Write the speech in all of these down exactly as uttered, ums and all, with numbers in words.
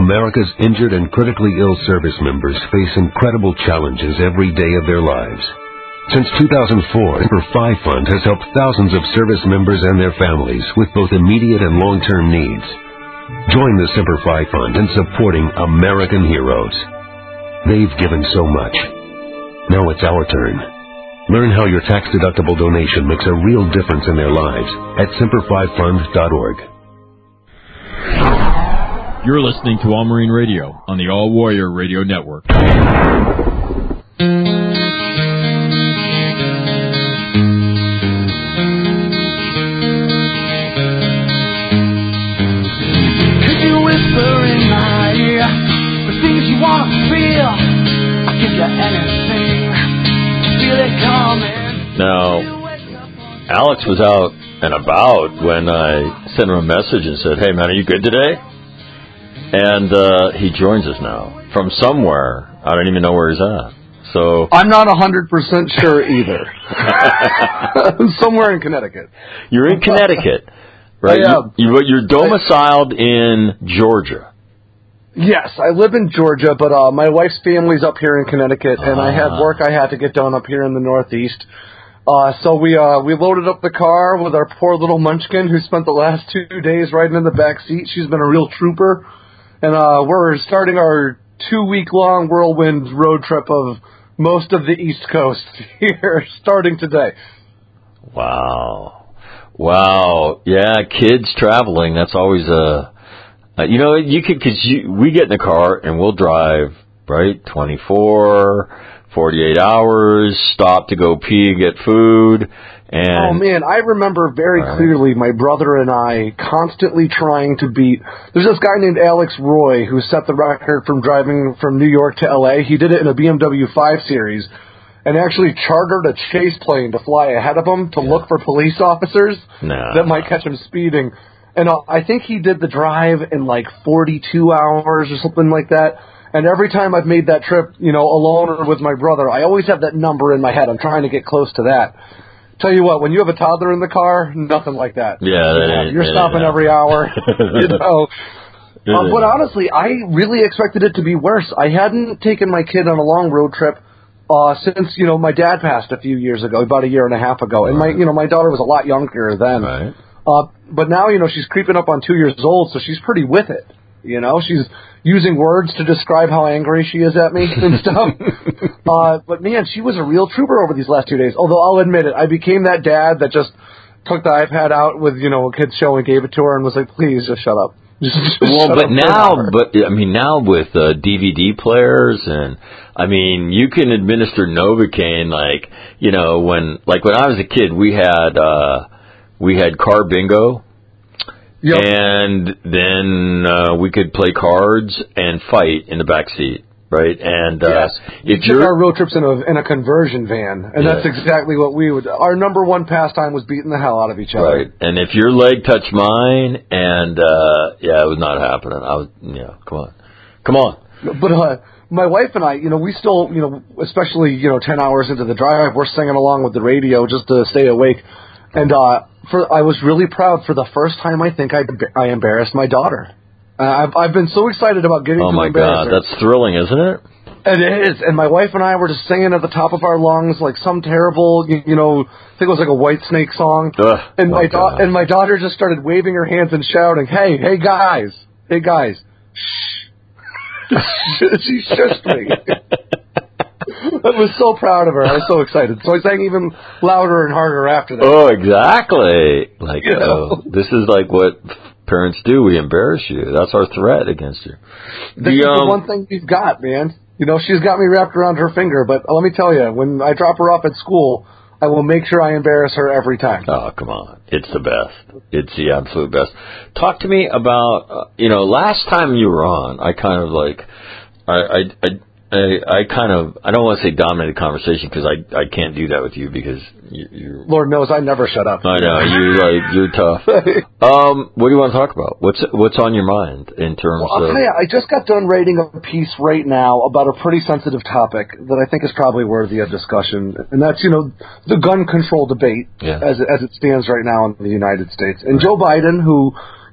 America's injured and critically ill service members face incredible challenges every day of their lives. Since two thousand four, the Semper Fi Fund has helped thousands of service members and their families with both immediate and long-term needs. Join the Semper Fi Fund in supporting American heroes. They've given so much. Now it's our turn. Learn how your tax-deductible donation makes a real difference in their lives at semper fi fund dot org. You're listening to All Marine Radio on the All Warrior Radio Network. Could you whisper in my ear the things you want to feel? I'll give you anything. Feel it coming. Now, Alex was out and about when I sent him a message and said, "Hey, man, are you good today?" And uh, he joins us now from somewhere. I don't even know where he's at. So I'm not one hundred percent sure either. Somewhere in Connecticut. You're in Connecticut, right? I, uh, you, you, you're domiciled in Georgia. Yes, I live in Georgia, but uh, my wife's family's up here in Connecticut, and I had work I had to get done up here in the Northeast. Uh, so we uh, we loaded up the car with our poor little munchkin who spent the last two days riding in the back seat. She's been a real trooper. And uh, we're starting our two-week-long whirlwind road trip of most of the East Coast here, starting today. Wow. Wow. Yeah, kids traveling, that's always a... Uh, you know, you could, because we get in the car and we'll drive, right, twenty-four, forty-eight hours, stop to go pee and get food. And, oh, man, I remember very right. clearly my brother and I constantly trying to beat... There's this guy named Alex Roy who set the record from driving from New York to L A. He did it in a B M W five Series and actually chartered a chase plane to fly ahead of him to yeah. look for police officers nah. that might catch him speeding. And uh, I think he did the drive in like forty-two hours or something like that. And every time I've made that trip, you know, alone or with my brother, I always have that number in my head. I'm trying to get close to that. Tell you what, when you have a toddler in the car, nothing like that. Yeah, that yeah ain't, you're that stopping ain't every hour. you know. Uh, but honestly, I really expected it to be worse. I hadn't taken my kid on a long road trip uh, since you know my dad passed a few years ago, about a year and a half ago, and my you know my daughter was a lot younger then. Right. Uh, but now you know she's creeping up on two years old, so she's pretty with it. You know, she's using words to describe how angry she is at me and stuff. uh, but, man, she was a real trooper over these last two days. Although I'll admit it, I became that dad that just took the iPad out with, you know, a kid's show and gave it to her and was like, please, just shut up. Just, just well, shut but up now, but I mean, now with uh, D V D players and, I mean, you can administer Novocaine like, you know, when, like when I was a kid, we had, uh, we had car bingo. Yep. And then uh, we could play cards and fight in the back seat, right? And uh, yes. if we took our road trips in a in a conversion van, and yeah. that's exactly what we would. Our number one pastime was beating the hell out of each other. Right. And if your leg touched mine, and uh, yeah, it was not happening. I was, yeah, come on, come on. But uh, my wife and I, you know, we still, you know, especially you know, ten hours into the drive, we're singing along with the radio just to stay awake, and. uh For, I was really proud for the first time. I think I I embarrassed my daughter. Uh, I've I've been so excited about getting oh to my embarrass God, her. that's thrilling, isn't it? It is. And my wife and I were just singing at the top of our lungs like some terrible, you, you know, I think it was like a Whitesnake song. Ugh, and my oh da- and my daughter just started waving her hands and shouting, "Hey, hey guys, hey guys!" Shh. She shushed me. I was so proud of her. I was so excited. So I sang even louder and harder after that. Oh, exactly. Like, you know? uh, this is like what parents do. We embarrass you. That's our threat against you. This the, is um, the one thing we've got, man. You know, she's got me wrapped around her finger, but let me tell you, when I drop her off at school, I will make sure I embarrass her every time. Oh, come on. It's the best. It's the absolute best. Talk to me about, uh, you know, last time you were on, I kind of like, I, I, I I, I kind of, I don't want to say dominated conversation because I, I can't do that with you because you, you're... Lord knows I never shut up. I know, you like, you're tough. um, what do you want to talk about? What's what's on your mind in terms well, I'll of... tell you, I just got done writing a piece right now about a pretty sensitive topic that I think is probably worthy of discussion, and that's, you know, the gun control debate yeah. as, as it stands right now in the United States. And Joe Biden, who...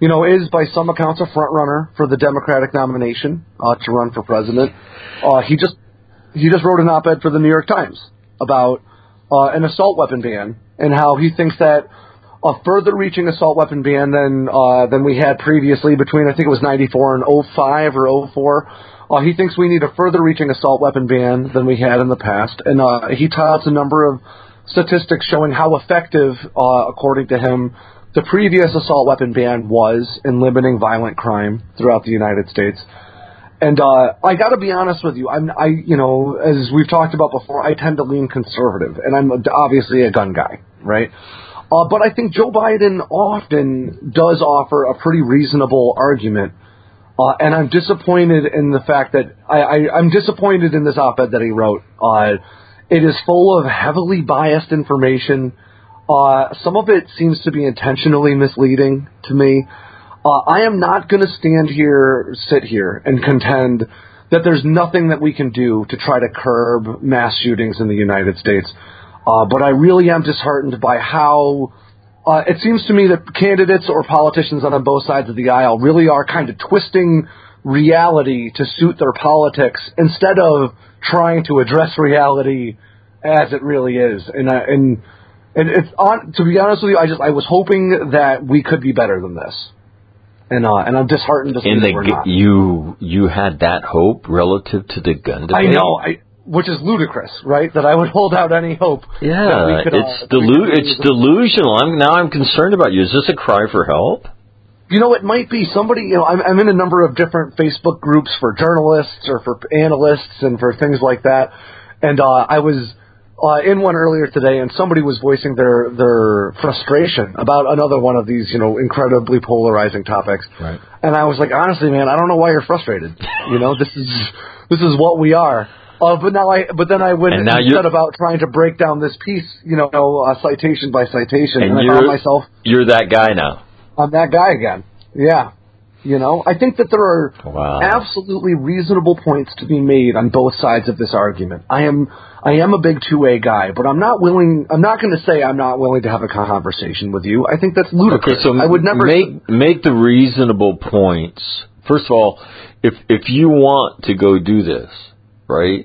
you know, is by some accounts a front runner for the Democratic nomination uh, to run for president. Uh, he just he just wrote an op-ed for the New York Times about uh, an assault weapon ban and how he thinks that a further-reaching assault weapon ban than uh, than we had previously between, I think it was ninety-four and oh five or oh four. Uh, he thinks we need a further-reaching assault weapon ban than we had in the past, and uh, he touts a number of statistics showing how effective, uh, according to him, the previous assault weapon ban was in limiting violent crime throughout the United States. And uh, I got to be honest with you, I'm, I, you know, as we've talked about before, I tend to lean conservative, and I'm obviously a gun guy, right? Uh, but I think Joe Biden often does offer a pretty reasonable argument, uh, and I'm disappointed in the fact that I, I, I'm disappointed in this op-ed that he wrote. Uh, it is full of heavily biased information. Uh, some of it seems to be intentionally misleading to me. Uh, I am not going to stand here, sit here, and contend that there's nothing that we can do to try to curb mass shootings in the United States. Uh, but I really am disheartened by how uh, it seems to me that candidates or politicians on both sides of the aisle really are kind of twisting reality to suit their politics instead of trying to address reality as it really is. And uh, and and it's on, to be honest with you, I just I was hoping that we could be better than this, and uh, and I'm disheartened to see and that the, we're not. You you had that hope relative to the gun debate? I know, I, which is ludicrous, right? That I would hold out any hope. Yeah, that we could, it's uh, delu- we could it's delusional. I'm now I'm concerned about you. Is this a cry for help? You know, it might be somebody, you know, I'm, I'm in a number of different Facebook groups for journalists or for analysts and for things like that. And uh, I was uh, in one earlier today, and somebody was voicing their, their frustration about another one of these, you know, incredibly polarizing topics. Right. And I was like, honestly, man, I don't know why you're frustrated. You know, this is this is what we are. Uh, but now I, but then I went and, and said about trying to break down this piece, you know, uh, citation by citation, and, and I found myself. You're that guy now. I'm that guy again. Yeah. You know, I think that there are wow. absolutely reasonable points to be made on both sides of this argument. I am I am a big two-way guy, but I'm not willing, I'm not going to say I'm not willing to have a conversation with you. I think that's ludicrous. Okay, so I would never make make the reasonable points. First of all, if if you want to go do this, right?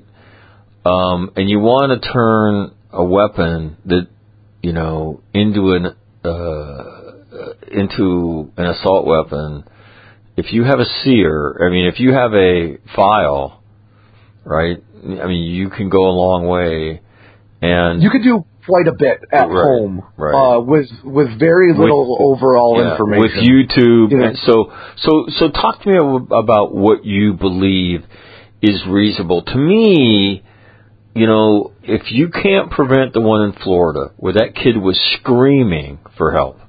Um, and you want to turn a weapon that, you know, into an uh, into an assault weapon, if you have a sear, I mean, if you have a file, right? I mean, you can go a long way, and you can do quite a bit at right, home right. Uh, with with very little with, overall yeah, information. With YouTube, you know? and so so so talk to me about what you believe is reasonable. To me, you know, if you can't prevent the one in Florida where that kid was screaming for help.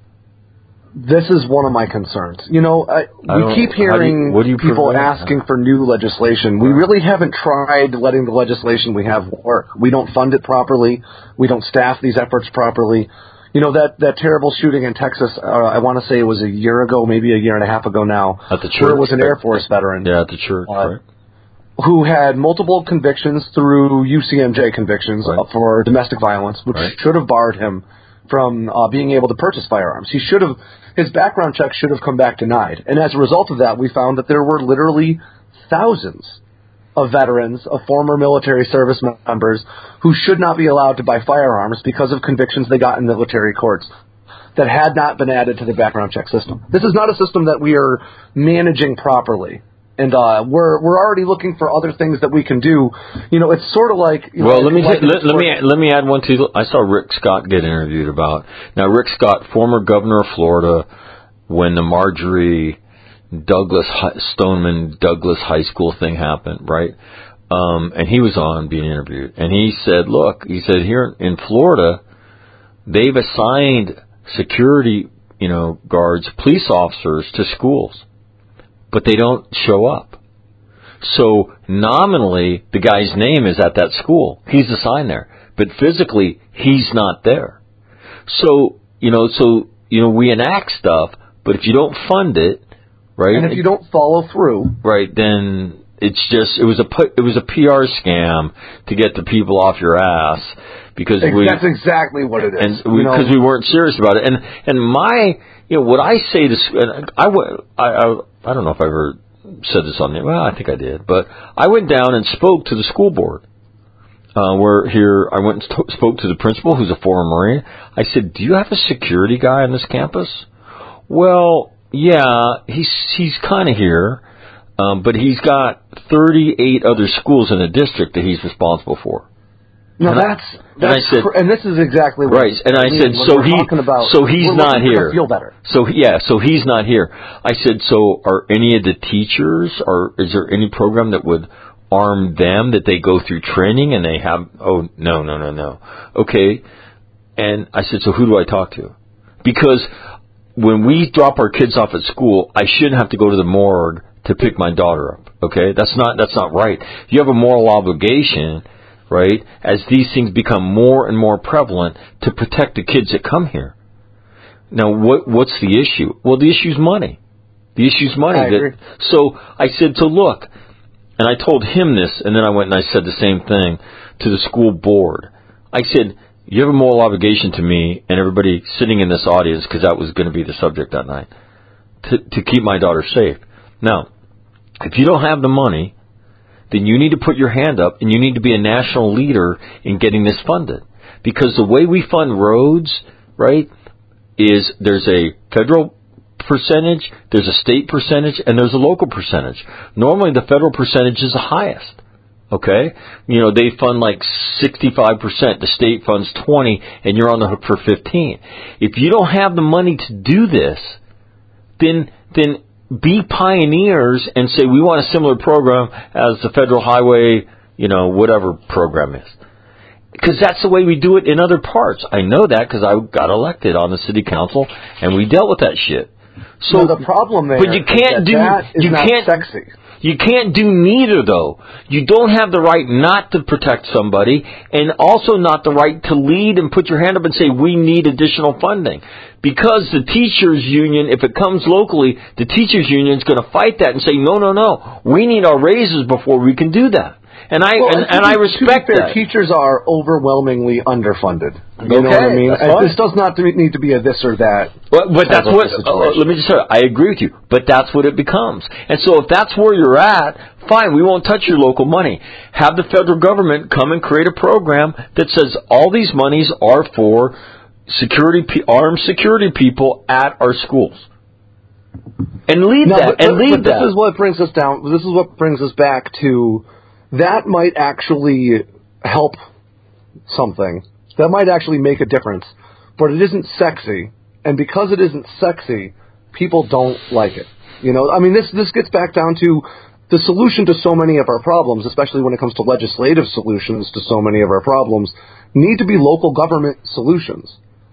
This is one of my concerns. You know, I, we keep hearing do you, do you people prevent? asking for new legislation. We really haven't tried letting the legislation we have work. We don't fund it properly. We don't staff these efforts properly. You know, that, that terrible shooting in Texas, uh, I want to say it was a year ago, maybe a year and a half ago now. At the church? Where it was an Air Force veteran. Yeah, at the church, uh, right. Who had multiple convictions through U C M J convictions right. uh, for domestic violence, which right. should have barred him from uh, being able to purchase firearms. He should have, his background check should have come back denied. And as a result of that, we found that there were literally thousands of veterans, of former military service members, who should not be allowed to buy firearms because of convictions they got in military courts that had not been added to the background check system. This is not a system that we are managing properly. And uh, we're we're already looking for other things that we can do. You know, it's sort of like. You well, know, let me like let, let me let me add one too. I saw Rick Scott get interviewed about now. Rick Scott, former governor of Florida, when the Marjorie Douglas Stoneman Douglas High School thing happened, right? Um, and he was on being interviewed, and he said, "Look," he said, "here in Florida, they've assigned security, you know, guards, police officers to schools." But they don't show up. So nominally, the guy's name is at that school. He's assigned there. But physically, he's not there. So, you know, so, you know, we enact stuff, but if you don't fund it, right? And if you don't follow through. Right, then, it's just it was a pu- it was a P R scam to get the people off your ass because we that's exactly what it is, and because we, we weren't serious about it. And and my you know what I say to I I I, I don't know if I ever said this on the well I think I did, but I went down and spoke to the school board. Uh, where here I went and st- spoke to the principal, who's a former Marine. I said, "Do you have a security guy on this campus?" Well, yeah, he's he's kind of here. Um, but he's got thirty-eight other schools in the district that he's responsible for. No, and that's, I, that's and I said, cr- and this is exactly what right. And I I mean, said, so he, about, so he's not here. To feel better. So yeah, so he's not here. I said, so are any of the teachers, or is there any program that would arm them that they go through training and they have? Oh no, no, no, no. Okay. And I said, so who do I talk to? Because when we drop our kids off at school, I shouldn't have to go to the morgue to pick my daughter up, okay? That's not that's not right. You have a moral obligation, right, as these things become more and more prevalent to protect the kids that come here. Now, what what's the issue? Well, the issue's money. The issue's money. I that, agree. So I said, so look, and I told him this, and then I went and I said the same thing to the school board. I said, you have a moral obligation to me and everybody sitting in this audience, because that was going to be the subject that night, to, to keep my daughter safe. Now, if you don't have the money, then you need to put your hand up and you need to be a national leader in getting this funded. Because the way we fund roads, right, is there's a federal percentage, there's a state percentage, and there's a local percentage. Normally the federal percentage is the highest. Okay? You know, they fund like sixty-five percent. The state funds twenty, and you're on the hook for fifteen. If you don't have the money to do this, then then be pioneers and say, we want a similar program as the federal highway, you know, whatever program is. Because that's the way we do it in other parts. I know that because I got elected on the city council, and we dealt with that shit. So no, the problem there, but you can't is do that is you not can't sexy. You can't do neither, though. You don't have the right not to protect somebody, and also not the right to lead and put your hand up and say, we need additional funding. Because the teachers' union, if it comes locally, the teachers' union is going to fight that and say, no, no, no, we need our raises before we can do that. And I well, and, and I respect to be fair, that. Teachers are overwhelmingly underfunded. You okay, know what I mean? That's This does not need to be a this or that. But, but that's what. Uh, let me just say, I agree with you. But that's what it becomes. And so, if that's where you're at, fine. We won't touch your local money. Have the federal government come and create a program that says all these monies are for security, armed security people at our schools. And lead no, that. But, and but, lead but that. This is what brings us down. This is what brings us back to. That might actually help something. That might actually make a difference. But it isn't sexy. And because it isn't sexy, people don't like it. You know, I mean, this this gets back down to the solution to so many of our problems, especially when it comes to legislative solutions to so many of our problems, need to be local government solutions.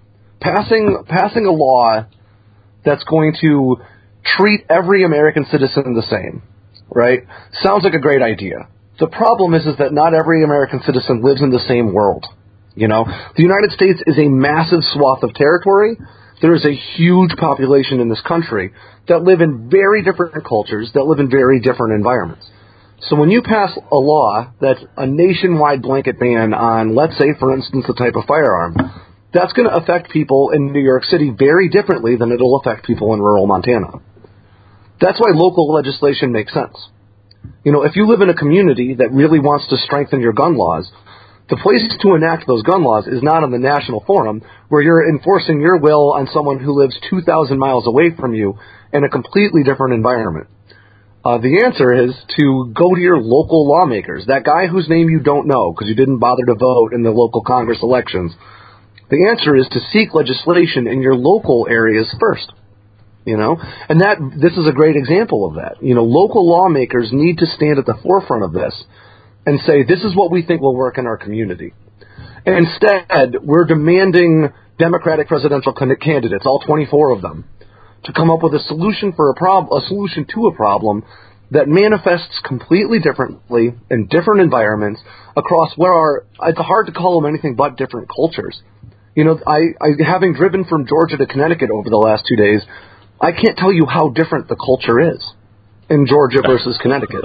Passing passing a law that's going to treat every American citizen the same, right? Sounds like a great idea. The problem is, is that not every American citizen lives in the same world. You know, the United States is a massive swath of territory. There is a huge population in this country that live in very different cultures, that live in very different environments. So when you pass a law that's a nationwide blanket ban on, let's say, for instance, the type of firearm, that's going to affect people in New York City very differently than it'll affect people in rural Montana. That's why local legislation makes sense. You know, if you live in a community that really wants to strengthen your gun laws, the place to enact those gun laws is not on the national forum where you're enforcing your will on someone who lives two thousand miles away from you in a completely different environment. Uh, the answer is to go to your local lawmakers, that guy whose name you don't know because you didn't bother to vote in the local Congress elections. The answer is to seek legislation in your local areas first. You know, and that this is a great example of that. You know, local lawmakers need to stand at the forefront of this and say, this is what we think will work in our community. And instead, we're demanding Democratic presidential candidates, all twenty-four of them, to come up with a solution for a prob- a solution to a problem that manifests completely differently in different environments across what are, it's hard to call them anything but different cultures. You know, I, I having driven from Georgia to Connecticut over the last two days, I can't tell you how different the culture is. in Georgia versus Connecticut.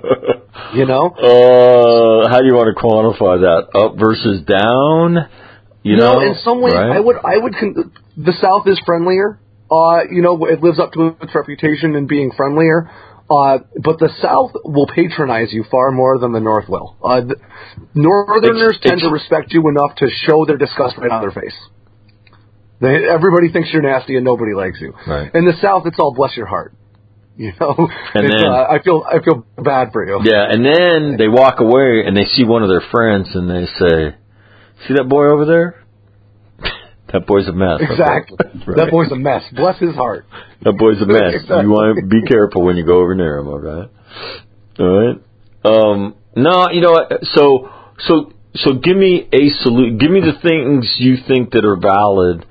You know? Uh, how do you want to quantify that? Up versus down? You no, know, in some ways, right? I would, I would, con- the South is friendlier. Uh, you know, it lives up to its reputation in being friendlier. Uh, but the South will patronize you far more than the North will. Uh, the Northerners it's, tend it's, to respect you enough to show their disgust right on their face. They, everybody thinks you're nasty and nobody likes you. Right. In the South, it's all bless your heart. You know, and it's, then, uh, I feel I feel bad for you. Yeah, and then they walk away and they see one of their friends and they say, "See that boy over there? That boy's a mess." Exactly. Right. That boy's a mess. Bless his heart. That boy's a mess. Exactly. You want to be careful when you go over near him. All right. All right. Um, no, you know what? So, so, so, give me a salute. Give me the things you think that are valid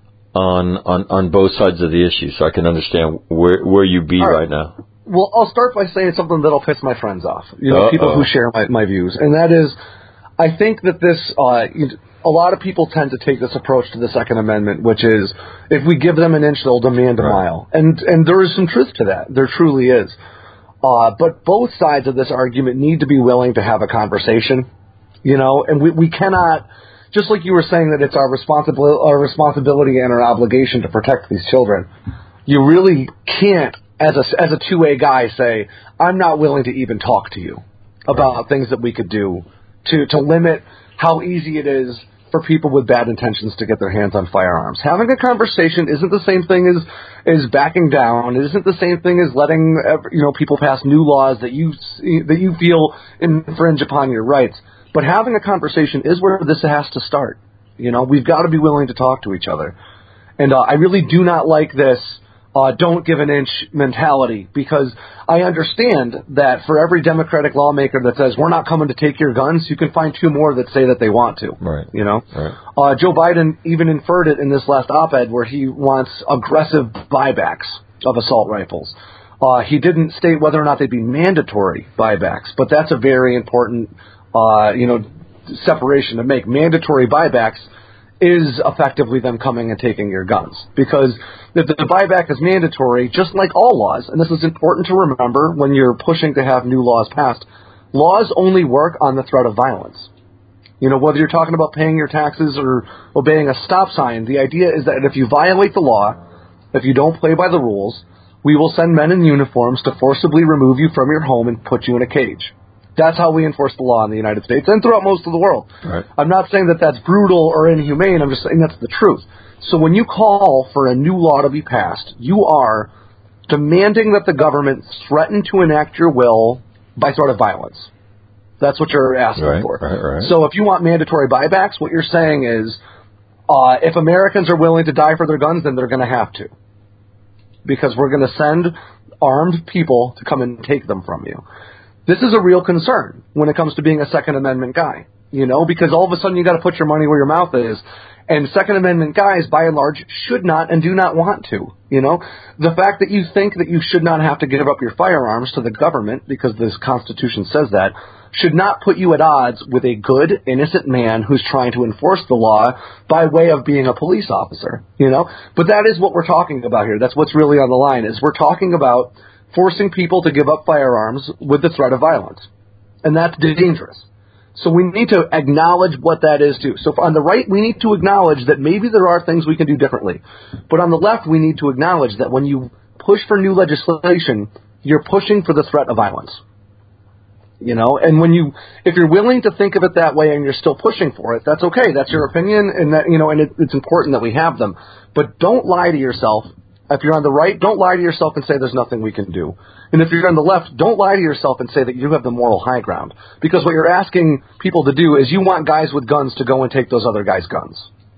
on on on both sides of the issue, so I can understand where where you be right. right now. Well, I'll start by saying something that'll piss my friends off. You know, Uh-oh. people who share my, my views, and that is, I think that this. Uh, you, a lot of people tend to take this approach to the Second Amendment, which is, if we give them an inch, they'll demand a right. mile, and and there is some truth to that. There truly is. Uh, but both sides of this argument need to be willing to have a conversation. You know, and we we cannot. Just like you were saying that it's our responsibility, our responsibility and our obligation to protect these children, you really can't, as a as a two-way guy, say, I'm not willing to even talk to you about right. things that we could do to to limit how easy it is for people with bad intentions to get their hands on firearms. Having a conversation isn't the same thing as as backing down. It isn't the same thing as letting you know people pass new laws that you that you feel infringe upon your rights. But having a conversation is where this has to start. You know, we've got to be willing to talk to each other. And uh, I really do not like this uh, don't give an inch mentality, because I understand that for every Democratic lawmaker that says we're not coming to take your guns, you can find two more that say that they want to. Right. You know, right. Uh, Joe Biden even inferred it in this last op-ed where he wants aggressive buybacks of assault rifles. Uh, he didn't state whether or not they'd be mandatory buybacks, but that's a very important Uh, you know, separation to make. Mandatory buybacks is effectively them coming and taking your guns. Because if the buyback is mandatory, just like all laws, and this is important to remember when you're pushing to have new laws passed, laws only work on the threat of violence. You know, whether you're talking about paying your taxes or obeying a stop sign, the idea is that if you violate the law, if you don't play by the rules, we will send men in uniforms to forcibly remove you from your home and put you in a cage. That's how we enforce the law in the United States and throughout most of the world. Right. I'm not saying that that's brutal or inhumane. I'm just saying that's the truth. So when you call for a new law to be passed, you are demanding that the government threaten to enact your will by threat of violence. That's what you're asking right, for. Right, right. So if you want mandatory buybacks, what you're saying is uh, if Americans are willing to die for their guns, then they're going to have to. Because we're going to send armed people to come and take them from you. This is a real concern when it comes to being a Second Amendment guy, you know, because all of a sudden you got to put your money where your mouth is. And Second Amendment guys, by and large, should not and do not want to, you know. The fact that you think that you should not have to give up your firearms to the government, because this Constitution says that, should not put you at odds with a good, innocent man who's trying to enforce the law by way of being a police officer, you know. But that is what we're talking about here. That's what's really on the line, is we're talking about forcing people to give up firearms with the threat of violence. And that's dangerous. So we need to acknowledge what that is too. So on the right, we need to acknowledge that maybe there are things we can do differently. But on the left, we need to acknowledge that when you push for new legislation, you're pushing for the threat of violence. You know, and when you, if you're willing to think of it that way and you're still pushing for it, that's okay. That's your opinion, and that, you know, and it, it's important that we have them. But don't lie to yourself. If you're on the right, don't lie to yourself and say there's nothing we can do. And if you're on the left, don't lie to yourself and say that you have the moral high ground. Because what you're asking people to do is you want guys with guns to go and take those other guys' guns.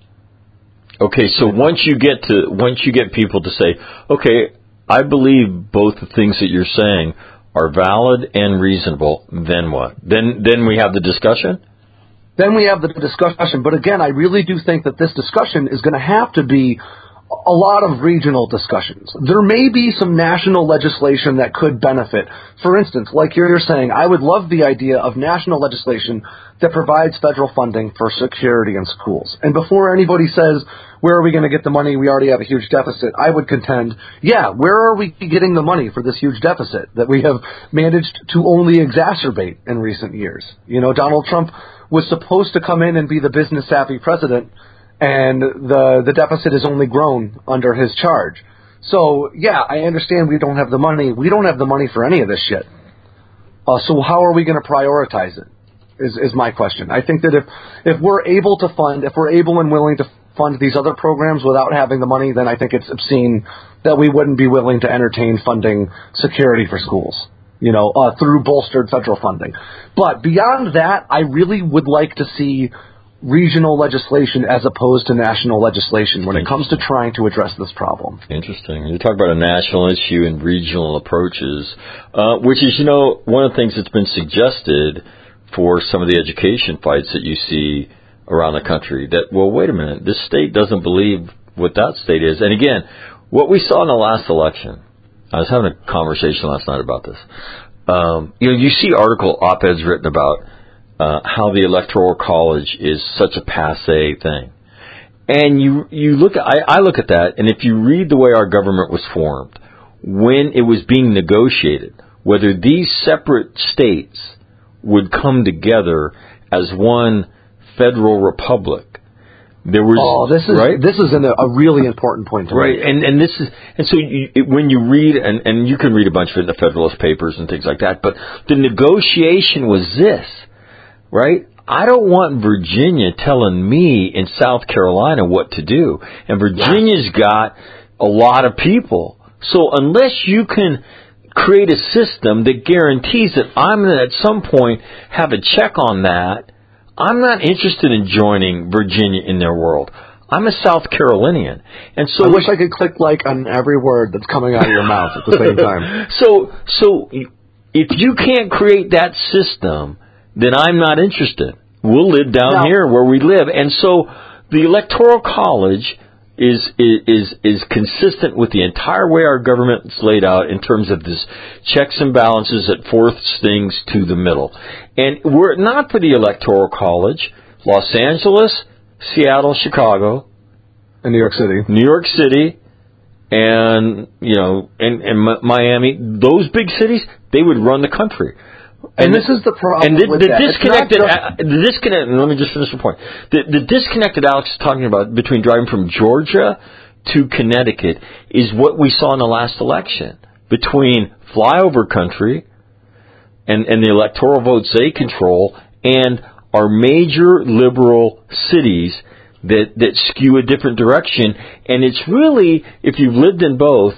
Okay, so once you get to once you get people to say, okay, I believe both the things that you're saying are valid and reasonable, then what? Then then we have the discussion? Then we have the discussion. But again, I really do think that this discussion is going to have to be a lot of regional discussions. There may be some national legislation that could benefit. For instance, like you're saying, I would love the idea of national legislation that provides federal funding for security in schools. And before anybody says, where are we going to get the money? We already have a huge deficit. I would contend, yeah, where are we getting the money for this huge deficit that we have managed to only exacerbate in recent years? You know, Donald Trump was supposed to come in and be the business-savvy president, and the the deficit has only grown under his charge. So, yeah, I understand we don't have the money. We don't have the money for any of this shit. Uh, so how are we going to prioritize it, is, is my question. I think that if, if we're able to fund, if we're able and willing to fund these other programs without having the money, then I think it's obscene that we wouldn't be willing to entertain funding security for schools, you know, uh, through bolstered federal funding. But beyond that, I really would like to see regional legislation as opposed to national legislation when it comes to trying to address this problem. Interesting. You talk about a national issue and regional approaches, uh, which is, you know, one of the things that's been suggested for some of the education fights that you see around the country, that, well, wait a minute, this state doesn't believe what that state is. And again, what we saw in the last election, I was having a conversation last night about this. Um, you know, you see article op-eds written about Uh, how the Electoral College is such a passé thing. And you you look at, I, I look at that, and if you read the way our government was formed, when it was being negotiated, whether these separate states would come together as one federal republic, there was, oh, this is right? this is an, a really important point to right, make. and and this is and so you, it, when you read and and you can read a bunch of it in the Federalist Papers and things like that, but the negotiation was this. Right? I don't want Virginia telling me in South Carolina what to do. And Virginia's got a lot of people. So unless you can create a system that guarantees that I'm going to at some point have a check on that, I'm not interested in joining Virginia in their world. I'm a South Carolinian. And so I wish I could click like on every word that's coming out of your mouth at the same time. So, so if you can't create that system, then I'm not interested. We'll live down now, here where we live. And so the Electoral College is, is, is consistent with the entire way our government is laid out in terms of this checks and balances that force things to the middle. And were it not for the Electoral College, Los Angeles, Seattle, Chicago, and New York City, New York City, and, you know, and, and Miami, those big cities, they would run the country. And, and this is the problem. And the, with the that. disconnected, uh, the disconnect. Let me just finish the point. The, the disconnect that Alex is talking about between driving from Georgia to Connecticut is what we saw in the last election between flyover country and, and the electoral votes they control, and our major liberal cities that that skew a different direction. And it's really, if you've lived in both,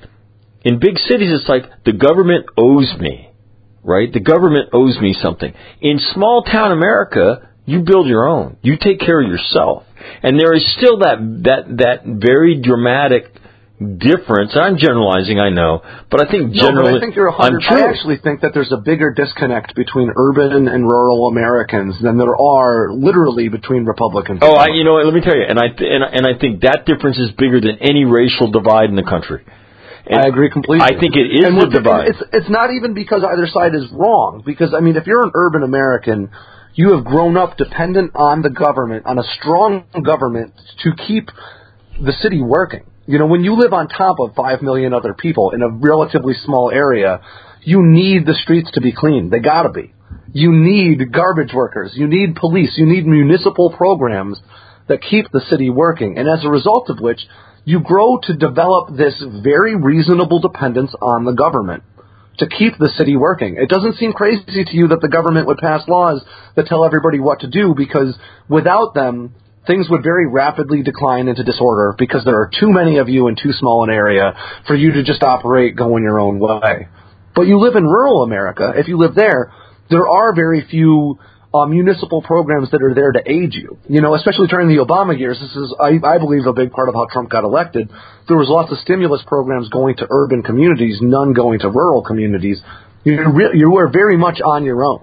in big cities, it's like the government owes me. Right? The government owes me something. In small town America, you build your own. You take care of yourself. And there is still that that that very dramatic difference. I'm generalizing, I know, but I think generally no, but I think you're one hundred I'm true. I actually think that there's a bigger disconnect between urban and rural Americans than there are literally between Republicans. Oh, I, you know what? Let me tell you, and I and, and I think that difference is bigger than any racial divide in the country. And I agree completely. I think it is and the divide. It's, it's not even because either side is wrong. Because, I mean, if you're an urban American, you have grown up dependent on the government, on a strong government, to keep the city working. You know, when you live on top of five million other people in a relatively small area, you need the streets to be clean. They gotta be. You need garbage workers. You need police. You need municipal programs that keep the city working. And as a result of which, you grow to develop this very reasonable dependence on the government to keep the city working. It doesn't seem crazy to you that the government would pass laws that tell everybody what to do, because without them, things would very rapidly decline into disorder because there are too many of you in too small an area for you to just operate going your own way. But you live in rural America. If you live there, there are very few Uh, municipal programs that are there to aid you. You know, especially during the Obama years, this is, I, I believe, a big part of how Trump got elected. There was lots of stimulus programs going to urban communities, none going to rural communities. You, re- you were very much on your own.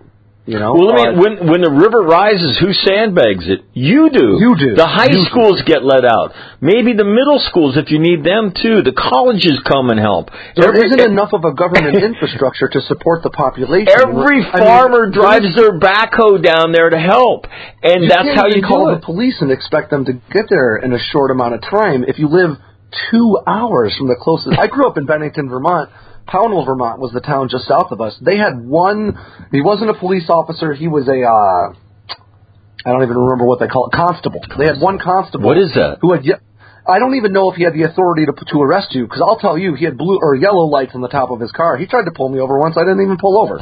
You know, well, I mean, uh, when when the river rises, who sandbags it? You do. You do. The high you schools do. get let out. Maybe the middle schools, if you need them too. The colleges come and help. There Every, isn't enough of a government infrastructure to support the population. Every I farmer mean, drives their backhoe down there to help, and you that's can't how even you call do it. the police and expect them to get there in a short amount of time. If you live two hours from the closest, I grew up in Bennington, Vermont. Pownell, Vermont was the town just south of us. They had one, he wasn't a police officer, he was a, uh, I don't even remember what they call it, constable. They had one constable. What is that? Who had, I don't even know if he had the authority to to arrest you, because I'll tell you, he had blue or yellow lights on the top of his car. He tried to pull me over once, I didn't even pull over.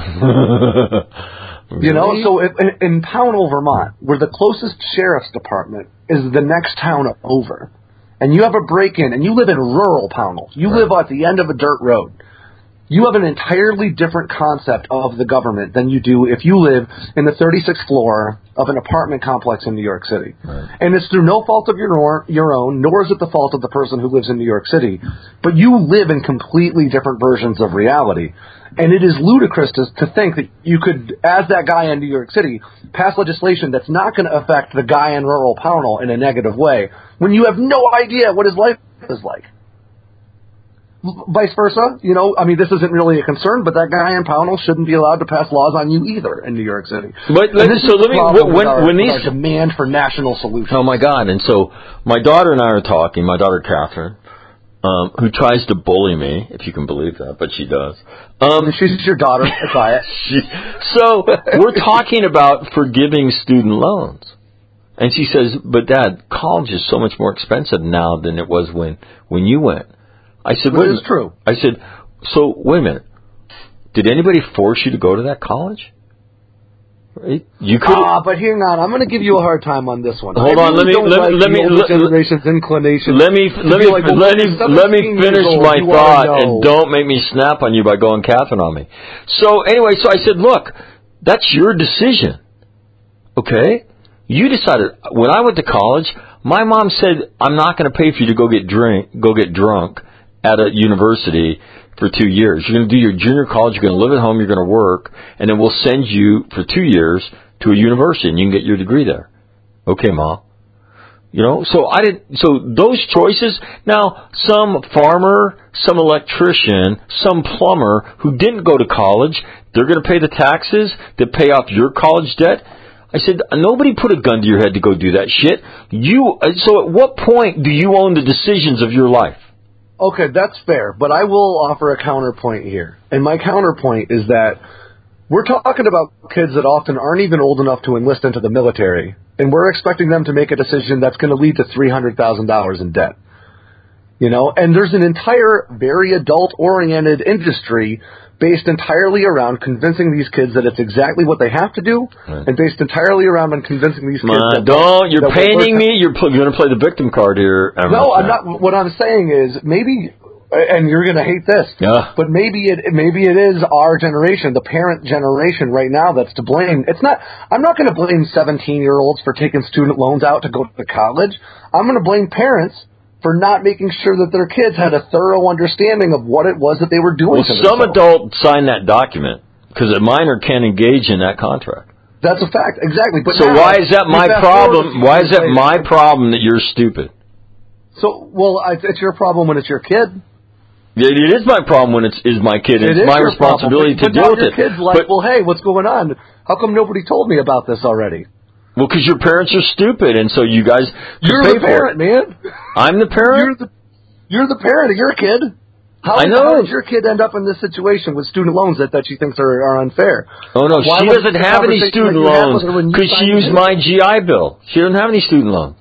Really? You know, so if, in, in Pownell, Vermont, where the closest sheriff's department is the next town over, and you have a break-in, and you live in rural Pownell, you Right. live at the end of a dirt road, you have an entirely different concept of the government than you do if you live in the thirty-sixth floor of an apartment complex in New York City. Right. And it's through no fault of your, or, your own, nor is it the fault of the person who lives in New York City. But you live in completely different versions of reality. And it is ludicrous to, to think that you could, as that guy in New York City, pass legislation that's not going to affect the guy in rural Pownell in a negative way when you have no idea what his life is like. Vice versa, you know, I mean, this isn't really a concern, but that guy in Pownell shouldn't be allowed to pass laws on you either in New York City. But And this so is let the me problem when with our, when with these our demand for national solutions. oh my God! And so my daughter and I are talking. My daughter Catherine, um, who tries to bully me, if you can believe that, but she does. Um, She's your daughter. Try it. she, so we're talking about forgiving student loans, and she says, "But Dad, college is so much more expensive now than it was when when you went." I said, Which wait, is true. I said, so wait a minute. Did anybody force you to go to that college? Right? You could. Ah, but hang on. I'm going to give you a hard time on this one. Hold I on. really Let me don't let, like let the me older let, generation's inclination. let me to let be me like, well, let when me you're let me seventeen finish years old, my you wanna thought, know. and don't make me snap on you by going Catherine on me. So anyway, so I said, look, that's your decision. Okay, you decided. When I went to college, my mom said, I'm not going to pay for you to go get drink, go get drunk at a university for two years. You're going to do your junior college, you're going to live at home, you're going to work, and then we'll send you for two years to a university, and you can get your degree there. Okay, Mom. You know, so I didn't, so those choices, now, some farmer, some electrician, some plumber who didn't go to college, they're going to pay the taxes that pay off your college debt. I said, nobody put a gun to your head to go do that shit. You, so at what point do you own the decisions of your life? Okay, that's fair, but I will offer a counterpoint here. And my counterpoint is that we're talking about kids that often aren't even old enough to enlist into the military, and we're expecting them to make a decision that's going to lead to three hundred thousand dollars in debt. You know, and there's an entire, very adult-oriented industry based entirely around convincing these kids that it's exactly what they have to do, right. And based entirely around on convincing these kids uh, that... Don't, you're that painting me, you're, pl- you're going to play the victim card here. I'm no, I'm not. What I'm saying is, maybe, and you're going to hate this, yeah. but maybe it maybe it is our generation, the parent generation right now that's to blame. It's not. I'm not going to blame seventeen-year-olds for taking student loans out to go to college. I'm going to blame parents for not making sure that their kids had a thorough understanding of what it was that they were doing. Well, some adult signed that document because a minor can't engage in that contract. That's a fact, exactly. But so now, why is that my problem? Why is that my problem that you're stupid? So, well, it's your problem when it's your kid. Yeah, it is my problem when it's is my kid. It's it my responsibility problem. But, to deal but with your it. Kid's like, but, well, hey, what's going on? How come nobody told me about this already? Well, because your parents are stupid, and so you guys you're pay the parent, for it. man. I'm the parent. You're the You're the parent of your kid. How, I know. How did your kid end up in this situation with student loans that, that she thinks are, are unfair? Oh, no, Why she doesn't have any conversation student that you had loans with her when you because she signed used it? my G I Bill. She doesn't have any student loans.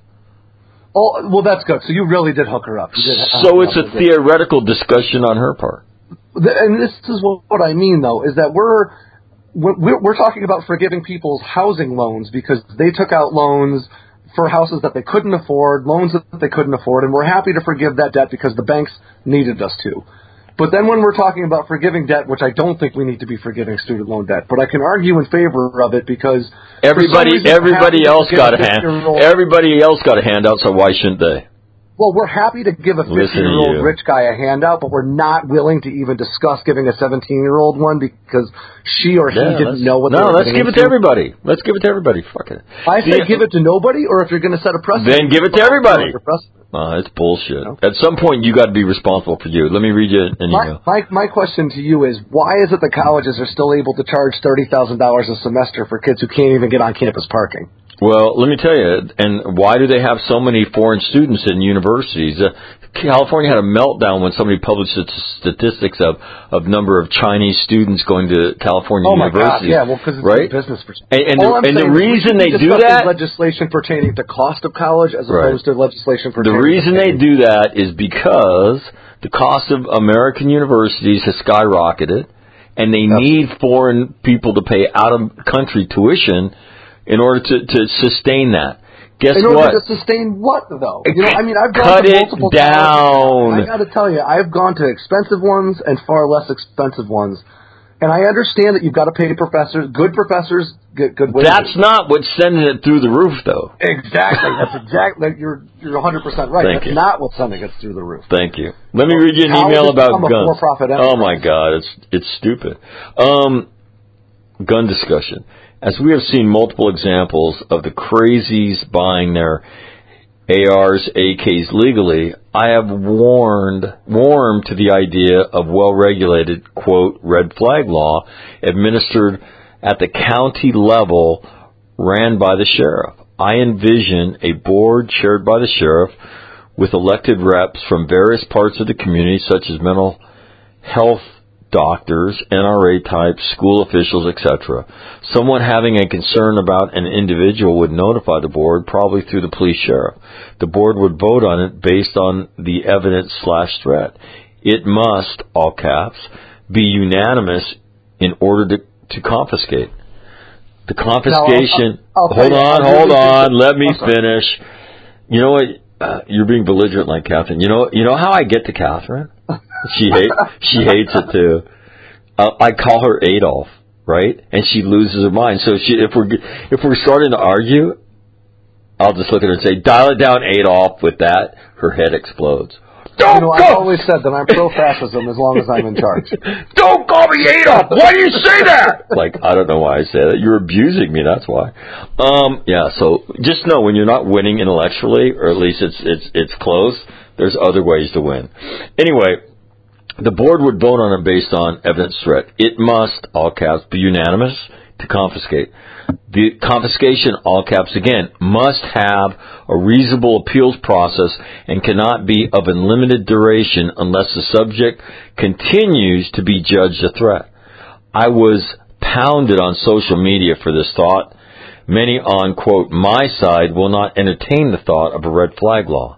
Oh, well, that's good. So you really did hook her up. You did So it's a theoretical discussion on her part. And this is what, what I mean, though, is that we're, we're we're talking about forgiving people's housing loans because they took out loans for houses that they couldn't afford, loans that they couldn't afford, and we're happy to forgive that debt because the banks needed us to. But then when we're talking about forgiving debt, which I don't think we need to be forgiving student loan debt, but I can argue in favor of it because everybody reason, everybody else got a hand fifty-year-old everybody else got a handout, so why shouldn't they? well, we're happy to give a fifty-year-old rich guy a handout, but we're not willing to even discuss giving a seventeen-year-old one because she or he yeah, didn't know what. No, they were let's give it to everybody. Let's give it to everybody. Fuck it. I say give it to nobody, or if you're going to set a precedent, then give it to everybody. Uh, it's bullshit. No. At some point, you got to be responsible for you. Let me read you an email. My, my my question to you is: why is it that colleges are still able to charge thirty thousand dollars a semester for kids who can't even get on campus parking? Well, let me tell you, and why do they have so many foreign students in universities? Uh, California had a meltdown when somebody published statistics of of number of Chinese students going to California oh universities. Oh my God! Yeah, well, because it's right? a business. Per- and and, the, and the reason they do that, legislation pertaining to cost of college as opposed right. to legislation pertaining. The reason to they do that is because the cost of American universities has skyrocketed, and they yep. need foreign people to pay out of country tuition in order to, to sustain that. Guess in order what? to sustain what, though? You know, I mean, I've gone Cut to it multiple down. I got to tell you, I've gone to expensive ones and far less expensive ones. And I understand that you've got to pay professors, good professors, get good wages. That's not what's sending it through the roof, though. Exactly. That's exactly. You're you're one hundred percent right. Thank That's you. not what's sending it through the roof. Thank you. Let me read you an How email about guns. Oh my God, it's it's stupid. Um, gun discussion. As we have seen multiple examples of the crazies buying their A Rs, A Ks legally, I have warned, warmed to the idea of well-regulated, quote, red flag law administered at the county level ran by the sheriff. I envision a board chaired by the sheriff with elected reps from various parts of the community, such as mental health doctors, N R A types, school officials, et cetera. Someone having a concern about an individual would notify the board, probably through the police sheriff. The board would vote on it based on the evidence slash threat. It must, all caps, be unanimous in order to, to confiscate. The confiscation... No, I'll, I'll hold you, on, really hold on, let me oh, finish. You know what? Uh, you're being belligerent like Catherine. You know, you know how I get to Catherine? She hate, she hates it too. Uh, I call her Adolf, right? And she loses her mind. So she, if we're if we're starting to argue, I'll just look at her and say, "Dial it down, Adolf." With that, her head explodes. Don't you know, go! I've always said that I'm pro-fascism as long as I'm in charge. Don't call me Adolf! Why do you say that? Like, I don't know why I say that. You're abusing me, that's why. Um, yeah, so just know when you're not winning intellectually, or at least it's it's it's close, there's other ways to win. Anyway, the board would vote on it based on evidence threat. It must, all caps, be unanimous to confiscate. The confiscation, all caps again, must have a reasonable appeals process and cannot be of unlimited duration unless the subject continues to be judged a threat. I was pounded on social media for this thought. Many on, quote, my side will not entertain the thought of a red flag law.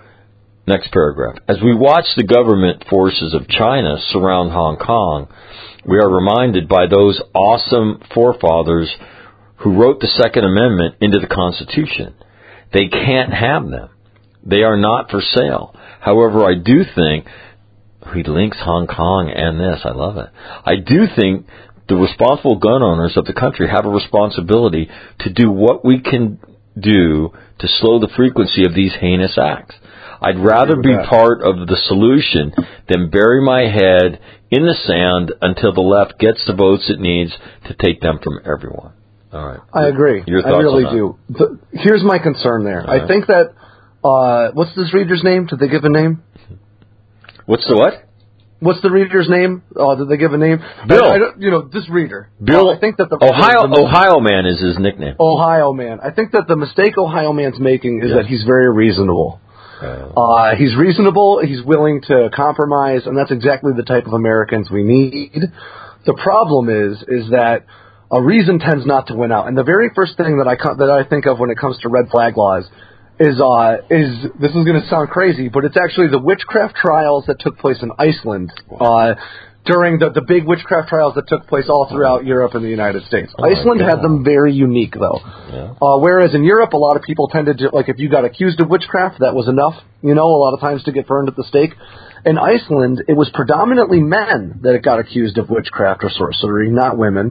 Next paragraph. As we watch the government forces of China surround Hong Kong, we are reminded by those awesome forefathers who wrote the Second Amendment into the Constitution. They can't have them. They are not for sale. However, I do think, he links Hong Kong and this, I love it. I do think the responsible gun owners of the country have a responsibility to do what we can do to slow the frequency of these heinous acts. I'd rather be part of the solution than bury my head in the sand until the left gets the votes it needs to take them from everyone. All right. I agree. Your thoughts I really on that? do. The, here's my concern there. All right. I think that, uh, what's this reader's name? Did they give a name? What's the what? What's the reader's name? Oh, did they give a name? Bill. I, I don't, you know, this reader. Bill. Uh, I think that the Ohio the, the, Ohio Man is his nickname. Ohio Man. I think that the mistake Ohio Man's making is yes. that he's very reasonable. Uh, Uh, he's reasonable, he's willing to compromise, and that's exactly the type of Americans we need. The problem is, is that a reason tends not to win out. And the very first thing that I co- that I think of when it comes to red flag laws is, uh, is this is going to sound crazy, but it's actually the witchcraft trials that took place in Iceland, uh, during the, the big witchcraft trials that took place all throughout Europe and the United States. Oh Iceland had them very unique, though. Yeah. Uh, whereas in Europe, a lot of people tended to, like, if you got accused of witchcraft, that was enough, you know, a lot of times to get burned at the stake. In Iceland, it was predominantly men that got accused of witchcraft or sorcery, not women.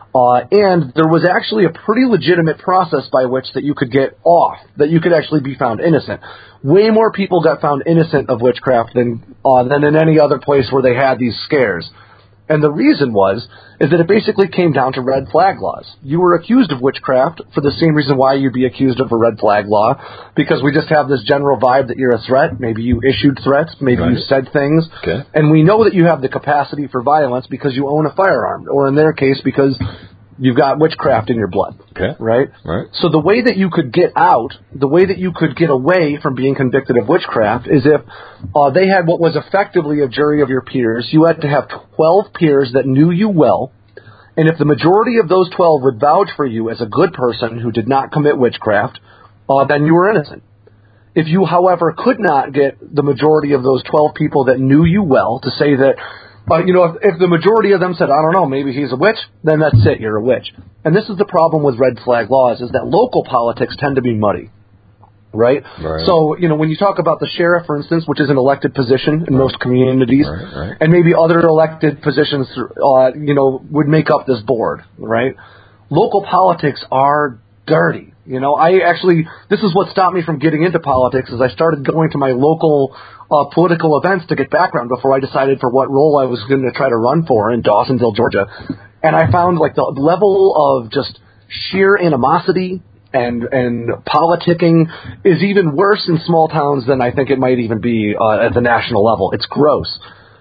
Uh, and there was actually a pretty legitimate process by which that you could get off, that you could actually be found innocent. Way more people got found innocent of witchcraft than uh, than in any other place where they had these scares. And the reason was, is that it basically came down to red flag laws. You were accused of witchcraft for the same reason why you'd be accused of a red flag law, because we just have this general vibe that you're a threat. Maybe you issued threats, maybe right. you said things, okay. and we know that you have the capacity for violence because you own a firearm, or in their case, because you've got witchcraft in your blood, okay. right? Right. So the way that you could get out, the way that you could get away from being convicted of witchcraft is if uh, they had what was effectively a jury of your peers. You had to have twelve peers that knew you well, and if the majority of those twelve would vouch for you as a good person who did not commit witchcraft, uh, then you were innocent. If you, however, could not get the majority of those twelve people that knew you well to say that, But, you know, if, if the majority of them said, I don't know, maybe he's a witch, then that's it, you're a witch. And this is the problem with red flag laws, is that local politics tend to be muddy, right? right. So, you know, when you talk about the sheriff, for instance, which is an elected position in most communities, right, right. and maybe other elected positions, uh, you know, would make up this board, right? Local politics are dirty. You know, I actually, this is what stopped me from getting into politics, is I started going to my local uh, political events to get background before I decided for what role I was going to try to run for in Dawsonville, Georgia. And I found like the level of just sheer animosity and and politicking is even worse in small towns than I think it might even be uh, at the national level. It's gross.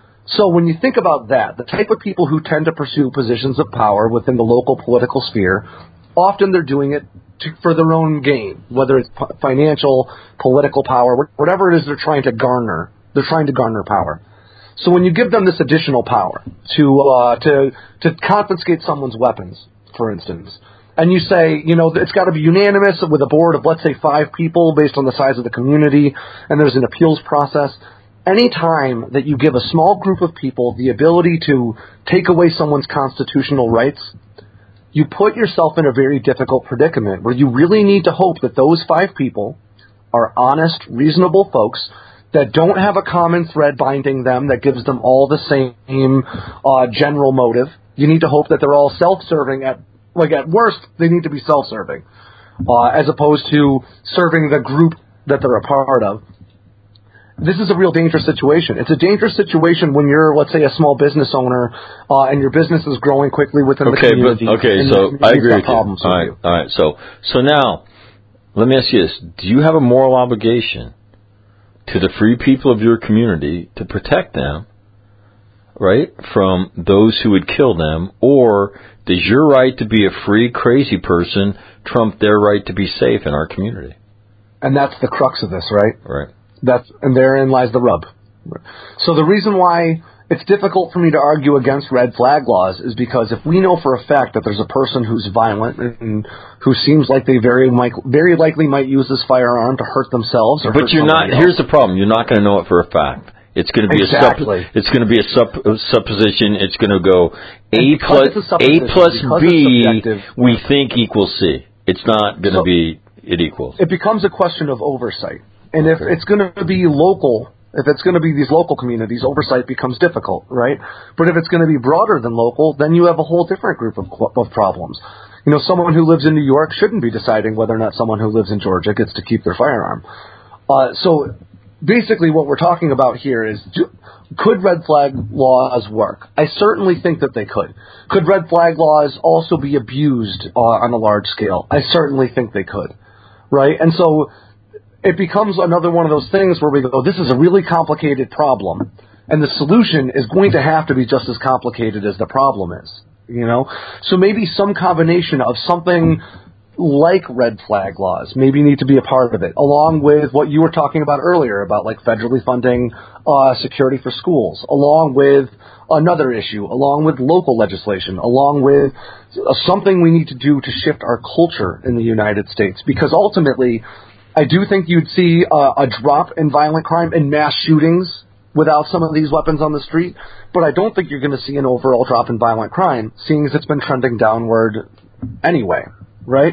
So when you think about that, the type of people who tend to pursue positions of power within the local political sphere, often they're doing it to, for their own gain, whether it's p- financial, political power, whatever it is they're trying to garner. They're trying to garner power. So when you give them this additional power to uh, to to confiscate someone's weapons, for instance, and you say, you know, it's got to be unanimous with a board of, let's say, five people based on the size of the community, and there's an appeals process. Any time that you give a small group of people the ability to take away someone's constitutional rights, you put yourself in a very difficult predicament where you really need to hope that those five people are honest, reasonable folks that don't have a common thread binding them that gives them all the same uh, general motive. You need to hope that they're all self-serving. At like at worst, they need to be self-serving, uh, as opposed to serving the group that they're a part of. This is a real dangerous situation. It's a dangerous situation when you're, let's say, a small business owner, uh, and your business is growing quickly within okay, the community. But, okay, so I agree with you. All right, you. all right. So, so now, let me ask you this: do you have a moral obligation to the free people of your community to protect them, right, from those who would kill them, or does your right to be a free, crazy person trump their right to be safe in our community? And that's the crux of this, right? Right. That's, and therein lies the rub. So the reason why it's difficult for me to argue against red flag laws is because if we know for a fact that there's a person who's violent and who seems like they very might, very likely might use this firearm to hurt themselves or but hurt you're not. else. Here's the problem: you're not going to know it for a fact. It's going to be exactly. a supp- it's going to be a, supp- a supposition. It's going to go A and plus A plus B. We think equals C. It's not going to so be it equals. It becomes a question of oversight. And if it's going to be local, if it's going to be these local communities, oversight becomes difficult, right? But if it's going to be broader than local, then you have a whole different group of, of problems. You know, someone who lives in New York shouldn't be deciding whether or not someone who lives in Georgia gets to keep their firearm. Uh, so basically what we're talking about here is, do, could red flag laws work? I certainly think that they could. Could red flag laws also be abused uh, on a large scale? I certainly think they could, right? And so it becomes another one of those things where we go, this is a really complicated problem, and the solution is going to have to be just as complicated as the problem is, you know? So maybe some combination of something like red flag laws maybe need to be a part of it, along with what you were talking about earlier about like federally funding uh, security for schools, along with another issue, along with local legislation, along with uh, something we need to do to shift our culture in the United States, because ultimately I do think you'd see uh, a drop in violent crime and mass shootings without some of these weapons on the street, but I don't think you're going to see an overall drop in violent crime, seeing as it's been trending downward anyway, right?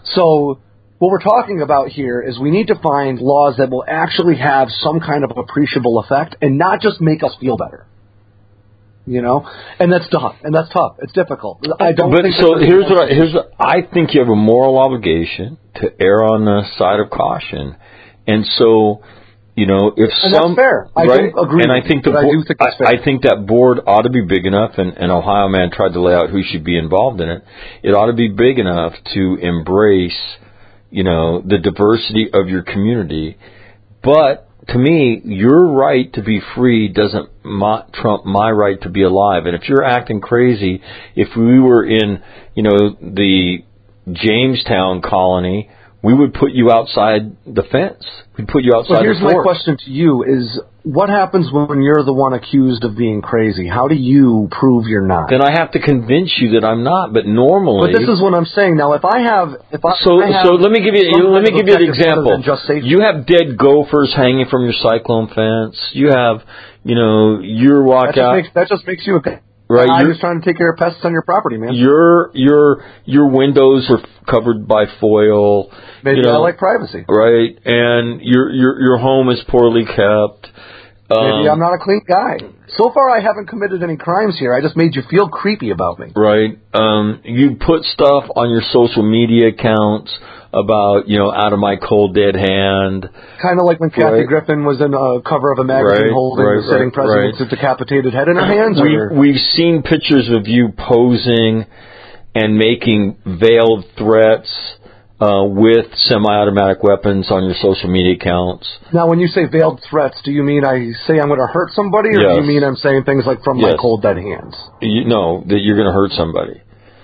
So what we're talking about here is we need to find laws that will actually have some kind of appreciable effect and not just make us feel better. You know, and that's tough, and that's tough. It's difficult. I don't. But think so here's what I, here's what, I think you have a moral obligation to err on the side of caution, and so you know if and some that's fair. I right, do agree. and I think the but bo- I do think that's fair. I, I think that board ought to be big enough, and, and Ohio Man tried to lay out who should be involved in it. It ought to be big enough to embrace, you know, the diversity of your community, but. To me, your right to be free doesn't my, trump my right to be alive. And if you're acting crazy, if we were in, you know, the Jamestown colony, we would put you outside the fence. We'd put you outside well, here's the fort. my question to you is, what happens when you're the one accused of being crazy? How do you prove you're not? Then I have to convince you that I'm not. But normally, but this is what I'm saying. Now, if I have, if I so I have so let me give you let me give you an example. Just you have dead gophers hanging from your cyclone fence. You have, you know, your walk that out. Just makes, that just makes you a right. I'm You're just trying to take care of pests on your property, man. Your your your windows are covered by foil. Maybe you know, I like privacy. Right, and your your your home is poorly kept. Maybe Um, I'm not a clean guy. So far, I haven't committed any crimes here. I just made you feel creepy about me. Right. Um, you put stuff on your social media accounts about, you know, out of my cold dead hand. Kind of like when Kathy Right. Griffin was in a cover of a magazine Right, holding right, the sitting right, president's right. decapitated head in her hands. We, or... we've seen pictures of you posing and making veiled threats uh, with semi-automatic weapons on your social media accounts. Now, when you say veiled threats, do you mean I say I'm going to hurt somebody, or Yes. do you mean I'm saying things like from my Yes. cold dead hands? You know that you're going to hurt somebody.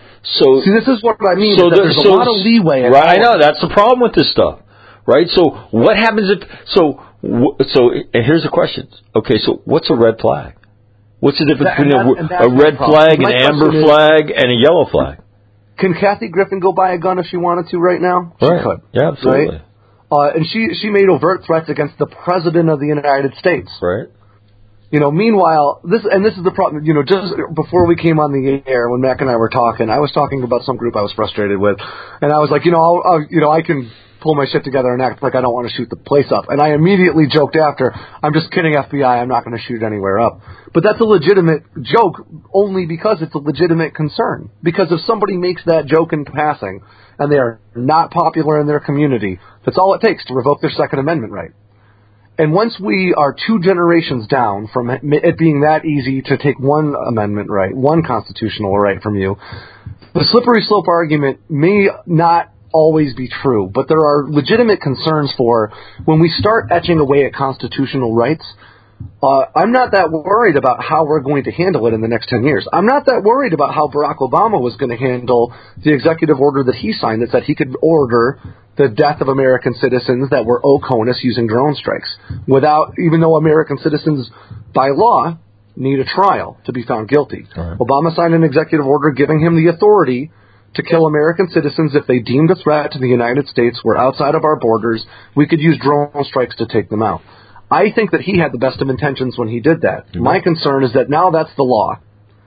So See, this is what I mean. So is that the- there's so- a lot of leeway. in Right, I all know that's the problem with this stuff, right? So what happens if so? wh- So and here's the question. Okay, so what's a red flag? What's the difference That- and between that- and a, that's a my red problem. flag, My an amber question is- flag, and a yellow flag? Can Kathy Griffin go buy a gun if she wanted to right now? She Right. could. Yeah, absolutely. Right? Uh, and she she made overt threats against the president of the United States. Right. You know, meanwhile, this and this is the problem. You know, just before we came on the air, when Mac and I were talking, I was talking about some group I was frustrated with, and I was like, you know, I'll, I'll, you know, I can pull my shit together and act like I don't want to shoot the place up. And I immediately joked after, I'm just kidding, F B I, I'm not going to shoot anywhere up. But that's a legitimate joke only because it's a legitimate concern. Because if somebody makes that joke in passing and they are not popular in their community, that's all it takes to revoke their Second Amendment right. And once we are two generations down from it being that easy to take one amendment right, one constitutional right from you, the slippery slope argument may not always be true, but there are legitimate concerns for when we start etching away at constitutional rights. Uh, I'm not that worried about how we're going to handle it in the next ten years. I'm not that worried about how Barack Obama was going to handle the executive order that he signed that said he could order the death of American citizens that were OCONUS using drone strikes, without, even though American citizens by law need a trial to be found guilty. Right. Obama signed an executive order giving him the authority to kill American citizens if they deemed a threat to the United States, were outside of our borders. We could use drone strikes to take them out. I think that he had the best of intentions when he did that. Mm-hmm. My concern is that now that's the law.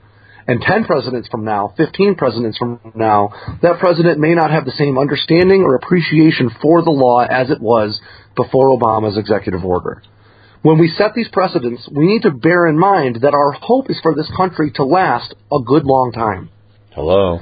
And ten presidents from now, fifteen presidents from now, that president may not have the same understanding or appreciation for the law as it was before Obama's executive order. When we set these precedents, we need to bear in mind that our hope is for this country to last a good long time. Hello.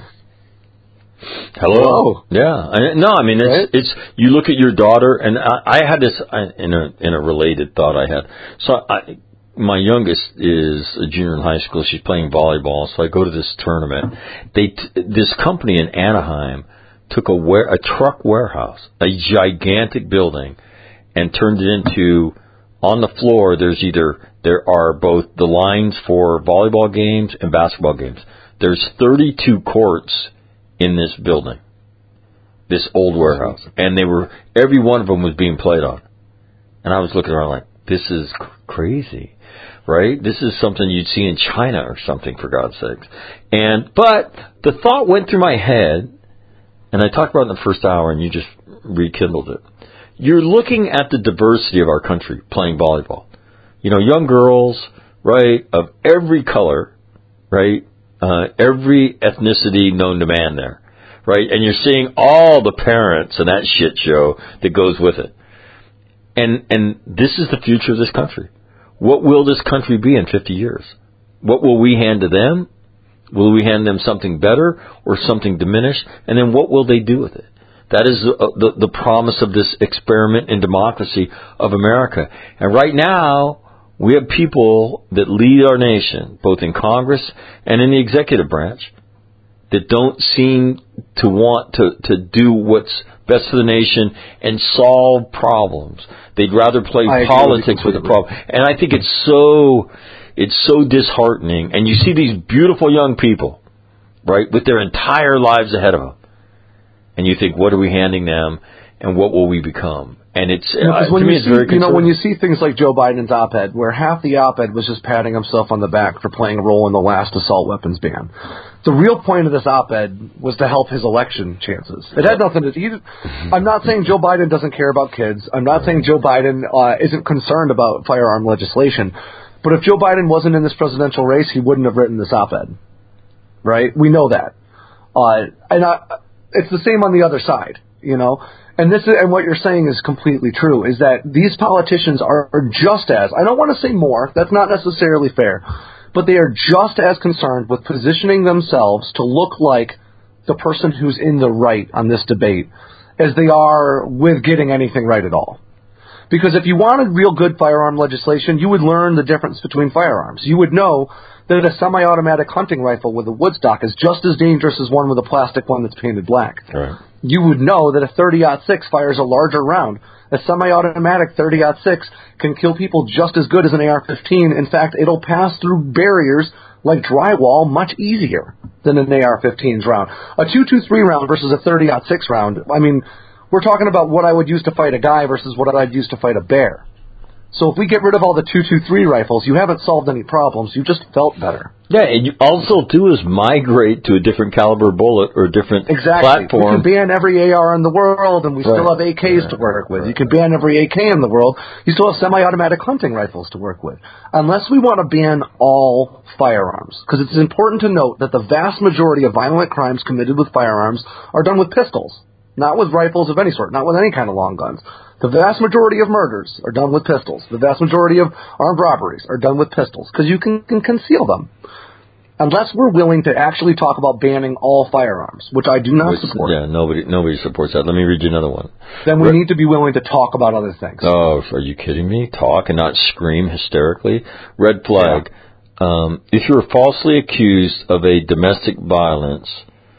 Hello. Hello. Yeah. I, no, I mean it's Right? it's. You look at your daughter, and I, I had this I, in a in a related thought I had. So I, my youngest is a junior in high school. She's playing volleyball, so I go to this tournament. They t- this company in Anaheim took a ware, a truck warehouse, a gigantic building, and turned it into, on the floor. There's either there are both the lines for volleyball games and basketball games. There's thirty-two courts in this building, this old warehouse, and they were every one of them was being played on. And I was looking around like, this is cr- crazy. Right? This is something you'd see in China or something, for God's sakes. And but the thought went through my head, and I talked about it in the first hour, and you just rekindled it. You're looking at the diversity of our country playing volleyball. You know, young girls, right, of every color, right, uh, every ethnicity known to man there, right? And you're seeing all the parents and that shit show that goes with it. And and this is the future of this country. What will this country be in fifty years? What will we hand to them? Will we hand them something better or something diminished? And then what will they do with it? That is the, the, the promise of this experiment in democracy of America. And right now, we have people that lead our nation, both in Congress and in the executive branch, that don't seem to want to, to do what's best for the nation and solve problems. They'd rather play I politics with the problem. And I think it's so, it's so disheartening. And you see these beautiful young people, right, with their entire lives ahead of them. And you think, what are we handing them, and what will we become? And it's, you know, uh, when to me, you it's see, very you know, when concerning. you see things like Joe Biden's op-ed, where half the op-ed was just patting himself on the back for playing a role in the last assault weapons ban. The real point of this op-ed was to help his election chances. It had nothing to do. I'm not saying Joe Biden doesn't care about kids. I'm not saying Joe Biden uh, isn't concerned about firearm legislation. But if Joe Biden wasn't in this presidential race, he wouldn't have written this op-ed. Right? We know that. Uh, and I, it's the same on the other side, you know. And this is, and what you're saying is completely true, is that these politicians are, are just as, I don't want to say more, that's not necessarily fair, but they are just as concerned with positioning themselves to look like the person who's in the right on this debate as they are with getting anything right at all. Because if you wanted real good firearm legislation, you would learn the difference between firearms. You would know that a semi-automatic hunting rifle with a wood stock is just as dangerous as one with a plastic one that's painted black. Right. You would know that a thirty aught six fires a larger round. A semi-automatic thirty aught six can kill people just as good as an A R fifteen. In fact, it'll pass through barriers like drywall much easier than an A R fifteen's round. A two twenty-three round versus a thirty aught six round, I mean, we're talking about what I would use to fight a guy versus what I'd use to fight a bear. So if we get rid of all the two twenty-three rifles, you haven't solved any problems. You just felt better. Yeah, and you also, too, is migrate to a different caliber bullet or a different exactly. platform. We can ban every A R in the world, and we right. still have A Ks right. to work with. Right. You can ban every A K in the world. You still have semi-automatic hunting rifles to work with. Unless we want to ban all firearms, because it's important to note that the vast majority of violent crimes committed with firearms are done with pistols, not with rifles of any sort, not with any kind of long guns. The vast majority of murders are done with pistols. The vast majority of armed robberies are done with pistols because you can, can conceal them. Unless we're willing to actually talk about banning all firearms, which I do not which, support. Yeah, nobody nobody supports that. Let me read you another one. Then we Re- need to be willing to talk about other things. Oh, are you kidding me? Talk and not scream hysterically? Red flag. Yeah. Um, if you're falsely accused of a domestic violence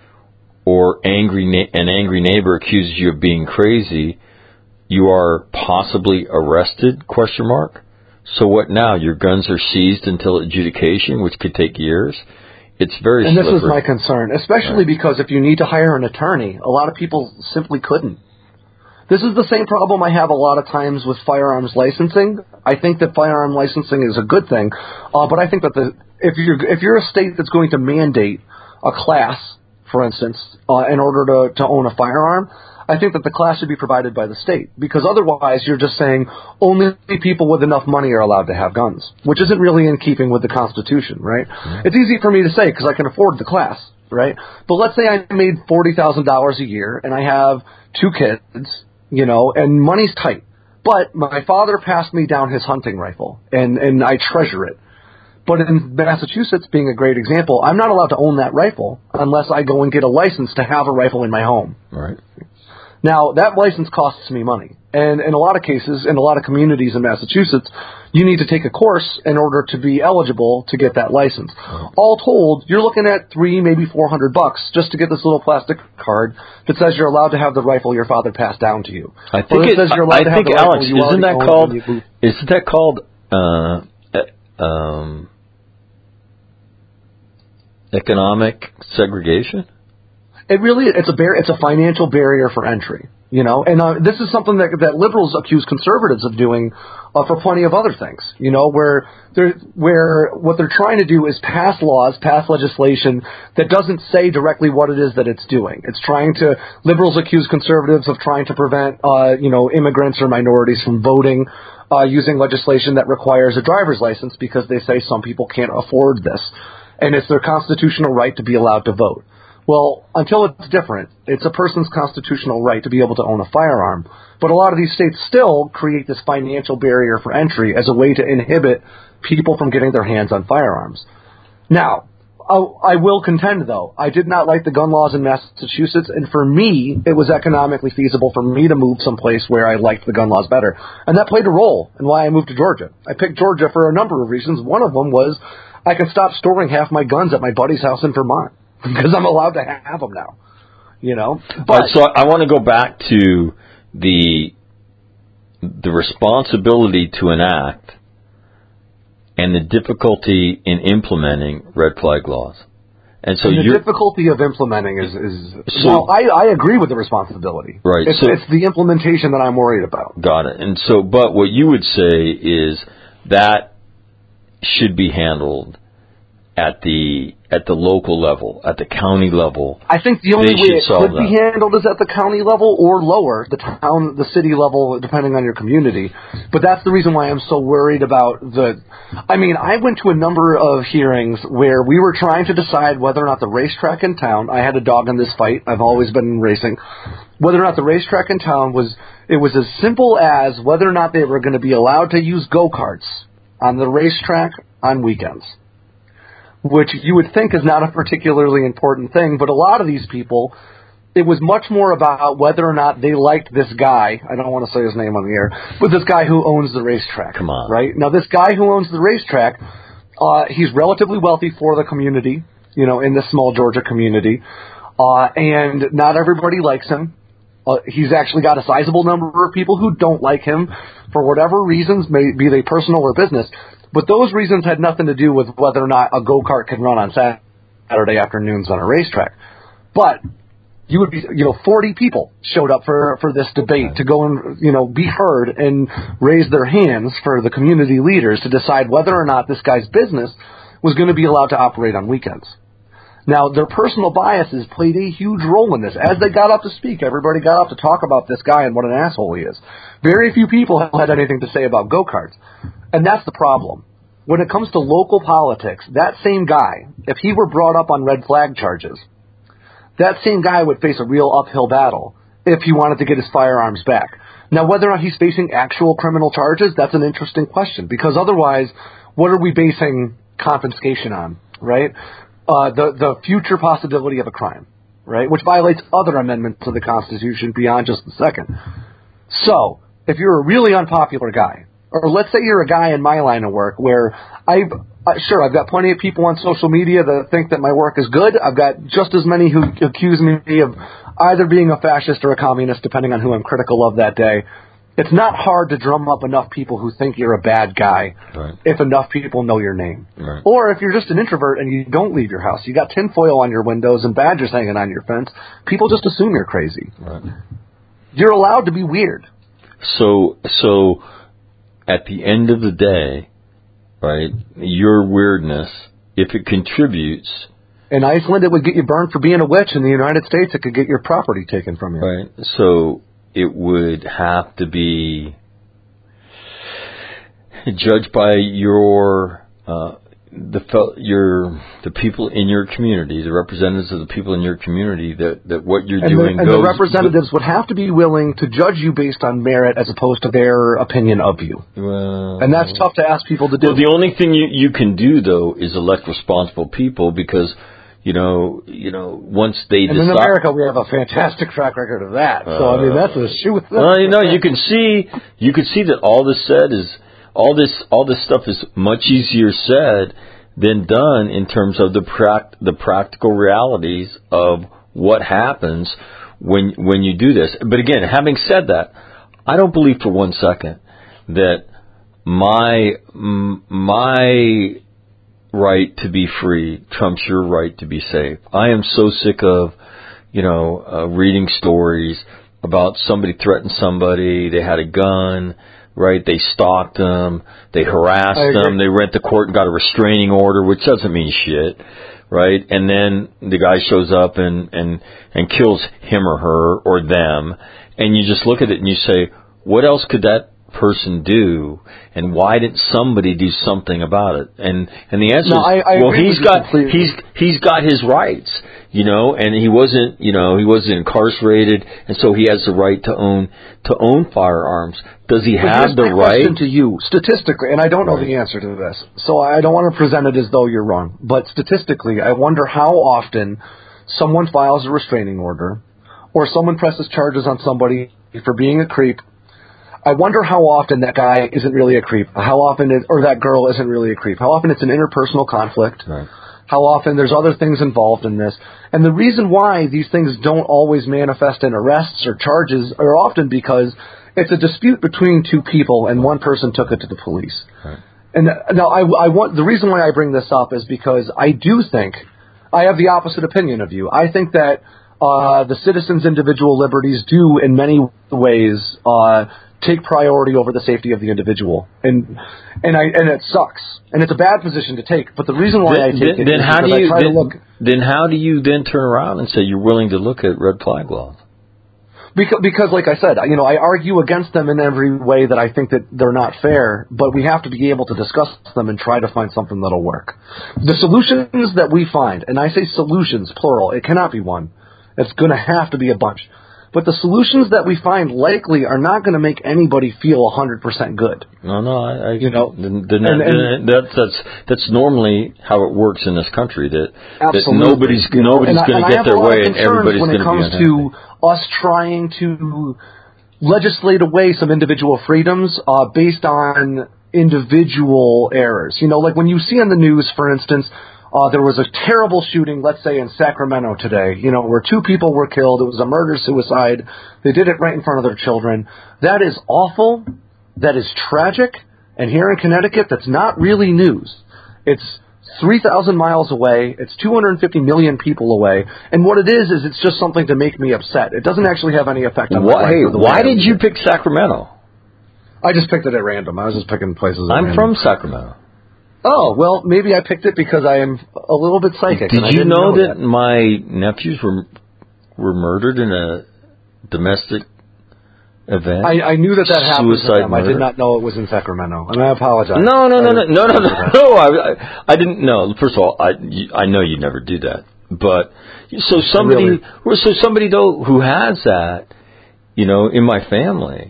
or angry na- an angry neighbor accuses you of being crazy, you are possibly arrested, question mark. So what now? Your guns are seized until adjudication, which could take years? It's very And slippery. This is my concern, especially right. because if you need to hire an attorney, a lot of people simply couldn't. This is the same problem I have a lot of times with firearms licensing. I think that firearm licensing is a good thing, uh, but I think that the if you're if you're a state that's going to mandate a class, for instance, uh, in order to, to own a firearm, I think that the class should be provided by the state, because otherwise you're just saying only people with enough money are allowed to have guns, which isn't really in keeping with the Constitution, right? Mm-hmm. It's easy for me to say because I can afford the class, right? But let's say I made forty thousand dollars a year and I have two kids, you know, and money's tight. But my father passed me down his hunting rifle, and, and I treasure it. But in Massachusetts, being a great example, I'm not allowed to own that rifle unless I go and get a license to have a rifle in my home. Right. Now, that license costs me money. And in a lot of cases, in a lot of communities in Massachusetts, you need to take a course in order to be eligible to get that license. Oh. All told, you're looking at three, maybe four hundred bucks just to get this little plastic card that says you're allowed to have the rifle your father passed down to you. I think it, says you're allowed I to think have the Alex, rifle you isn't that own called? You Isn't that called? Uh, um, economic segregation? It really it's a bar- it's a financial barrier for entry, you know. And uh, this is something that that liberals accuse conservatives of doing uh, for plenty of other things, you know, where they're where what they're trying to do is pass laws, pass legislation that doesn't say directly what it is that it's doing. It's trying to liberals accuse conservatives of trying to prevent uh, you know immigrants or minorities from voting uh, using legislation that requires a driver's license because they say some people can't afford this, and it's their constitutional right to be allowed to vote. Well, until it's different, it's a person's constitutional right to be able to own a firearm. But a lot of these states still create this financial barrier for entry as a way to inhibit people from getting their hands on firearms. Now, I will contend, though, I did not like the gun laws in Massachusetts, and for me, it was economically feasible for me to move someplace where I liked the gun laws better. And that played a role in why I moved to Georgia. I picked Georgia for a number of reasons. One of them was I could stop storing half my guns at my buddy's house in Vermont, because I'm allowed to have them now. You know? But, right, so I want to go back to the the responsibility to enact and the difficulty in implementing red flag laws. And so and the you're, difficulty of implementing is, is so, well, I, I agree with the responsibility. Right. It's, so, it's the implementation that I'm worried about. Got it. And so, but what you would say is that should be handled at the at the local level, at the county level. I think the only They way should it solve could be that. handled is at the county level or lower, the town, the city level, depending on your community. But that's the reason why I'm so worried about the... I mean, I went to a number of hearings where we were trying to decide whether or not the racetrack in town... I had a dog in this fight. I've always been in racing. Whether or not the racetrack in town was... It was as simple as whether or not they were going to be allowed to use go-karts on the racetrack on weekends, which you would think is not a particularly important thing, but a lot of these people, it was much more about whether or not they liked this guy. I don't want to say his name on the air, but this guy who owns the racetrack. Come on. Right? Now, this guy who owns the racetrack, uh, he's relatively wealthy for the community, you know, in this small Georgia community, uh, and not everybody likes him. Uh, he's actually got a sizable number of people who don't like him for whatever reasons, may be they personal or business. But those reasons had nothing to do with whether or not a go-kart can run on Saturday afternoons on a racetrack. But you would be, you know, forty people showed up for, for this debate to go and, you know, be heard and raise their hands for the community leaders to decide whether or not this guy's business was going to be allowed to operate on weekends. Now, their personal biases played a huge role in this. As they got up to speak, everybody got up to talk about this guy and what an asshole he is. Very few people had anything to say about go-karts. And that's the problem. When it comes to local politics, that same guy, if he were brought up on red flag charges, that same guy would face a real uphill battle if he wanted to get his firearms back. Now, whether or not he's facing actual criminal charges, that's an interesting question, because otherwise, what are we basing confiscation on, right? Uh, the, the future possibility of a crime, right, which violates other amendments to the Constitution beyond just the second. So, if you're a really unpopular guy, or let's say you're a guy in my line of work where I've, uh, sure, I've got plenty of people on social media that think that my work is good. I've got just as many who accuse me of either being a fascist or a communist, depending on who I'm critical of that day. It's not hard to drum up enough people who think you're a bad guy right. if enough people know your name. Right. Or if you're just an introvert and you don't leave your house, you got tinfoil on your windows and badgers hanging on your fence, people just assume you're crazy. Right. You're allowed to be weird. So, so at the end of the day, right, your weirdness, if it contributes... In Iceland, it would get you burned for being a witch. In the United States, it could get your property taken from you. Right. So it would have to be judged by your uh, the fel- your the people in your community, the representatives of the people in your community, that, that what you're and doing the, and goes... the representatives would have to be willing to judge you based on merit as opposed to their opinion of you. Well, and that's tough to ask people to do. Well, the only thing you, you can do, though, is elect responsible people because... You know, you know. Once they and decide, in America, we have a fantastic track record of that. So uh, I mean, that's a shoe. Well, you know, you can see, you can see that all this said is all this, all this stuff is much easier said than done in terms of the pract, the practical realities of what happens when when you do this. But again, having said that, I don't believe for one second that my my right to be free trumps your right to be safe. I am so sick of, you know, uh, reading stories about somebody threatened somebody, they had a gun, right? They stalked them, they harassed them, they went to court and got a restraining order, which doesn't mean shit, right? And then the guy shows up and, and, and kills him or her or them, and you just look at it and you say, what else could that person do, and why didn't somebody do something about it? And and the answer no, is, I, I well, agree he's with you got completely. he's he's got his rights, you know, and he wasn't, you know, he wasn't incarcerated, and so he has the right to own to own firearms. Does he But have here's the my right? question to you, statistically, and I don't know Right. the answer to this, so I don't want to present it as though you're wrong. But statistically, I wonder how often someone files a restraining order, or someone presses charges on somebody for being a creep. I wonder how often that guy isn't really a creep. How often, it, or that girl isn't really a creep. How often it's an interpersonal conflict. Right. How often there's other things involved in this. And the reason why these things don't always manifest in arrests or charges are often because it's a dispute between two people and one person took it to the police. Right. And now I, I want, the reason why I bring this up is because I do think, I have the opposite opinion of you. I think that uh, the citizens' individual liberties do in many ways uh, take priority over the safety of the individual. And and I and it sucks. And it's a bad position to take. But the reason why then, I take then, it then is how because do you I try then, to look... then how do you then turn around and say you're willing to look at red flag laws? Because, because, like I said, you know, I argue against them in every way that I think that they're not fair, but we have to be able to discuss them and try to find something that'll work. The solutions that we find, and I say solutions, plural, it cannot be one. It's going to have to be a bunch. But the solutions that we find likely are not going to make anybody feel one hundred percent good. No, no, I, I You know, then, then, and- then and- that's that's that's normally how it works in this country. That Absolutely. that nobody's You know, nobody's and I- going and to I get have their a lot of way, and concerns everybody's when going it to be comes unhappy. to us trying to legislate away some individual freedoms uh, based on individual errors. You know, like when you see on the news, for instance, uh, there was a terrible shooting, let's say in Sacramento today, you know, where two people were killed. It was a murder-suicide. They did it right in front of their children. That is awful. That is tragic. And here in Connecticut, that's not really news. It's three thousand miles away. It's two hundred fifty million people away. And what it is, is it's just something to make me upset. It doesn't actually have any effect on my Why, life. hey, or the why way I did live. you pick Sacramento? I just picked it at random. I was just picking places at I'm random. from Sacramento. Oh, well, maybe I picked it because I am a little bit psychic. Did and I you didn't know, know that my nephews were were murdered in a domestic event? I, I knew that that happened to Suicide them. I murder? did not know it was in Sacramento, and I apologize. No, no, no, I- no, no, no, no, no. I, I, I didn't know. First of all, I, you- I know you never do that. But so somebody, Really? so somebody though who has that, you know, in my family,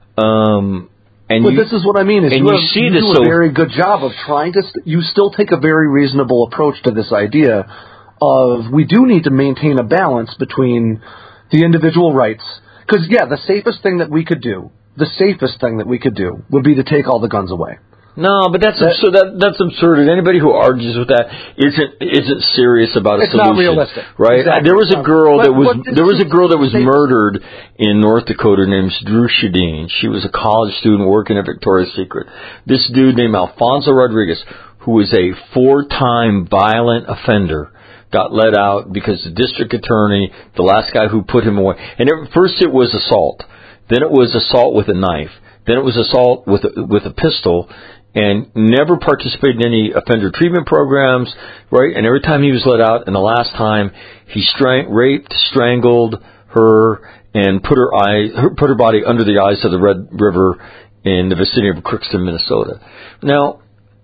um, and But you, this is what I mean. Is and you, you have, see you this, do a so- very good job of trying to. St- you still take a very reasonable approach to this idea of we do need to maintain a balance between the individual rights. Because yeah, the safest thing that we could do, the safest thing that we could do, would be to take all the guns away. No, but that's That- absurd. That, that's absurd. And anybody who argues with that isn't isn't serious about a It's not solution. realistic. Right? Exactly. There was a It's not- girl but- that was but it's there was a just girl that was safe- murdered in North Dakota named Drew Shadeen. She was a college student working at Victoria's Secret. This dude named Alfonso Rodriguez, who was a four-time violent offender, got let out because the district attorney, the last guy who put him away, and at first it was assault, then it was assault with a knife, then it was assault with a, with a pistol, and never participated in any offender treatment programs, right? And every time he was let out, and the last time he strang- raped, strangled her, and put her eye, her, put her body under the ice of the Red River in the vicinity of Crookston, Minnesota. Now,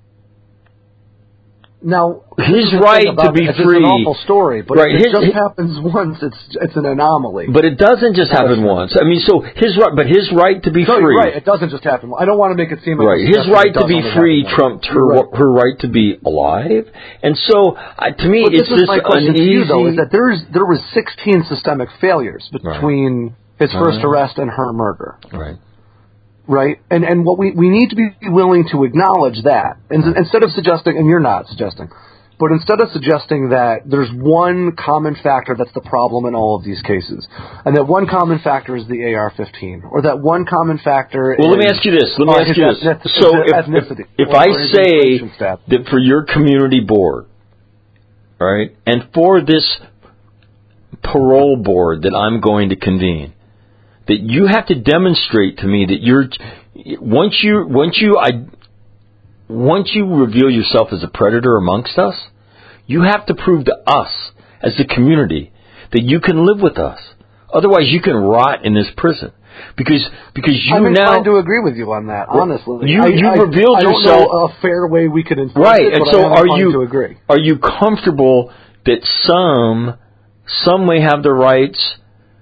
Now, his the thing right to about be it, it's free, an awful story, but right, if it his- just his- happens once, it's it's an anomaly. but it doesn't just Not happen a- once. I mean, so his right, but his right to be no, free, you're right. It doesn't just happen. I don't want to make it seem like right? it's His just right that it to be does only free happen once. trumped her You're right. her right to be alive, and so uh, to me, But it's this is this my question to uneasy. you, though, is that there's there was sixteen systemic failures between his first Uh-huh. arrest and her murder, right. right? And and what we we need to be willing to acknowledge that, and instead of suggesting, and you're not suggesting, but instead of suggesting that there's one common factor that's the problem in all of these cases, and that one common factor is the A R fifteen, or that one common factor Well, is... let me ask you this. Let me uh, ask his you this. ethnic- So, his if, ethnicity, if, if or I his say immigration status. that for your community board, right, and for this parole board that I'm going to convene, that you have to demonstrate to me that you're once you once you I once you reveal yourself as a predator amongst us, you have to prove to us as the community that you can live with us. Otherwise, you can rot in this prison. Because because you I'm now inclined to agree with you on that. Honestly, you I, you've I, revealed I don't yourself know a fair way we could enforce right, it, and but so I am are inclined you to agree. are you comfortable that some some may have their rights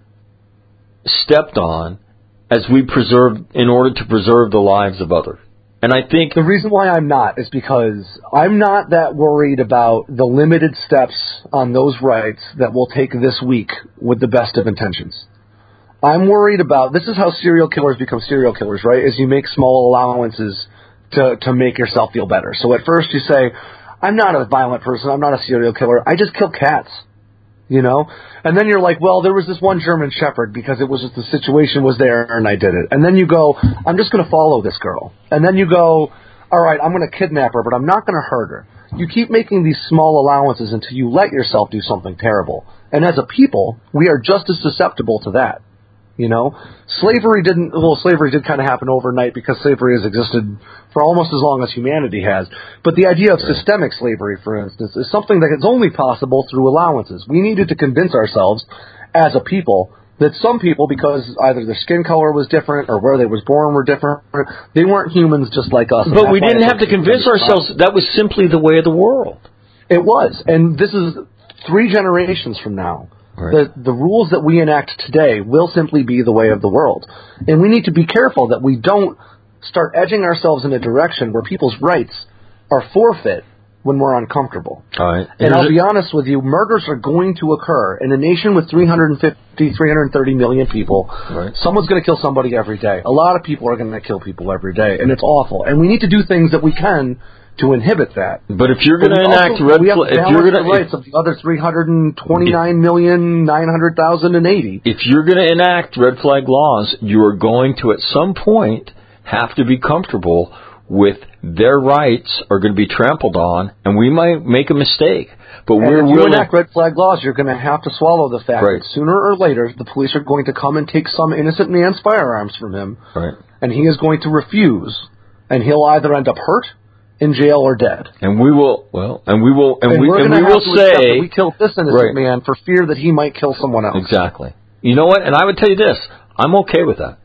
stepped on as we preserve in order to preserve the lives of others? And I think the reason why I'm not is because I'm not that worried about the limited steps on those rights that we'll take this week with the best of intentions. I'm worried about, this is how serial killers become serial killers, right? Is you make small allowances to, to make yourself feel better. So at first you say, I'm not a violent person, I'm not a serial killer, I just kill cats. You know? And then you're like, well, there was this one German Shepherd because it was just the situation was there and I did it. And then you go, I'm just going to follow this girl. And then you go, all right, I'm going to kidnap her, but I'm not going to hurt her. You keep making these small allowances until you let yourself do something terrible. And as a people, we are just as susceptible to that. You know, slavery didn't, well, slavery did kind of happen overnight because slavery has existed for almost as long as humanity has. But the idea of right. systemic slavery, for instance, is something that is only possible through allowances. We needed to convince ourselves as a people that some people, because either their skin color was different or where they was born were different, they weren't humans just like us. But we didn't have to convince ourselves. That was simply the way of the world. It was. And this is three generations from now. Right. The the rules that we enact today will simply be the way of the world. And we need to be careful that we don't start edging ourselves in a direction where people's rights are forfeit when we're uncomfortable. All right. And, and I'll be honest with you, murders are going to occur. In a nation with three hundred fifty, three hundred thirty million people, right. someone's going to kill somebody every day. A lot of people are going to kill people every day, and it's awful. And we need to do things that we can to inhibit that. But if you're going to enact red flag, if you're going to the rights of the other three hundred twenty-nine million nine hundred thousand eighty, if you're going to enact red flag laws, you are going to at some point have to be comfortable with their rights are going to be trampled on, and we might make a mistake. But and we're if you willing. enact red flag laws, you're going to have to swallow the fact right. that sooner or later the police are going to come and take some innocent man's firearms from him, right. and he is going to refuse, and he'll either end up hurt, in jail, or dead. And we will, well, and we will, and, and we, we're and we have will to say that we killed this innocent right. man for fear that he might kill someone else. Exactly. You know what? And I would tell you this: I'm okay with that.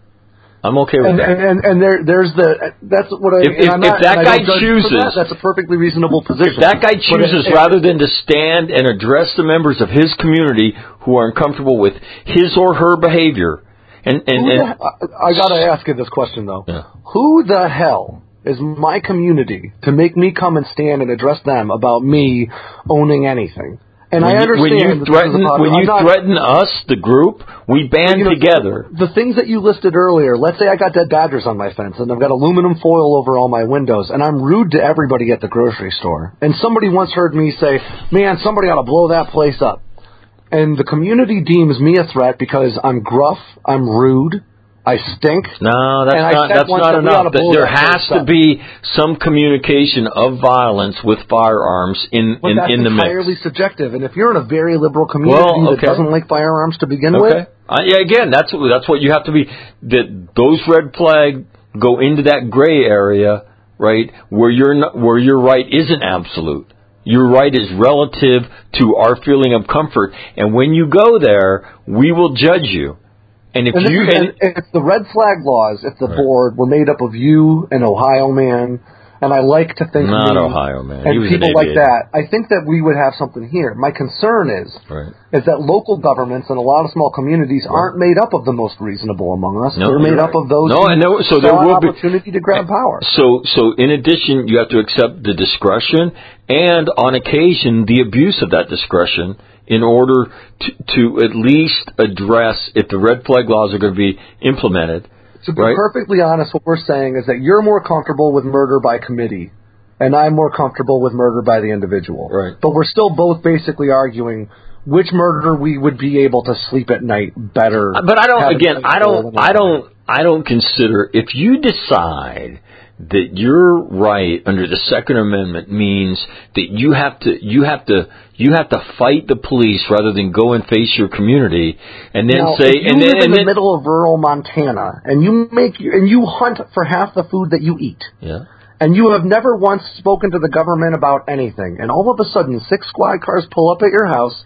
I'm okay with and, that. And, and, and there, there's the that's what I. If, if, I'm if not, that guy that, chooses, that's a perfectly reasonable position. If that guy chooses, it, rather than to stand and address the members of his community who are uncomfortable with his or her behavior, and and, and the, I, I got to ask you this question though: yeah. Who the hell is my community to make me come and stand and address them about me owning anything? And when I understand you, when you threaten when you not, threaten us, the group, we band you know, together. The things that you listed earlier. Let's say I got dead badgers on my fence, and I've got aluminum foil over all my windows, and I'm rude to everybody at the grocery store. And somebody once heard me say, "Man, somebody ought to blow that place up." And the community deems me a threat because I'm gruff, I'm rude, I stink. No, that's and not that's not that enough. There has to up. be some communication of violence with firearms in but in, that's in the mix. That's entirely subjective. And if you're in a very liberal community well, okay. that doesn't like firearms to begin okay. with, uh, yeah, again, that's that's what you have to be. That those red flag go into that gray area, right, where your where your right isn't absolute. Your right is relative to our feeling of comfort, and when you go there, we will judge you. And if and you is, and, if the red flag laws, if the right. board were made up of you, an Ohio man, and I like to think not me, Ohio man, and people like that, I think that we would have something here. My concern is right. is that local governments and a lot of small communities right. aren't made up of the most reasonable among us. No, They're made right. up of those no, who and there, so saw there an will opportunity be, to grab power. So, so in addition, you have to accept the discretion and, on occasion, the abuse of that discretion in order to, to at least address if the red flag laws are going to be implemented. To be right? perfectly honest, what we're saying is that you're more comfortable with murder by committee, and I'm more comfortable with murder by the individual. Right. But we're still both basically arguing which murder we would be able to sleep at night better. But I don't. Again, I don't. I don't. I don't consider if you decide that your right under the Second Amendment means that you have to you have to you have to fight the police rather than go and face your community and then now, say if you and live then in and the then, middle of rural Montana and you make and you hunt for half the food that you eat. Yeah. And you have never once spoken to the government about anything, and all of a sudden six squad cars pull up at your house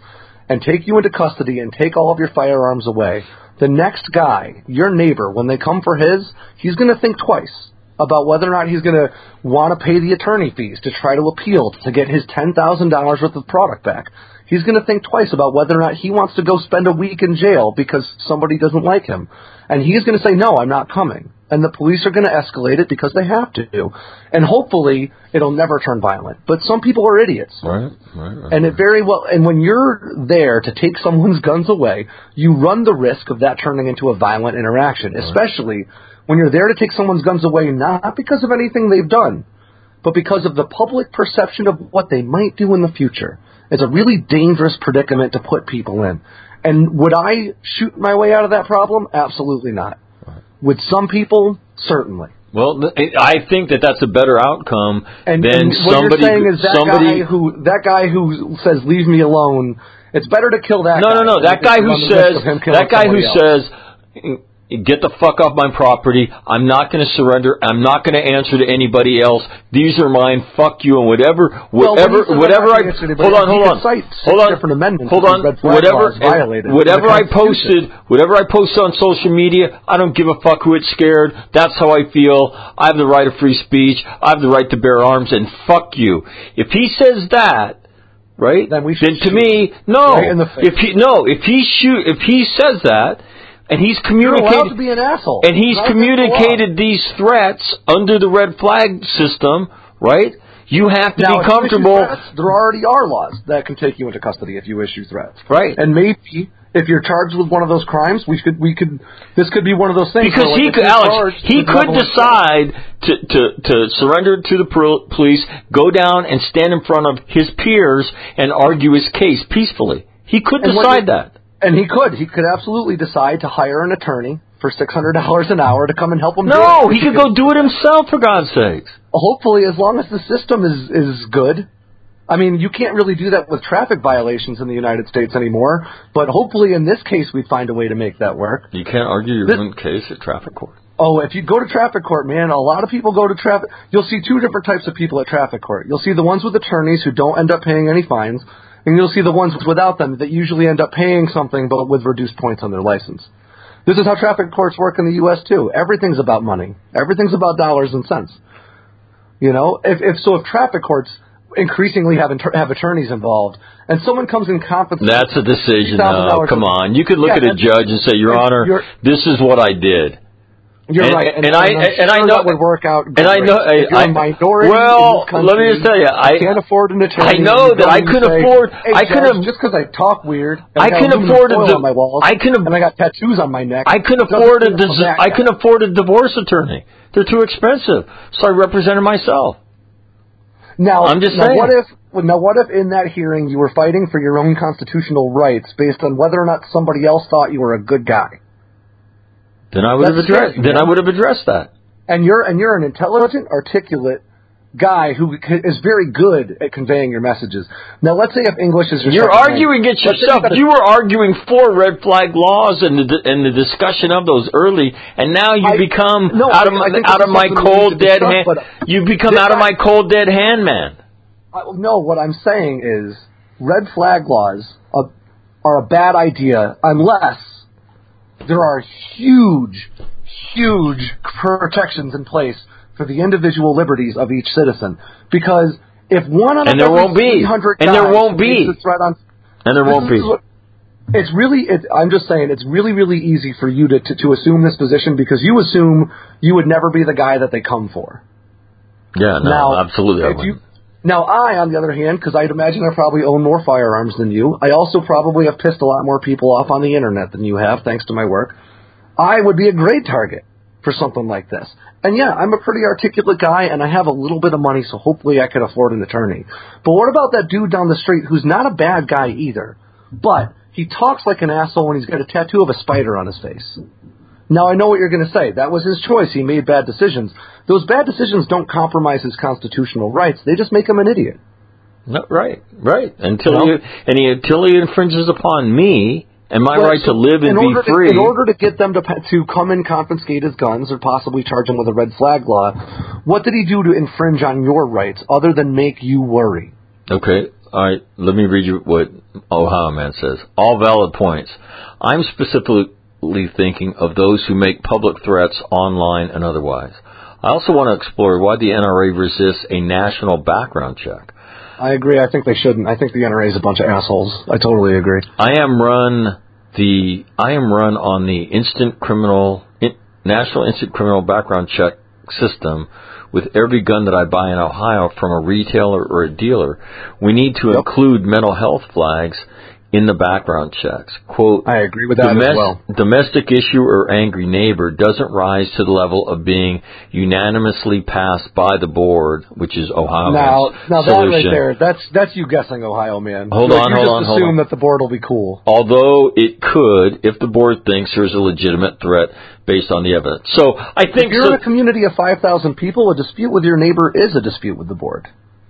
and take you into custody and take all of your firearms away, the next guy, your neighbor, when they come for his, he's going to think twice about whether or not he's going to want to pay the attorney fees to try to appeal to get his ten thousand dollars worth of product back. He's going to think twice about whether or not he wants to go spend a week in jail because somebody doesn't like him. And he's going to say, no, I'm not coming. And the police are going to escalate it because they have to. And hopefully it'll never turn violent. But some people are idiots. Right, right, right. And it very well, and when you're there to take someone's guns away, you run the risk of that turning into a violent interaction, right. Especially when you're there to take someone's guns away, not because of anything they've done, but because of the public perception of what they might do in the future. It's a really dangerous predicament to put people in. And would I shoot my way out of that problem? Absolutely not. Right. With some people, certainly. Well, I think that that's a better outcome and, than and what somebody. You're saying is that somebody, guy who that guy who says "leave me alone." It's better to kill that. No, guy no, no. That guy who says that guy who else. says. Get the fuck off my property. I'm not going to surrender. I'm not going to answer to anybody else. These are mine. Fuck you. And whatever, whatever, well, whatever I, hold on, hold on, hold on, different amendments hold on, whatever, whatever I posted, whatever I posted on social media, I don't give a fuck who it's scared. That's how I feel. I have the right of free speech. I have the right to bear arms, and fuck you. If he says that, right, then, we should then to me, no. Right in the face. If he, no, if he shoot, if he says that, and he's communicated, You're allowed to be an asshole. And he's communicated these threats under the red flag system, right? You have to now, be comfortable. Threats, there already are laws that can take you into custody if you issue threats, right? And maybe if you're charged with one of those crimes, we could, we could, this could be one of those things. Because like he could, Alex, he could decide to, to to surrender to the police, go down and stand in front of his peers and argue his case peacefully. He could decide that. And he could. He could absolutely decide to hire an attorney for six hundred dollars an hour to come and help him no, do it. No, he could go do it himself, for God's sakes. Hopefully, as long as the system is, is good. I mean, you can't really do that with traffic violations in the United States anymore, but hopefully in this case we'd find a way to make that work. You can't argue your this, own case at traffic court. Oh, if you go to traffic court, man, a lot of people go to traffic. You'll see two different types of people at traffic court. You'll see the ones with attorneys who don't end up paying any fines, and you'll see the ones without them that usually end up paying something but with reduced points on their license. This is how traffic courts work in the U S too. Everything's about money. Everything's about dollars and cents. You know, if, if so, if traffic courts increasingly have inter- have attorneys involved, and someone comes in compensated. That's a decision. No, come on. You could look yeah, at a judge and say, Your Honor, this is what I did. You're and, right, and, and, and I and, and I know that would work out. And I know if you're I, a minority. Well, in this country, let me just tell you, I can't afford an attorney. I know that I could say, afford. Hey, I could have just because I talk weird. I can afford a. On my walls, I can. And I got tattoos on my neck. I can afford a. I can afford a divorce attorney. They're too expensive, so I represented myself. Now, I'm just now saying. what if? Now, what if in that hearing you were fighting for your own constitutional rights based on whether or not somebody else thought you were a good guy? Then I would That's have addressed. scary, then man. I would have addressed that. And you're and you're an intelligent, articulate guy who is very good at conveying your messages. Now, let's say if English is your you're arguing language. it yourself. You were arguing for red flag laws and the and the discussion of those early, and now you I, become no, out of I, I out of my cold dead discuss, hand. You become out of my cold dead hand, man. I, no, what I'm saying is red flag laws are, are a bad idea unless there are huge, huge protections in place for the individual liberties of each citizen. Because if one out of and there every won't be, and there won't be, on, and there won't be. What, it's really, it, I'm just saying, it's really, really easy for you to, to to assume this position because you assume you would never be the guy that they come for. Yeah, no, now, absolutely. I if you, now, I, on the other hand, because I'd imagine I probably own more firearms than you, I also probably have pissed a lot more people off on the internet than you have, thanks to my work. I would be a great target for something like this. And yeah, I'm a pretty articulate guy, and I have a little bit of money, so hopefully I could afford an attorney. But what about that dude down the street who's not a bad guy either, but he talks like an asshole when he's got a tattoo of a spider on his face? Now, I know what you're going to say. That was his choice. He made bad decisions. Those bad decisions don't compromise his constitutional rights. They just make him an idiot. No, right, right. Until you know? you, and he, until he infringes upon me and my well, right so to live and be to, free. In order to get them to to come and confiscate his guns or possibly charge him with a red flag law, what did he do to infringe on your rights other than make you worry? Okay, All right, let me read you what Ohio Man says. All valid points. I'm specifically thinking of those who make public threats online and otherwise. I also want to explore why the N R A resists a national background check. I agree. I think they shouldn't. I think the N R A is a bunch of assholes. I totally agree. I am run the I am run on the instant criminal in, National Instant Criminal Background Check system with every gun that I buy in Ohio from a retailer or a dealer. We need to yep. include mental health flags in the background checks. Quote, I agree with that Domes- as well. Domestic issue or angry neighbor doesn't rise to the level of being unanimously passed by the board, which is Ohio Now, now that solution. right there, that's that's you guessing, Ohio Man. Hold like on, you hold just on, hold assume on. that the board will be cool. Although it could, if the board thinks there's a legitimate threat based on the evidence. So I think if you're so, in a community of five thousand people, a dispute with your neighbor is a dispute with the board.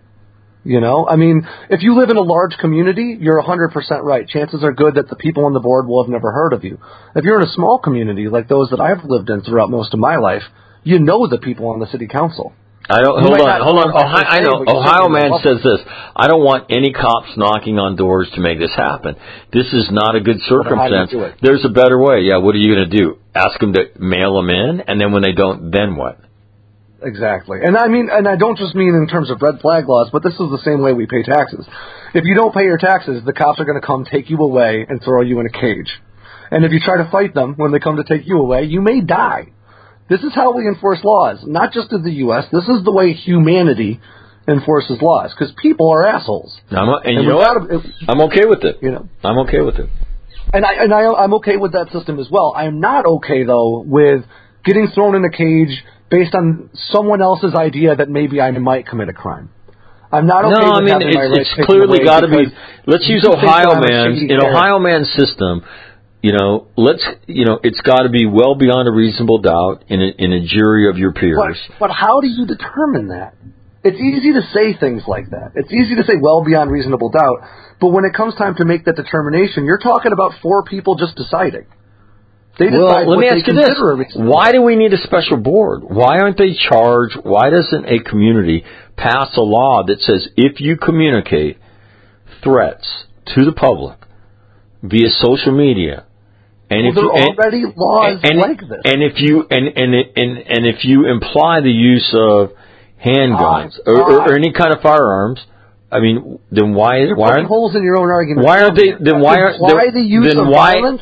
You know, I mean, if you live in a large community, you're one hundred percent right. Chances are good that the people on the board will have never heard of you. If you're in a small community like those that I've lived in throughout most of my life, you know the people on the city council. I don't. You hold might on, not hold on. know Ohio, I say, know. but you Ohio certainly Man love says this. I don't want any cops knocking on doors to make this happen. This is not a good circumstance. How do you do it? There's a better way. Yeah. What are you going to do? Ask them to mail them in, and then when they don't, then what? Exactly. And I mean, and I don't just mean in terms of red flag laws, but this is the same way we pay taxes. If you don't pay your taxes, the cops are going to come take you away and throw you in a cage. And if you try to fight them when they come to take you away, you may die. This is how we enforce laws, not just in the U S This is the way humanity enforces laws, because people are assholes. I'm a, and, and you know what? It, I'm okay with it. You know, I'm okay with it. And I and I, I'm okay with that system as well. I am not okay though with getting thrown in a cage based on someone else's idea that maybe I might commit a crime. I'm not okay no, with I mean, having it's, my rights it's clearly got to be. Let's use you think Ohio I'm a Man's shady in character. Ohio Man's system. You know, let's you know, it's got to be well beyond a reasonable doubt in a, in a jury of your peers. But, but how do you determine that? It's easy to say things like that. It's easy to say well beyond reasonable doubt. But when it comes time to make that determination, you're talking about four people just deciding. They well, decide let what me they ask you this. consider a reasonable Why do we need a special board? Why aren't they charged? Why doesn't a community pass a law that says if you communicate threats to the public via social media, and well, if there you, are and, already laws and, like this. And if you and and and, and if you imply the use of handguns uh, or, or, uh, or any kind of firearms, I mean, then why You're why poking aren't holes in your own argument? Why aren't they? Then why aren't why then, the use then of why, violence?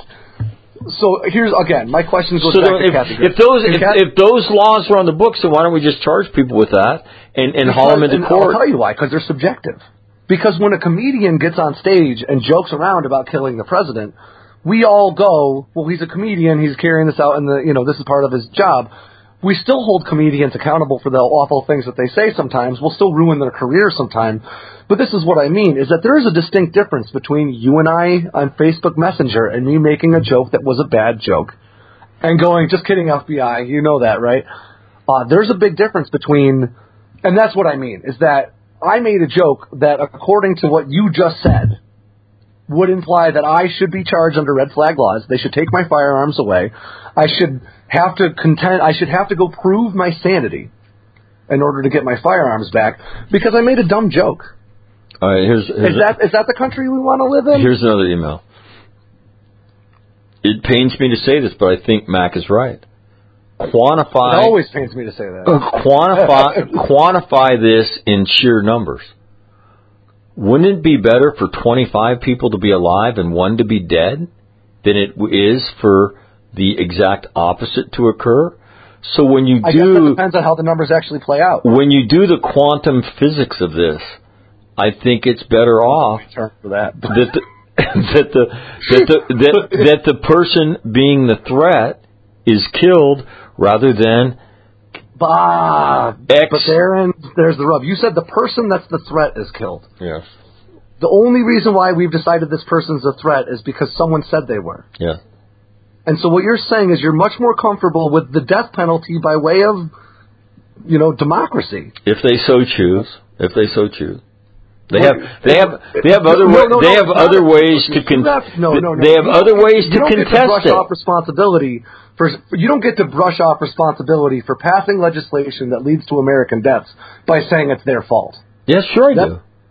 So here's again, my question goes So back then to if, Kathy. if those if, Kathy, if those laws were on the books, then why don't we just charge people with that and, and haul them into and court? I'll tell you why, because they're subjective. Because when a comedian gets on stage and jokes around about killing the president, we all go, well, he's a comedian, he's carrying this out, and the you know this is part of his job. We still hold comedians accountable for the awful things that they say sometimes. We'll still ruin their career sometimes. But this is what I mean, is that there is a distinct difference between you and I on Facebook Messenger and me making a joke that was a bad joke and going, just kidding, F B I, you know that, right? Uh, there's a big difference between, and that's what I mean, is that I made a joke that, according to what you just said, would imply that I should be charged under red flag laws. They should take my firearms away. I should have to contend. I should have to go prove my sanity in order to get my firearms back because I made a dumb joke. All right, here's, here's is that is that the country we want to live in? Here's another email. It pains me to say this, but I think Mac is right. Quantify. It always pains me to say that. Quantify quantify this in sheer numbers. Wouldn't it be better for twenty-five people to be alive and one to be dead than it is for the exact opposite to occur? So when you do, I guess that depends on how the numbers actually play out. When you do the quantum physics of this, I think it's better off for that. that the, that the that the that, that the person being the threat is killed rather than. Bah, X. but therein, there's the rub. You said the person that's the threat is killed. Yes. The only reason why we've decided this person's a threat is because someone said they were. Yeah. And so what you're saying is you're much more comfortable with the death penalty by way of, you know, democracy. If they so choose. If they so choose. They Well, have they have they have other no, no, they no, have it's other not- ways to con- have- no, no, no. they have You other don't ways get- to you don't get to contest brush it. off responsibility for you don't get to brush off responsibility for passing legislation that leads to American deaths by saying it's their fault. Yes, sure I That, do.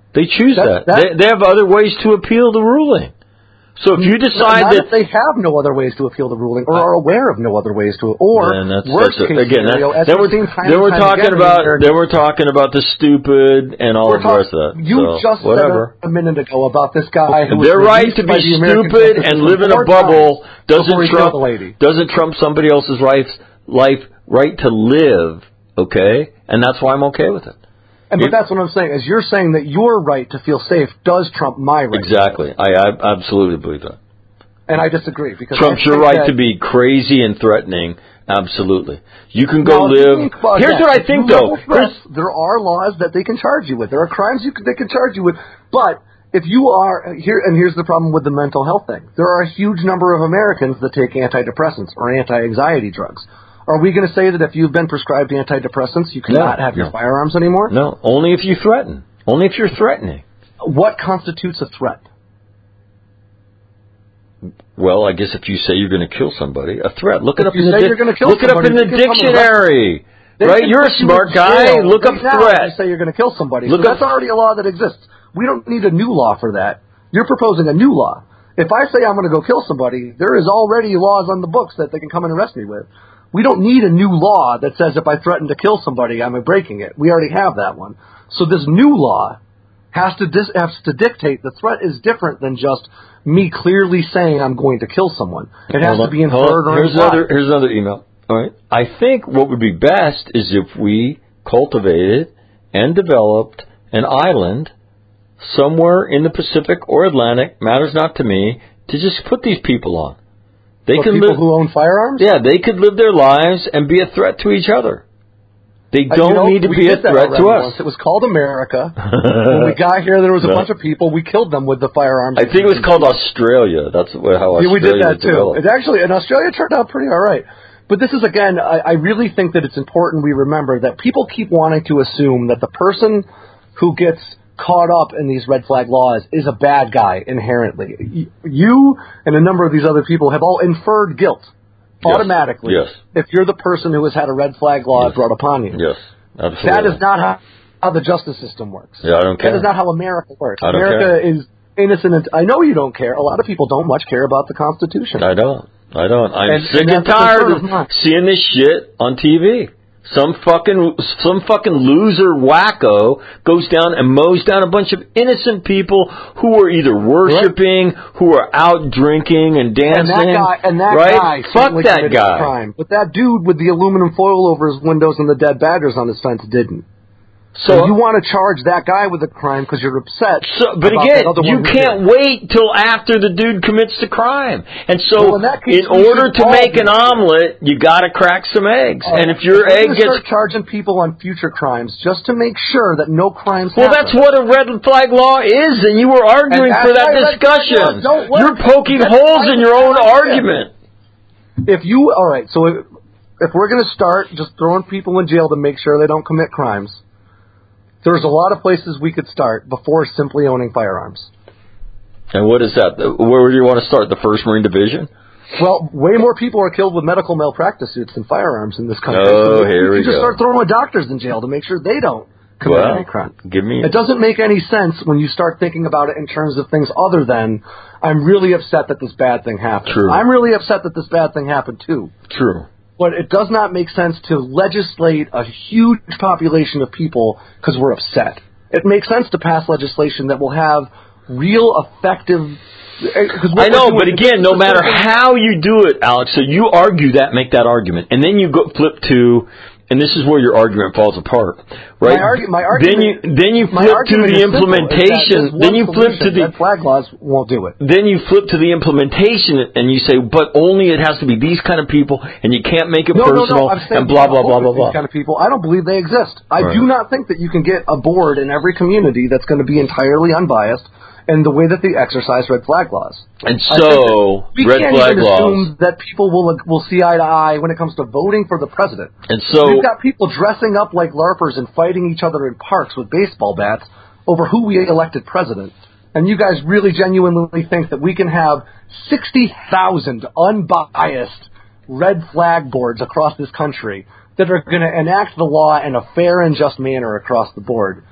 They choose That- that. that- they, they have other ways to appeal the ruling. So if you decide Not that if they have no other ways to appeal the ruling, or are aware of no other ways to, or then that's, worst that's a, case again, that, scenario, as then we've we're seen time then and we're time talking again in about American- then we're talking about the stupid and all We're of the rest of that. You so, just whatever. said a minute ago about this guy who was Their right released to by be the American stupid justice and system live in a four bubble times doesn't before he trump killed the lady. doesn't trump somebody else's right life right to live. Okay, and that's why I'm okay with it. And but that's what I'm saying. Is you're saying that your right to feel safe does trump my right. Exactly. I, I absolutely believe that. And I disagree because Trumps I your think right that to be crazy and threatening. Absolutely. You can go Now, if you live. think about Here's that, what I if think, you though. level threats, there are laws that they can charge you with. There are crimes you can, they can charge you with. But if you are here, and here's the problem with the mental health thing: there are a huge number of Americans that take antidepressants or anti-anxiety drugs. Are we going to say that if you've been prescribed antidepressants, you cannot No, have your no. firearms anymore? No, only if you threaten. Only if you're threatening. What constitutes a threat? Well, I guess if you say you're going to kill somebody, a threat. Look it If up you in the say di- you're gonna kill look it up in somebody, the they can come and dictionary. They Right? can You're put a you smart in guy. jail Look up right now threat. if you say you're going to kill somebody. Look so up- that's already a law that exists. We don't need a new law for that. You're proposing a new law. If I say I'm going to go kill somebody, there is already laws on the books that they can come and arrest me with. We don't need a new law that says if I threaten to kill somebody, I'm breaking it. We already have that one. So this new law has to dis- has to dictate the threat is different than just me clearly saying I'm going to kill someone. It has Hold to be on, hold inferred on. or Here's implied. another, here's another email. All right. I think what would be best is if we cultivated and developed an island somewhere in the Pacific or Atlantic, matters not to me, to just put these people on. They For can people live, who own firearms? yeah, they could live their lives and be a threat to each other. They Uh, don't you know, need to we be a did that threat to already us. once. It was called America. When we got here, there was a No. bunch of people. We killed them with the firearms. I think it was called Australia. That's what, how Australia Yeah, we did that too. developed. It actually, in Australia, it turned out pretty all right. But this is, again, I, I really think that it's important we remember that people keep wanting to assume that the person who gets caught up in these red flag laws is a bad guy inherently. Y- You and a number of these other people have all inferred guilt Yes. automatically Yes. if you're the person who has had a red flag law Yes. brought upon you. Yes, absolutely. That is not how, how the justice system works. Yeah, I don't care. That is not how America works. I don't America is innocent. And, I know you don't care. A lot of people don't much care about the Constitution. I don't. I don't. I'm And- sick and and, that's a tired concern of of mine. seeing this shit on T V. Some fucking some fucking loser wacko goes down and mows down a bunch of innocent people who are either worshiping, who are out drinking and dancing. And that guy, and that right? guy, Fuck certainly that committed guy. a crime. But that dude with the aluminum foil over his windows and the dead badgers on his fence didn't. So So you want to charge that guy with a crime because you're upset. So, but about again, that other you one who can't did. wait till after the dude commits the crime. And so, Well, in that case, in we order should to all make be- an omelet, you got to crack some eggs. Uh, and if your we're egg gonna gets start charging people on future crimes just to make sure that no crimes well, happen. that's what a red flag law is, and you were arguing And for that's that why red flag discussion. laws don't work. You're poking Red holes flags in your are own bad idea. argument. If you, all right, so if, if we're going to start just throwing people in jail to make sure they don't commit crimes, there's a lot of places we could start before simply owning firearms. And what is that? Where do you want to start? The First Marine Division? Well, way more people are killed with medical malpractice suits than firearms in this country. Oh, so here we we just go. start throwing doctors in jail to make sure they don't commit Well, any crime. give me It doesn't make any sense when you start thinking about it in terms of things other than, I'm really upset that this bad thing happened. True. I'm really upset that this bad thing happened too. True. But it does not make sense to legislate a huge population of people because we're upset. It makes sense to pass legislation that will have real effective... Cause what I know, we're but doing- again, no matter how you do it, Alex, so you argue that, make that argument, and then you go flip to, and this is where your argument falls apart, right? My, argu- my then you argument, then you my flip to argument the is simple, is that implementation. there's Then one you flip to solution. the Red flag laws won't do it. then you flip to the implementation, and you say, but only it has to be these kind of people, and you can't make it No, no, personal, no. I'm saying and blah blah you blah don't blah vote with blah. these kind of people. I don't believe they exist. I Right. do not think that you can get a board in every community that's going to be entirely unbiased in the way that they exercise red flag laws. And I think that so, we red can't flag even laws. assume that people will will see eye to eye when it comes to voting for the president. And so, We've got people dressing up like LARPers and fighting each other in parks with baseball bats over who we elected president. And you guys really genuinely think that we can have sixty thousand unbiased red flag boards across this country that are going to enact the law in a fair and just manner across the board?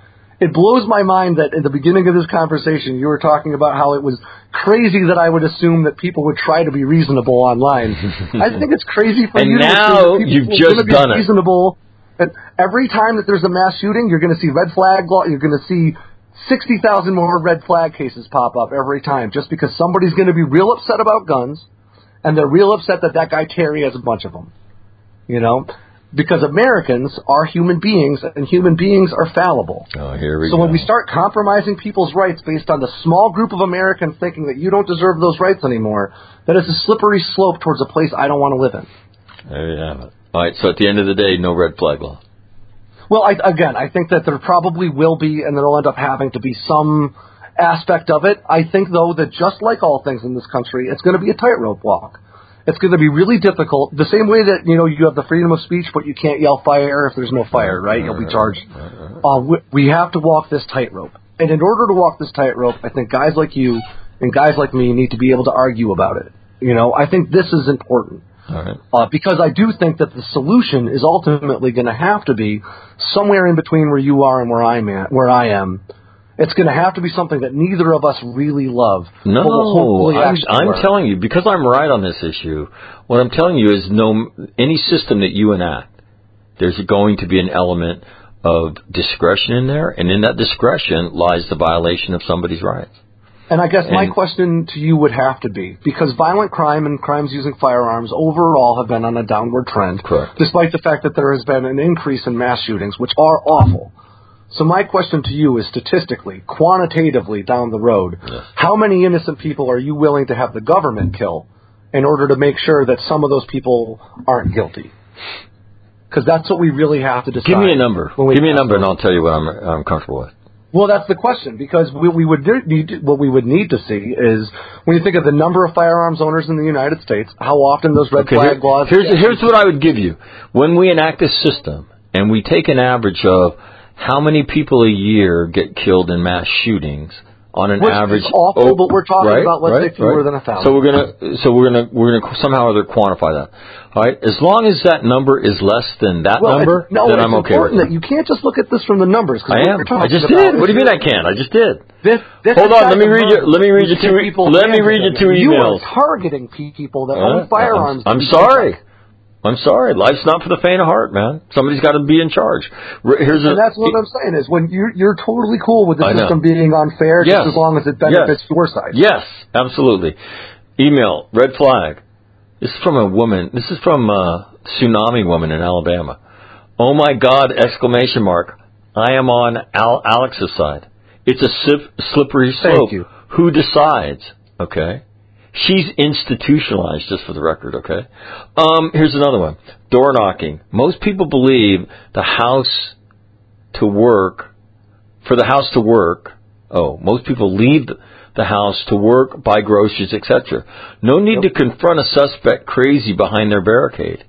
it blows my mind that at the beginning of this conversation you were talking about how it was crazy that I would assume that people would try to be reasonable online. I think it's crazy for and you to now assume that you've people just are gonna be done it. reasonable. And every time that there's a mass shooting, you're going to see red flag law. You're going to see sixty thousand more red flag cases pop up every time, just because somebody's going to be real upset about guns, and they're real upset that that guy Terry has a bunch of them. You know, because Americans are human beings, and human beings are fallible. Oh, here we so go. when we start compromising people's rights based on the small group of Americans thinking that you don't deserve those rights anymore, that is a slippery slope towards a place I don't want to live in. There you have it. All right, so at the end of the day, no red flag law. Well, I, again, I think that there probably will be, and there will end up having to be some aspect of it. I think, though, that just like all things in this country, it's going to be a tightrope walk. It's going to be really difficult. The same way that, you know, you have the freedom of speech, but you can't yell fire if there's no fire, right? You'll be charged. Uh, we, we have to walk this tightrope. And in order to walk this tightrope, I think guys like you and guys like me need to be able to argue about it. You know, I think this is important. All right. Uh, because I do think that the solution is ultimately going to have to be somewhere in between where you are and where I'm at, where I am. It's going to have to be something that neither of us really love. No, I'm, I'm telling you, because I'm right on this issue, what I'm telling you is no any system that you enact, there's going to be an element of discretion in there, and in that discretion lies the violation of somebody's rights. And I guess and, my question to you would have to be, because violent crime and crimes using firearms overall have been on a downward trend, correct, despite the fact that there has been an increase in mass shootings, which are awful. So my question to you is, statistically, quantitatively down the road, yes. how many innocent people are you willing to have the government kill in order to make sure that some of those people aren't guilty? Because that's what we really have to decide. Give me a number. Give me a number, and I'll tell you what I'm, I'm comfortable with. Well, that's the question, because we, we would need to, what we would need to see is, when you think of the number of firearms owners in the United States, how often those red okay, flag here, laws... Here's, here's what I would give you. When we enact this system, and we take an average of how many people a year get killed in mass shootings on an Which average? Is awful, oh, but we're talking right, about, let's right, say, fewer right. than a thousand. So we're gonna, so we're gonna, we're gonna somehow or other quantify that. All right, as long as that number is less than that well, number, no, then I'm okay with it. That you can't just look at this from the numbers. I am. I just did. What do you mean I can't? I just did. This, this Hold on. Let me read you. Let me read you two. Let me read you two emails. You are targeting people that uh, own firearms. I'm, I'm sorry. I'm sorry. Life's not for the faint of heart, man. Somebody's got to be in charge. Here's a, and that's what I'm saying is when you're, you're totally cool with the I system know. being unfair, yes. just as long as it benefits yes. your side. Yes, absolutely. Email, red flag. This is from a woman. This is from a Tsunami Woman in Alabama. Oh, my God, exclamation mark. I am on Al- Alex's side. It's a sip, slippery slope. Thank you. Who decides? Okay. She's institutionalized, just for the record, okay? Um, here's another one. Door knocking. Most people believe the house to work, for the house to work, oh, most people leave the house to work, buy groceries, et cetera. No need yep. to confront a suspect crazy behind their barricade.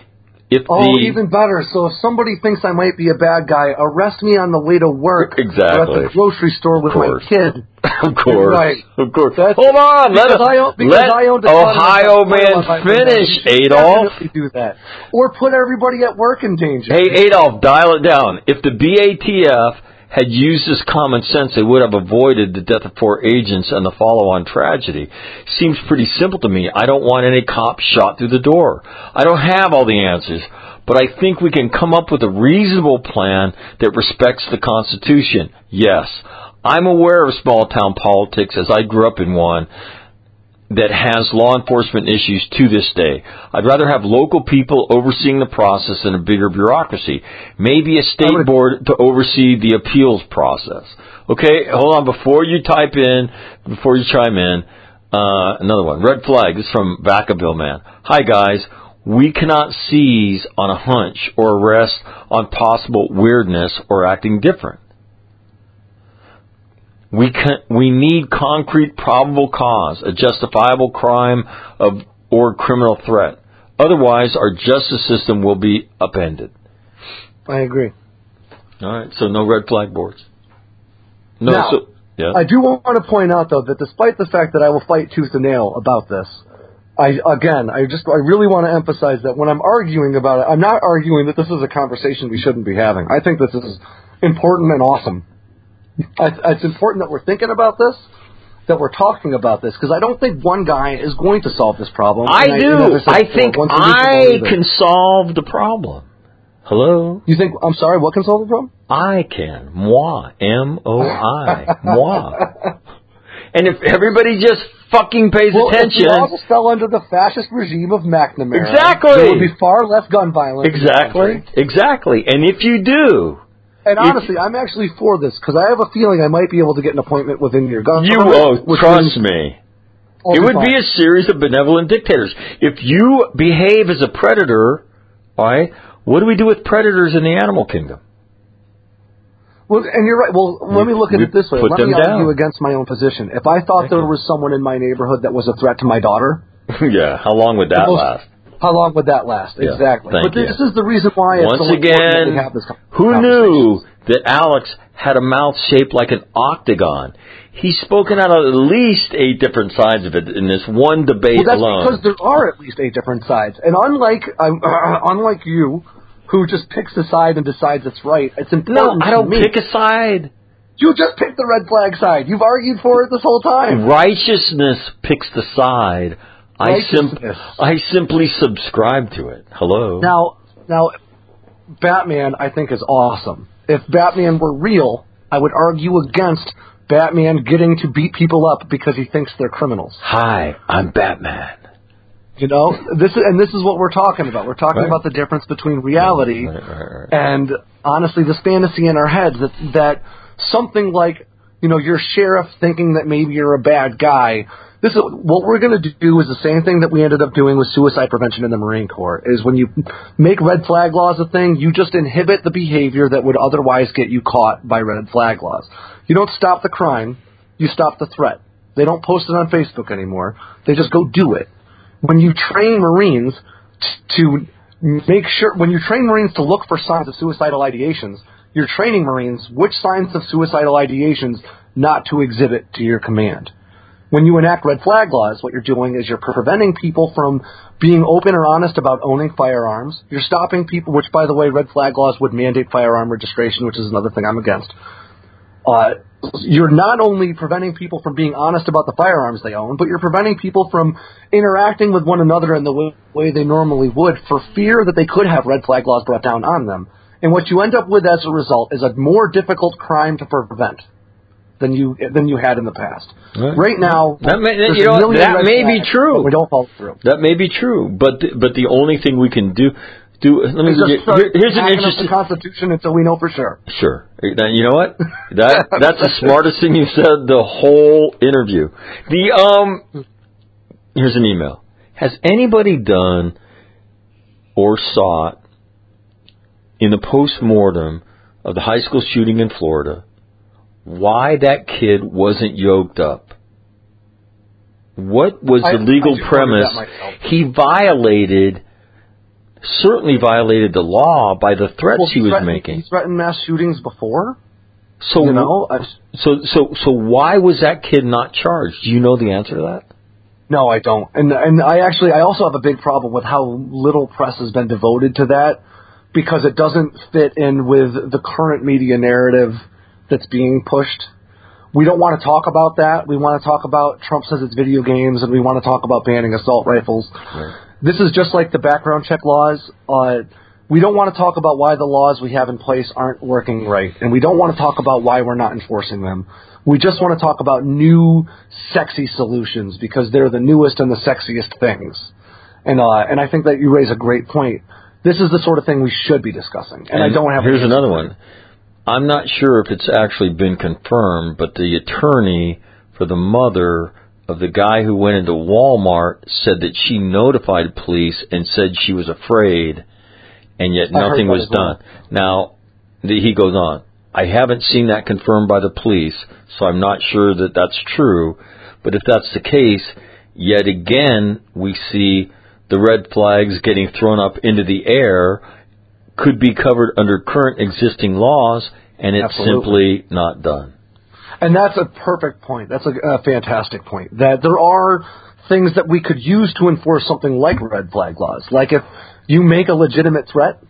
If oh, the, even better. So if somebody thinks I might be a bad guy, arrest me on the way to work. Exactly. Or at the grocery store with my kid. Of course. Right. Of course. That's, Hold on. Let, I own, let I Ohio man finish, Adolf. Do that. Or put everybody at work in danger. Hey, Adolf, dial it down. If the B A T F had used this common sense, they would have avoided the death of four agents and the follow-on tragedy. Seems pretty simple to me. I don't want any cops shot through the door. I don't have all the answers, but I think we can come up with a reasonable plan that respects the Constitution. Yes, I'm aware of small-town politics, as I grew up in one that has law enforcement issues to this day. I'd rather have local people overseeing the process than a bigger bureaucracy. Maybe a state would, board to oversee the appeals process. Okay, hold on. Before you type in, before you chime in, uh, another one. Red flag. This is from Vacaville Man. Hi, guys. We cannot seize on a hunch or arrest on possible weirdness or acting different. We can, we need concrete probable cause, a justifiable crime of or criminal threat. Otherwise, our justice system will be upended. I agree. All right, so no red flag boards. No, now, so, yeah. I do want to point out, though, that despite the fact that I will fight tooth and nail about this, I again, I just I really want to emphasize that when I'm arguing about it, I'm not arguing that this is a conversation we shouldn't be having. I think this is important and awesome. I, it's important that we're thinking about this, that we're talking about this, because I don't think one guy is going to solve this problem. I and do. I, I, I think I can solve the problem. Hello? You think, I'm sorry, what can solve the problem? I can. Moi. M O I. Moi. And if everybody just fucking pays well, attention... Well, if we all just fell under the fascist regime of McNamara, exactly. there would be far less gun violence. Exactly. Exactly. And if you do... And honestly, I'm actually for this, because I have a feeling I might be able to get an appointment within your government. You will, trust me. It would fine. be a series of benevolent dictators. If you behave as a predator, all right, what do we do with predators in the animal kingdom? Well, and you're right. Well, we, let me look at it this way. Let me argue down. against my own position. If I thought Thank there you. was someone in my neighborhood that was a threat to my daughter... yeah, how long would that most, last? How long would that last? Yeah, exactly. But you. this is the reason why Once it's so again, important that we have this who knew that Alex had a mouth shaped like an octagon? He's spoken out of at least eight different sides of it in this one debate well, that's alone. Because there are at least eight different sides. And unlike um, uh, unlike you, who just picks a side and decides it's right, it's important No, I don't to me. pick a side. You just picked the red flag side. You've argued for it this whole time. Righteousness picks the side. I, sim- I simply subscribe to it. Hello? Now, now, Batman, I think, is awesome. If Batman were real, I would argue against Batman getting to beat people up because he thinks they're criminals. Hi, I'm Batman. You know, this is, and this is what we're talking about. We're talking right. about the difference between reality right, right, right. and, honestly, this fantasy in our heads that that something like, you know, your sheriff thinking that maybe you're a bad guy. This is, what we're going to do is the same thing that we ended up doing with suicide prevention in the Marine Corps, is when you make red flag laws a thing, you just inhibit the behavior that would otherwise get you caught by red flag laws. You don't stop the crime, you stop the threat. They don't post it on Facebook anymore. They just go do it. When you train Marines t- to make sure, when you train Marines to look for signs of suicidal ideations, you're training Marines which signs of suicidal ideations not to exhibit to your command. When you enact red flag laws, what you're doing is you're preventing people from being open or honest about owning firearms. You're stopping people, which, by the way, red flag laws would mandate firearm registration, which is another thing I'm against. Uh, you're not only preventing people from being honest about the firearms they own, but you're preventing people from interacting with one another in the way, way they normally would for fear that they could have red flag laws brought down on them. And what you end up with as a result is a more difficult crime to prevent than you than you had in the past. Right, right now, that may, you know, that may be true. We don't follow through. That may be true, but the, but the only thing we can do do let me just here, here's an interesting the Constitution until we know for sure. Sure. Now, you know what? That that's the smartest thing you said the whole interview. The um, here's an email. Has anybody done or sought in the post-mortem of the high school shooting in Florida why that kid wasn't yoked up? What was the I, legal I premise? He violated, certainly violated the law by the threats well, he was threatened, making. He threatened mass shootings before. So, you know, so, so, so, why was that kid not charged? Do you know the answer to that? No, I don't. And and I actually, I also have a big problem with how little press has been devoted to that, because it doesn't fit in with the current media narrative that's being pushed. We don't want to talk about that. We want to talk about Trump says it's video games, and we want to talk about banning assault rifles. Right. This is just like the background check laws. Uh, we don't want to talk about why the laws we have in place aren't working right, and we don't want to talk about why we're not enforcing them. We just want to talk about new, sexy solutions, because they're the newest and the sexiest things. And uh, and I think that you raise a great point. This is the sort of thing we should be discussing, and, and I don't have. Here's another one. I'm not sure if it's actually been confirmed, but the attorney for the mother of the guy who went into Walmart said that she notified police and said she was afraid, and yet nothing was done. Now, he goes on, I haven't seen that confirmed by the police, so I'm not sure that that's true, but if that's the case, yet again, we see the red flags getting thrown up into the air could be covered under current existing laws, and it's Absolutely. simply not done. And that's a perfect point. That's a, a fantastic point. That there are things that we could use to enforce something like red flag laws. Like if you make a legitimate threat,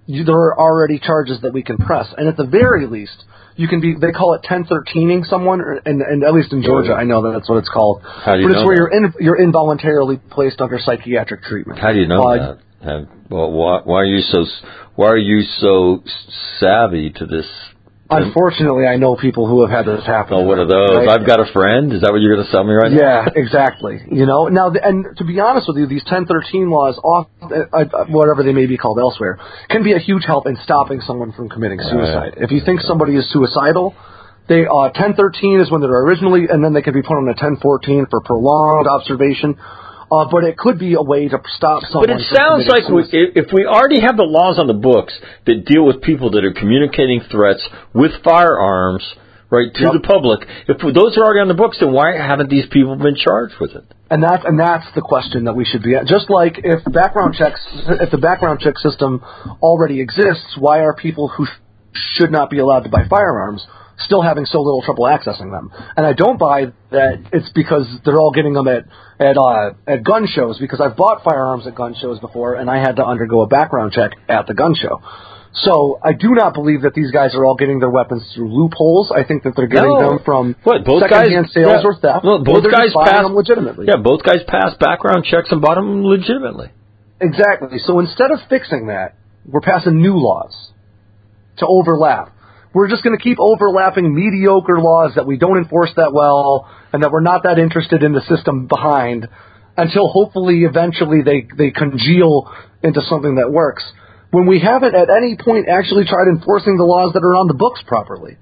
you, there are already charges that we can press. And at the very least, you can be, they call it ten thirteening someone, or, and, and at least in Georgia, I know that that's what it's called. How do you but know it's where that? you're, in, you're involuntarily placed under psychiatric treatment. How do you know uh, that? Have, well, why, why are you so why are you so savvy to this? Unfortunately, I know people who have had this happen. Oh, what are those? Right? I've got a friend. Is that what you're going to tell me right now? Yeah, exactly. You know, now, and to be honest with you, these ten thirteen laws, off, uh, whatever they may be called elsewhere, can be a huge help in stopping someone from committing suicide. Right. If you think somebody is suicidal, they uh, ten thirteen is when they're originally, and then they can be put on a ten fourteen for prolonged observation. Uh, but it could be a way to stop someone. But it from sounds like we, suicide. if we already have the laws on the books that deal with people that are communicating threats with firearms, right, to Yep. the public, if those are already on the books, then why haven't these people been charged with it? And that and that's the question that we should be at. Just like if background checks, if the background check system already exists, why are people who should not be allowed to buy firearms still having so little trouble accessing them? And I don't buy that it's because they're all getting them at at uh, at gun shows, because I've bought firearms at gun shows before, and I had to undergo a background check at the gun show. So I do not believe that these guys are all getting their weapons through loopholes. I think that they're getting No. them from What, both secondhand guys, sales yeah, or theft. No, or both they're guys just buying passed them legitimately. Yeah, both guys passed background checks and bought them legitimately. Exactly. So instead of fixing that, we're passing new laws to overlap. We're just going to keep overlapping mediocre laws that we don't enforce that well and that we're not that interested in the system behind until hopefully eventually they, they congeal into something that works, when we haven't at any point actually tried enforcing the laws that are on the books properly.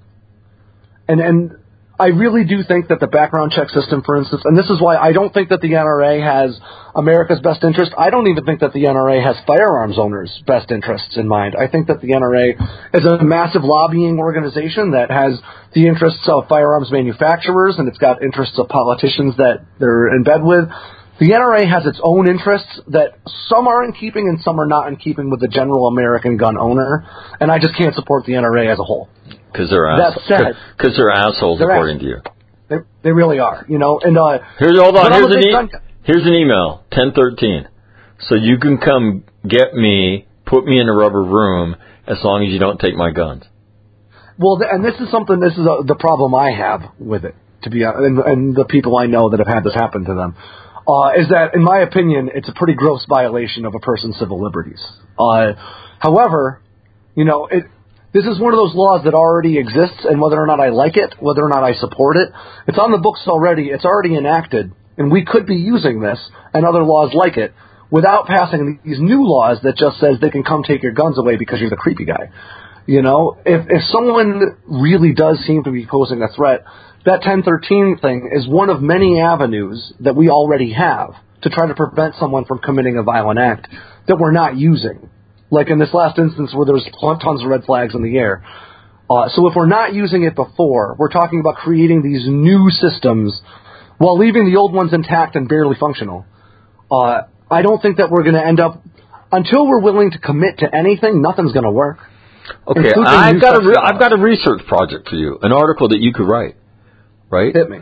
And and I really do think that the background check system, for instance, and this is why I don't think that the N R A has America's best interest. I don't even think that the N R A has firearms owners' best interests in mind. I think that the N R A is a massive lobbying organization that has the interests of firearms manufacturers, and it's got interests of politicians that they're in bed with. The N R A has its own interests that some are in keeping and some are not in keeping with the general American gun owner, and I just can't support the N R A as a whole. Because they're That assholes. said, Because they're assholes, they're according ass- to you. They, they really are, you know. And uh, Here's hold on. but I'm Here's a an, big e- gun- here's an email. ten thirteen. So you can come get me, put me in a rubber room, as long as you don't take my guns. Well, th- and this is something. This is a, the problem I have with it, to be honest, and, and the people I know that have had this happen to them, uh, is that, in my opinion, it's a pretty gross violation of a person's civil liberties. Uh, however, you know, it. This is one of those laws that already exists, and whether or not I like it, whether or not I support it, it's on the books already. It's already enacted, and we could be using this and other laws like it without passing these new laws that just says they can come take your guns away because you're the creepy guy. You know, if if someone really does seem to be posing a threat, that ten thirteen thing is one of many avenues that we already have to try to prevent someone from committing a violent act that we're not using. Like in this last instance where there was tons of red flags in the air. Uh, so if we're not using it before, we're talking about creating these new systems while leaving the old ones intact and barely functional. Uh, I don't think that we're going to end up, until we're willing to commit to anything, nothing's going to work. Okay, Including I've new got a stuff re- now. I've got a research project for you, an article that you could write, right? Hit me.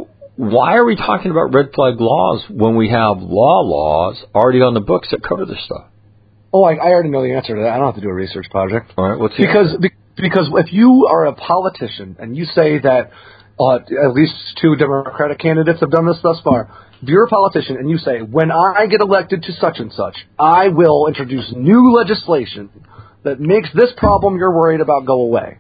Why are we talking about red flag laws when we have law laws already on the books that cover this stuff? Oh, I, I already know the answer to that. I don't have to do a research project. All right, what's the because answer? be, because if you are a politician and you say that uh, at least two Democratic candidates have done this thus far, if you're a politician and you say, when I get elected to such and such, I will introduce new legislation that makes this problem you're worried about go away,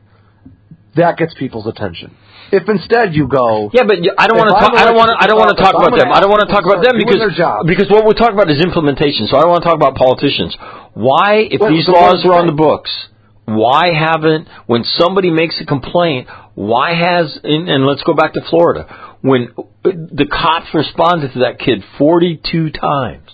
that gets people's attention. If instead you go, Yeah, but you- I don't If want to. I'm Talk, I don't want to. I don't want to elected talk to about office, them. I don't want to talk about them doing because their job. because what we're talking about is implementation. So I don't want to talk about politicians. Why, if Well, these the laws one are on thing- the books, why haven't when somebody makes a complaint? Why has and, and let's go back to Florida when the cops responded to that kid forty-two times.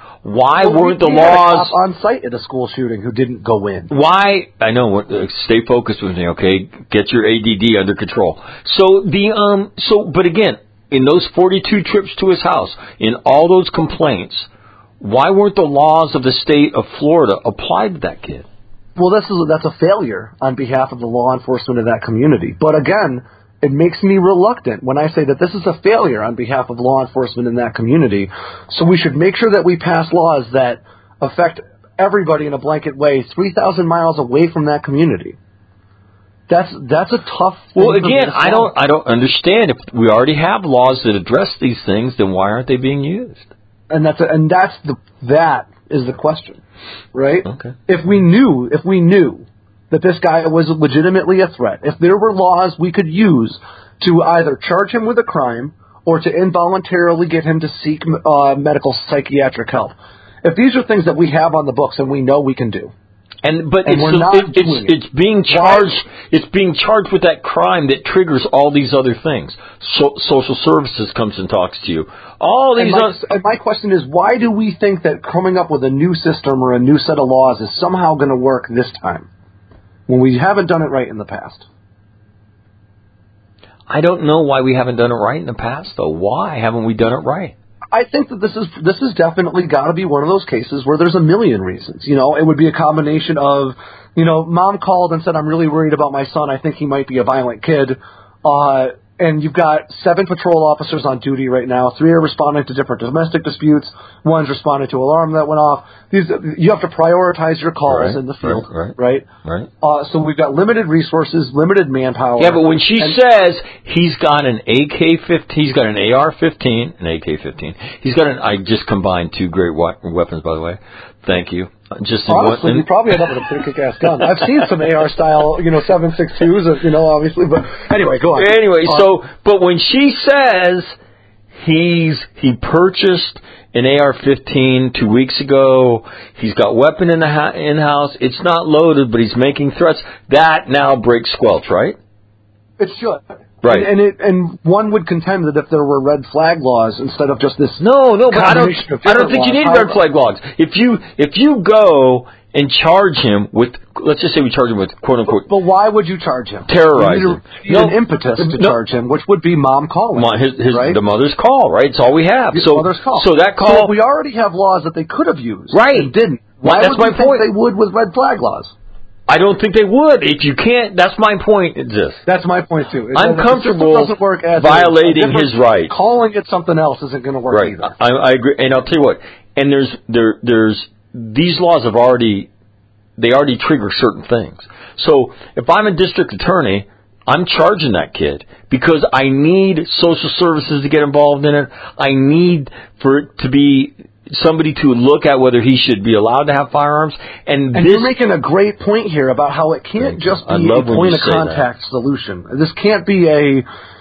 Why well, weren't we- the we had a laws? cop on site at a school shooting who didn't go in? Why? I know. what- uh, Stay focused with me, okay? Get your A D D under control. So the um. So, but again, in those forty-two trips to his house, in all those complaints, why weren't the laws of the state of Florida applied to that kid? Well, this is that's a failure on behalf of the law enforcement of that community. But again, it makes me reluctant when I say that this is a failure on behalf of law enforcement in that community. So we should make sure that we pass laws that affect everybody in a blanket way three thousand miles away from that community. That's that's a tough thing. Well, again, I don't I don't understand. If we already have laws that address these things, then why aren't they being used? And that's a, and that's the that is the question, right? Okay. If we knew if we knew that this guy was legitimately a threat, if there were laws we could use to either charge him with a crime or to involuntarily get him to seek uh, medical psychiatric help, if these are things that we have on the books and we know we can do. And but And it's, we're not it, it's doing it. it's being charged. It's being charged with that crime that triggers all these other things. So, social services comes and talks to you. All these. And my, other, and my question is, why do we think that coming up with a new system or a new set of laws is somehow going to work this time, when we haven't done it right in the past? I don't know why we haven't done it right in the past, though. Why haven't we done it right? I think that this is this is definitely got to be one of those cases where there's a million reasons. You know, it would be a combination of, you know, mom called and said, I'm really worried about my son. I think he might be a violent kid. Uh, and you've got seven patrol officers on duty right now. Three are responding to different domestic disputes. One's responding to an alarm that went off. These you have to prioritize your calls Right, in the field, right, right? Right. Uh, so we've got limited resources, limited manpower. Yeah, but when she and, says he's got an A K fifteen, he's got an A R fifteen, an A K fifteen. He's got an. I just combined two great weapons, by the way. Thank you. Just in honestly, one, you probably end up with a pretty kick-ass gun. I've seen some A R style, you know, seven six twos, you know, obviously. But anyway, go on. Anyway, uh, so but when she says he's he purchased an A R fifteen two weeks ago, he's got weapon in the ha- in house. It's not loaded, but he's making threats. That now breaks squelch, right? it should. Right. And, and it and one would contend that if there were red flag laws instead of just this No, no, but I don't. combination of I don't different think you need laws, red flag laws. If you if you go and charge him with, let's just say we charge him with quote unquote. But why would you charge him? Terrorizing. You need, a, you need No, an impetus to no. charge him, which would be mom calling. My, his, his, right? the mother's call, right? It's all we have. His so, mother's call. so that So call. if we already have laws that they could have used, Right. and didn't. Well, Why that's would my you think point. they would with red flag laws? I don't think they would. If you can't, that's my point. It's this. That's my point too. It- I'm the system comfortable doesn't work as violating it is. his rights. Calling it something else isn't going to work Right. either. I, I agree. And I'll tell you what. And there's there there's these laws have already they already trigger certain things. So if I'm a district attorney, I'm charging that kid because I need social services to get involved in it. I need for it to be somebody to look at whether he should be allowed to have firearms. And, And this, you're making a great point here about how it can't Thank you. just I be love a when point you of say contact solution. This can't be a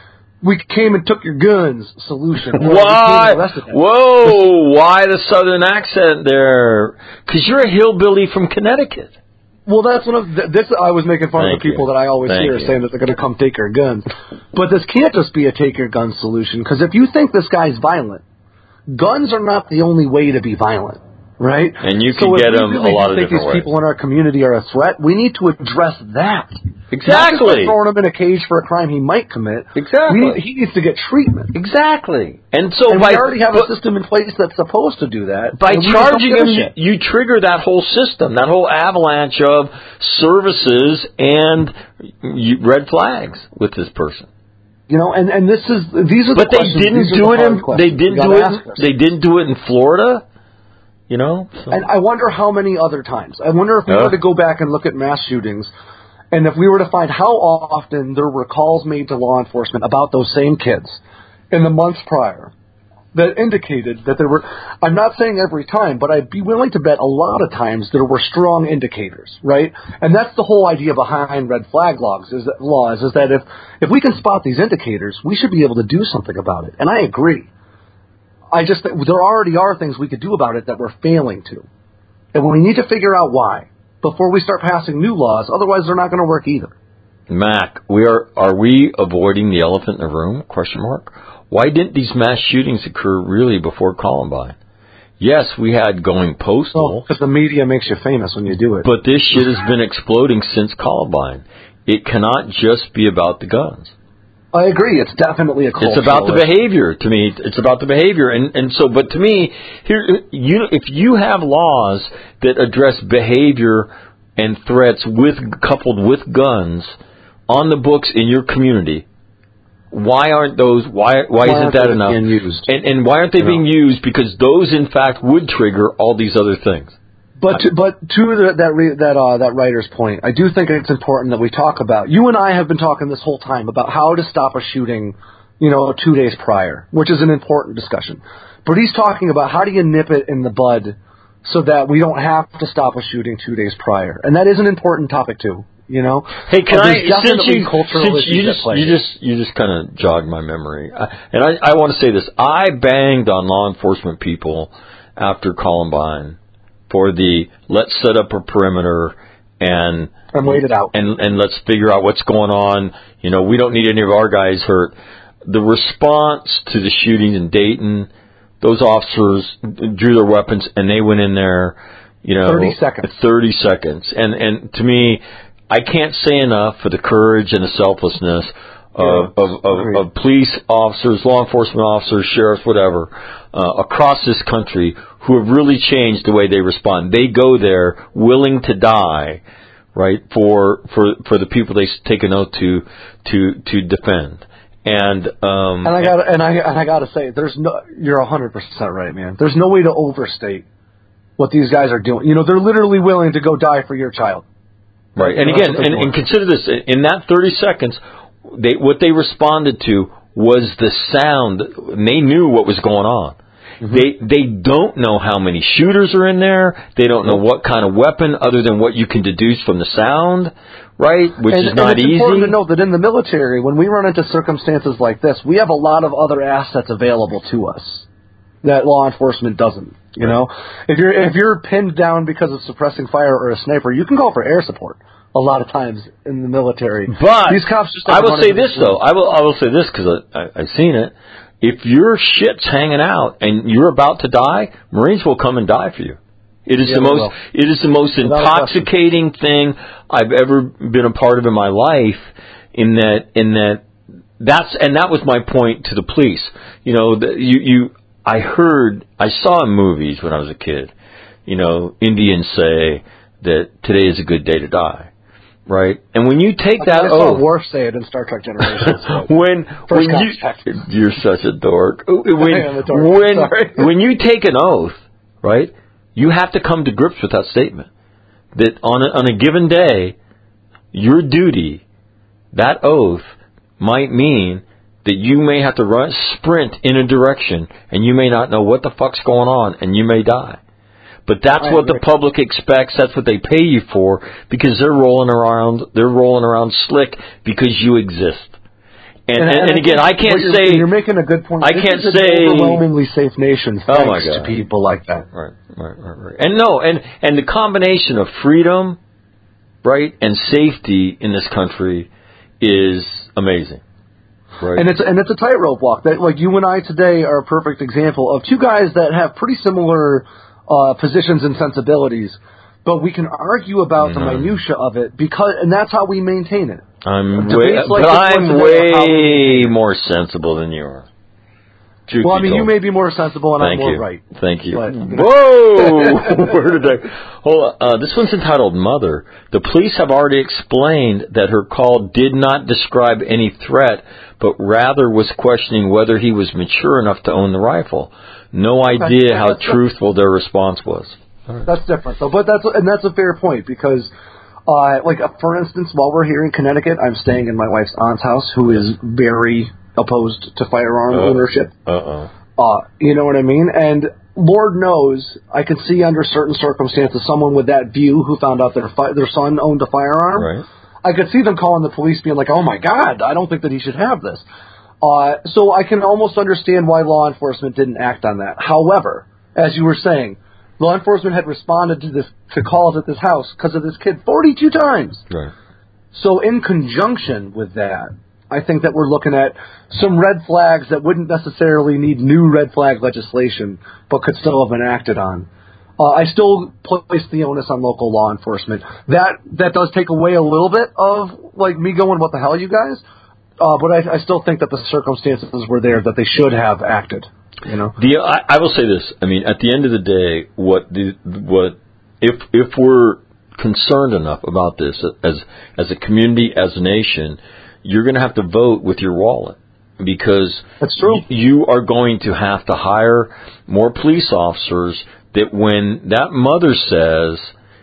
we came and took your guns solution. Or Why? we came and arrested them. Whoa! Why the southern accent there? Because you're a hillbilly from Connecticut. Well, that's one of the, this. I was making fun Thank of the people you. that I always Thank hear you. saying that they're going to come take your guns. But this can't just be a take your gun solution, because if you think this guy's violent, guns are not the only way to be violent, right? And you can so get if we them really a lot of think different these ways. people in our community are a threat, we need to address that. Not just Exactly. by throwing him in a cage for a crime he might commit. Exactly. We need, he needs to get treatment. Exactly. And so And by we already have but a system in place that's supposed to do that. by and we just charging don't give him, a shit. you trigger that whole system, that whole avalanche of services and you, red flags with this person. You know, and, and this is these are the But they questions. didn't These are do the it hard in questions they we didn't gotta do ask it ourselves. they didn't do it in Florida. You know? So. And I wonder how many other times. I wonder if we Yeah. were to go back and look at mass shootings, and if we were to find how often there were calls made to law enforcement about those same kids in the months prior that indicated that there were, I'm not saying every time, but I'd be willing to bet a lot of times there were strong indicators, right? And that's the whole idea behind red flag laws, is that, laws, is that if, if we can spot these indicators, we should be able to do something about it. And I agree. I just think there already are things we could do about it that we're failing to. And we need to figure out why before we start passing new laws. Otherwise, they're not going to work either. Mac, we are are we avoiding the elephant in the room? Question mark. Why didn't these mass shootings occur really before Columbine? Yes, we had going postal, Because the media makes you famous when you do it. but this shit has been exploding since Columbine. It cannot just be about the guns. I agree. It's definitely a cultural It's about the issue. behavior. To me, it's about the behavior, and and so. But to me, here, you if you have laws that address behavior and threats with coupled with guns on the books in your community, why aren't those? Why why, Why isn't aren't that they enough? being used? And and why aren't they You know. being used? Because those, in fact, would trigger all these other things. But to, but to the, that re, that uh, that writer's point, I do think it's important that we talk about. You and I have been talking this whole time about how to stop a shooting, you know, two days prior, which is an important discussion. But he's talking about how do you nip it in the bud so that we don't have to stop a shooting two days prior, and that is an important topic too. You know, hey, can uh, I? Since you, since you that just you just you just kind of jogged my memory, I, and I, I want to say this: I banged on law enforcement people after Columbine for the let's set up a perimeter and and wait it out and and let's figure out what's going on. You know, we don't need any of our guys hurt. The response to the shooting in Dayton, those officers drew their weapons and they went in there. You know, thirty seconds. Thirty seconds, and and to me, I can't say enough for the courage and the selflessness of, yeah, of, of, of police officers, law enforcement officers, sheriffs, whatever, uh, across this country who have really changed the way they respond. They go there willing to die, right, for for for the people they take an oath to to to defend. And um, and I got and I and I got to say, there's no. You're a hundred percent right, man. There's no way to overstate what these guys are doing. You know, they're literally willing to go die for your child. Right, and again, and, and consider this, in that thirty seconds, they, what they responded to was the sound. They knew what was going on. Mm-hmm. They they don't know how many shooters are in there. They don't know what kind of weapon other than what you can deduce from the sound, right, which and, is not and it's easy. It's important to note that in the military, when we run into circumstances like this, we have a lot of other assets available to us that law enforcement doesn't. You know, if you're if you're pinned down because of suppressing fire or a sniper, you can call for air support. A lot of times in the military, but these cops just I will say this though. I will I will say this because I, I I've seen it. If your shit's hanging out and you're about to die, Marines will come and die for you. It is yeah, the most it is the most intoxicating thing I've ever been a part of in my life. In that in that that's and that was my point to the police. You know, the, you you. I heard, I saw in movies when I was a kid, you know, Indians say that today is a good day to die, right? And when you take I that I saw oath, Worf say it in Star Trek Generations. when when you, you're such a dork. When I am a dork. when Sorry. when you take an oath, right? You have to come to grips with that statement that on a, on a given day, your duty, that oath, might mean that you may have to run, sprint in a direction, and you may not know what the fuck's going on, and you may die. But that's I what agree. the public expects. That's what they pay you for, because they're rolling around. They're rolling around slick because you exist. And, and, and, and again, I can't you're, say you're making a good point. I this can't is say an overwhelmingly safe nation. Oh my thanks God. to people like that. Right, right, right, right. And no, and and the combination of freedom, right, and safety in this country is amazing. Right. And it's and it's a tightrope walk. That like you and I today are a perfect example of two guys that have pretty similar uh, positions and sensibilities, but we can argue about mm-hmm. the minutia of it because, and that's how we maintain it. I'm Debates way, like but I'm way we, more sensible than you are. Truth well, I mean, told. you may be more sensible, and Thank I'm more you. right. Thank you. But, you know. Whoa! Where did I? Hold on. Uh, this one's entitled "Mother." The police have already explained that her call did not describe any threat, but rather was questioning whether he was mature enough to own the rifle. No okay. idea yeah, how truthful their response was. Right. That's different, though. But that's and that's a fair point because, uh, like uh, for instance, while we're here in Connecticut, I'm staying in my wife's aunt's house, who is very opposed to firearm uh, ownership. Uh-oh. Uh, you know what I mean? And Lord knows, I can see under certain circumstances someone with that view who found out their fi- their son owned a firearm. Right. I could see them calling the police being like, oh my God, I don't think that he should have this. Uh, so I can almost understand why law enforcement didn't act on that. However, as you were saying, law enforcement had responded to this to calls at this house because of this kid forty-two times. Right. So in conjunction with that, I think that we're looking at some red flags that wouldn't necessarily need new red flag legislation, but could still have been acted on. Uh, I still place the onus on local law enforcement. That that does take away a little bit of like me going, "What the hell, you guys?" Uh, but I, I still think that the circumstances were there that they should have acted. You know, the I, I will say this. I mean, at the end of the day, what the what if if we're concerned enough about this as as a community, as a nation, you're going to have to vote with your wallet because that's true. Y- you are going to have to hire more police officers that when that mother says,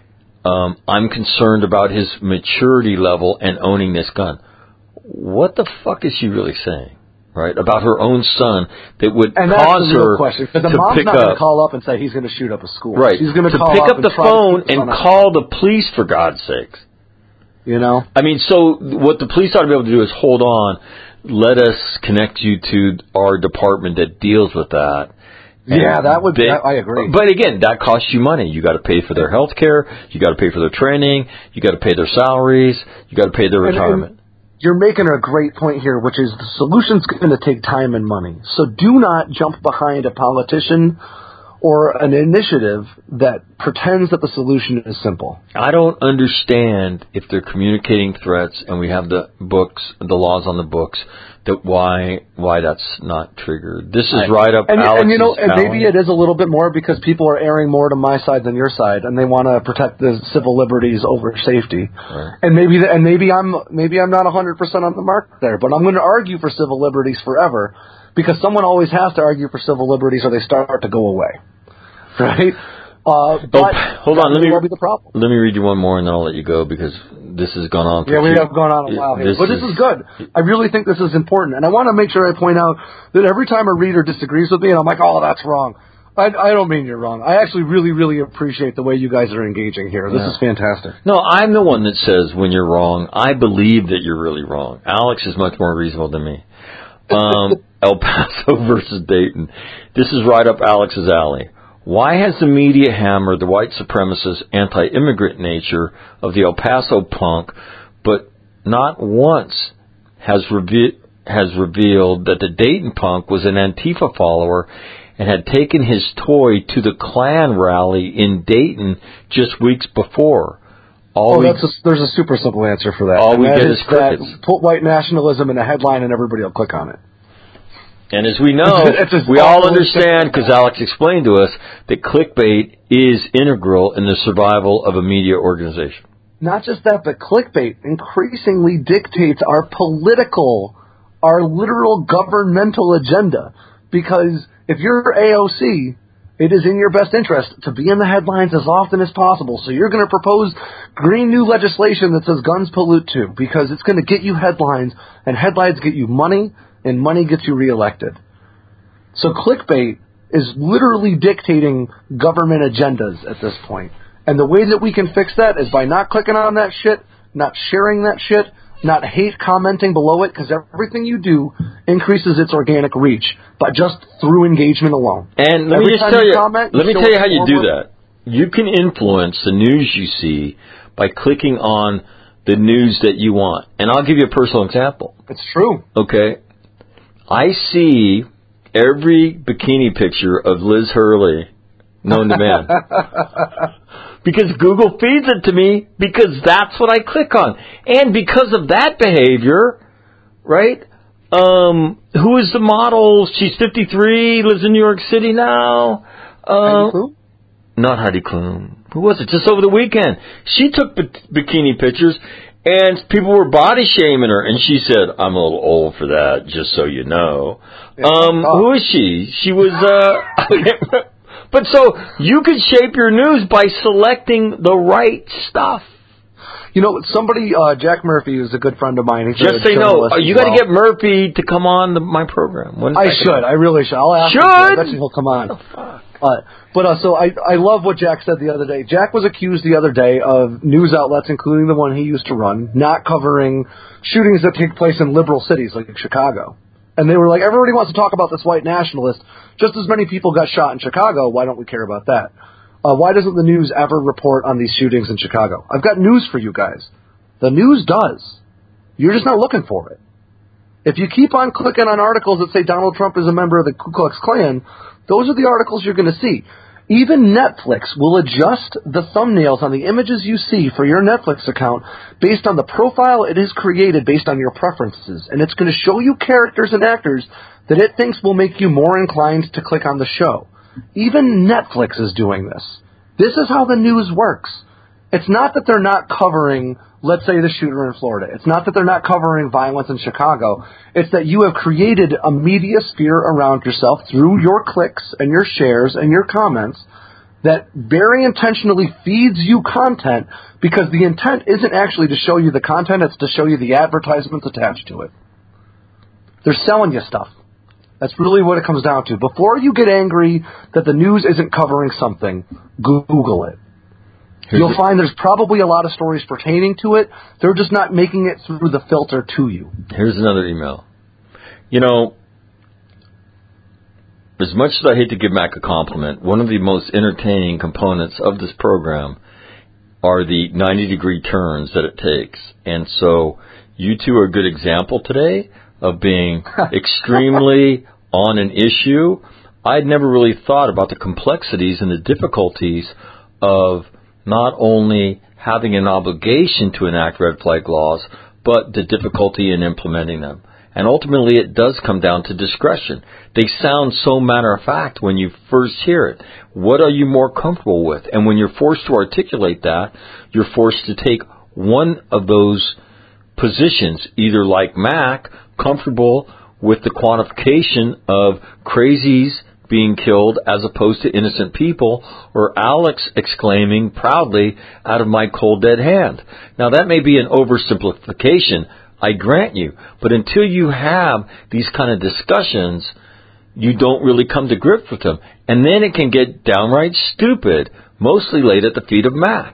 um, I'm concerned about his maturity level and owning this gun, what the fuck is she really saying? Right, about her own son that would and cause that's the real her question, because the to mom's pick not going up, to call up and say he's going to shoot up a school. right? She's going to call pick up, up the and phone and call the police, for God's sakes. You know, I mean, so what the police ought to be able to do is hold on, let us connect you to our department that deals with that. Yeah, that would. They, that, I agree. But again, that costs you money. You got to pay for their health care. You got to pay for their training. You got to pay their salaries. You got to pay their retirement. And, and you're making a great point here, which is the solution's going to take time and money. So do not jump behind a politician or an initiative that pretends that the solution is simple. I don't understand if they're communicating threats and we have the books, the laws on the books, that why why that's not triggered. This is right up and, Alex's and you know, and alley. maybe it is a little bit more because people are erring more to my side than your side, and they want to protect the civil liberties over safety. Right. And maybe the, and maybe I'm maybe I'm not one hundred percent on the mark there, but I'm going to argue for civil liberties forever because someone always has to argue for civil liberties or they start to go away. Right? Uh, but oh, hold on, let me be the problem. let me read you one more and then I'll let you go because this has gone on for Yeah, we two, have gone on a while here. This But this is, is good. I really think this is important. And I want to make sure I point out that every time a reader disagrees with me and I'm like, oh, that's wrong, I, I don't mean you're wrong. I actually really, really appreciate the way you guys are engaging here. This yeah. is fantastic. No, I'm the one that says when you're wrong, I believe that you're really wrong. Alex is much more reasonable than me. Um, El Paso versus Dayton. This is right up Alex's alley. Why has the media hammered the white supremacist, anti-immigrant nature of the El Paso punk, but not once has, reve- has revealed that the Dayton punk was an Antifa follower and had taken his toy to the Klan rally in Dayton just weeks before? All oh, we, that's a, there's a super simple answer for that. All and we that get is is crickets. That, put white nationalism in a headline and everybody will click on it. And as we know, it's just we all all understand, because Alex explained to us, that clickbait is integral in the survival of a media organization. Not just that, but clickbait increasingly dictates our political, our literal governmental agenda. Because if you're A O C, it is in your best interest to be in the headlines as often as possible. So you're going to propose green new legislation that says guns pollute too, because it's going to get you headlines, and headlines get you money, and money gets you reelected. So clickbait is literally dictating government agendas at this point. And the way that we can fix that is by not clicking on that shit, not sharing that shit, not hate commenting below it, because everything you do increases its organic reach, but just through engagement alone. And let Every me just time tell you you, comment, let you me show tell you us how you more do more- that. You can influence the news you see by clicking on the news that you want. And I'll give you a personal example. It's true. Okay. I see every bikini picture of Liz Hurley known to man. Because Google feeds it to me, because that's what I click on. And because of that behavior, right, um, who is the model? She's fifty-three, lives in New York City now. Heidi Uh, Klum? not Heidi Klum. Who was it? Just over the weekend. She took b- bikini pictures, and people were body shaming her, and she said, I'm a little old for that, just so you know. Yeah, um, oh. who is she? She was, uh, but so you could shape your news by selecting the right stuff. You know, somebody, uh, Jack Murphy, who's a good friend of mine. He's Just a say no. journalist You as got to well. get Murphy to come on the, my program. When is I that should. gonna- I really should. I'll ask Should? him. I bet you he'll come on. Uh, but uh, so I I love what Jack said the other day. Jack was accused the other day of news outlets, including the one he used to run, not covering shootings that take place in liberal cities like Chicago. And they were like, everybody wants to talk about this white nationalist. Just as many people got shot in Chicago. Why don't we care about that? Uh, why doesn't the news ever report on these shootings in Chicago? I've got news for you guys. The news does. You're just not looking for it. If you keep on clicking on articles that say Donald Trump is a member of the Ku Klux Klan, those are the articles you're going to see. Even Netflix will adjust the thumbnails on the images you see for your Netflix account based on the profile it has created based on your preferences. And it's going to show you characters and actors that it thinks will make you more inclined to click on the show. Even Netflix is doing this. This is how the news works. It's not that they're not covering, let's say, the shooter in Florida. It's not that they're not covering violence in Chicago. It's that you have created a media sphere around yourself through your clicks and your shares and your comments that very intentionally feeds you content because the intent isn't actually to show you the content, it's to show you the advertisements attached to it. They're selling you stuff. That's really what it comes down to. Before you get angry that the news isn't covering something, Google it. Here's You'll the, find there's probably a lot of stories pertaining to it. They're just not making it through the filter to you. Here's another email. You know, as much as I hate to give Mac a compliment, one of the most entertaining components of this program are the ninety-degree turns that it takes. And so you two are a good example today of being extremely on an issue. I'd never really thought about the complexities and the difficulties of not only having an obligation to enact red flag laws, but the difficulty in implementing them. And ultimately, it does come down to discretion. They sound so matter-of-fact when you first hear it. What are you more comfortable with? And when you're forced to articulate that, you're forced to take one of those positions, either like Mac, comfortable with the quantification of crazies being killed as opposed to innocent people, or Alex exclaiming proudly, out of my cold dead hand. Now, that may be an oversimplification, I grant you, but until you have these kind of discussions, you don't really come to grips with them. And then it can get downright stupid, mostly laid at the feet of Mac.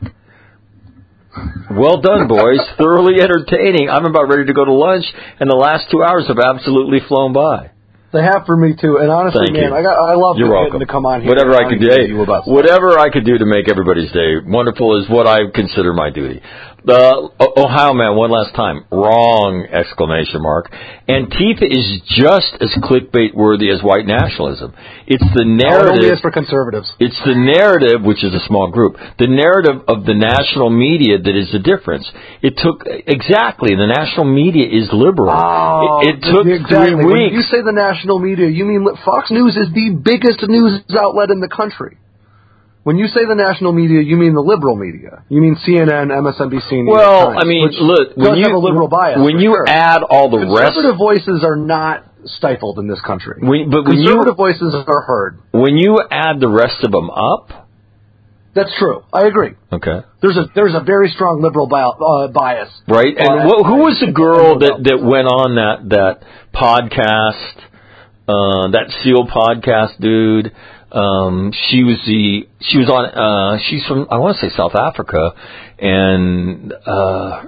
Well done, boys. Thoroughly entertaining. I'm about ready to go to lunch, and the last two hours have absolutely flown by. They have for me too, and honestly, Thank man, you. I got I love You're getting welcome. to come on here. Whatever I could do, hey, whatever I could do to make everybody's day wonderful is what I consider my duty. The Ohio man, one last time, wrong! Exclamation mark. Antifa is just as clickbait worthy as white nationalism. It's the narrative. No, it only is for conservatives. It's the narrative, which is a small group, the narrative of the national media that is the difference. It took exactly the national media is liberal. Oh, it, it took exactly. three weeks. When you say the national media, you mean Fox News is the biggest news outlet in the country. When you say the national media, you mean the liberal media. You mean C N N, M S N B C, New York Well, Times, I mean, which look, when does you have a liberal bias. when you sure. add all the rest, conservative voices are not stifled in this country. When, but when conservative you, voices are heard. When you add the rest of them up, that's true. I agree. Okay. There's a there's a very strong liberal bi- uh, bias. Right. And uh, wh- who was the girl that, that went on that that podcast? Uh, that SEAL podcast, dude. Um, she was the, she was on, uh, she's from, I want to say South Africa, and, uh,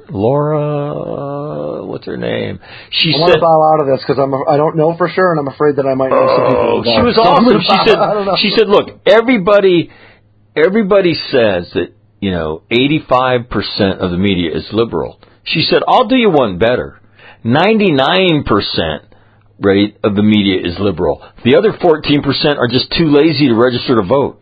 Laura, what's her name? She I said, want to bow out of this because I'm, a, I don't know for sure, and I'm afraid that I might know some people. Oh, she was awesome. She said, she said, look, everybody, everybody says that, you know, eighty-five percent of the media is liberal. She said, I'll do you one better. ninety-nine percent rate of the media is liberal. The other fourteen percent are just too lazy to register to vote.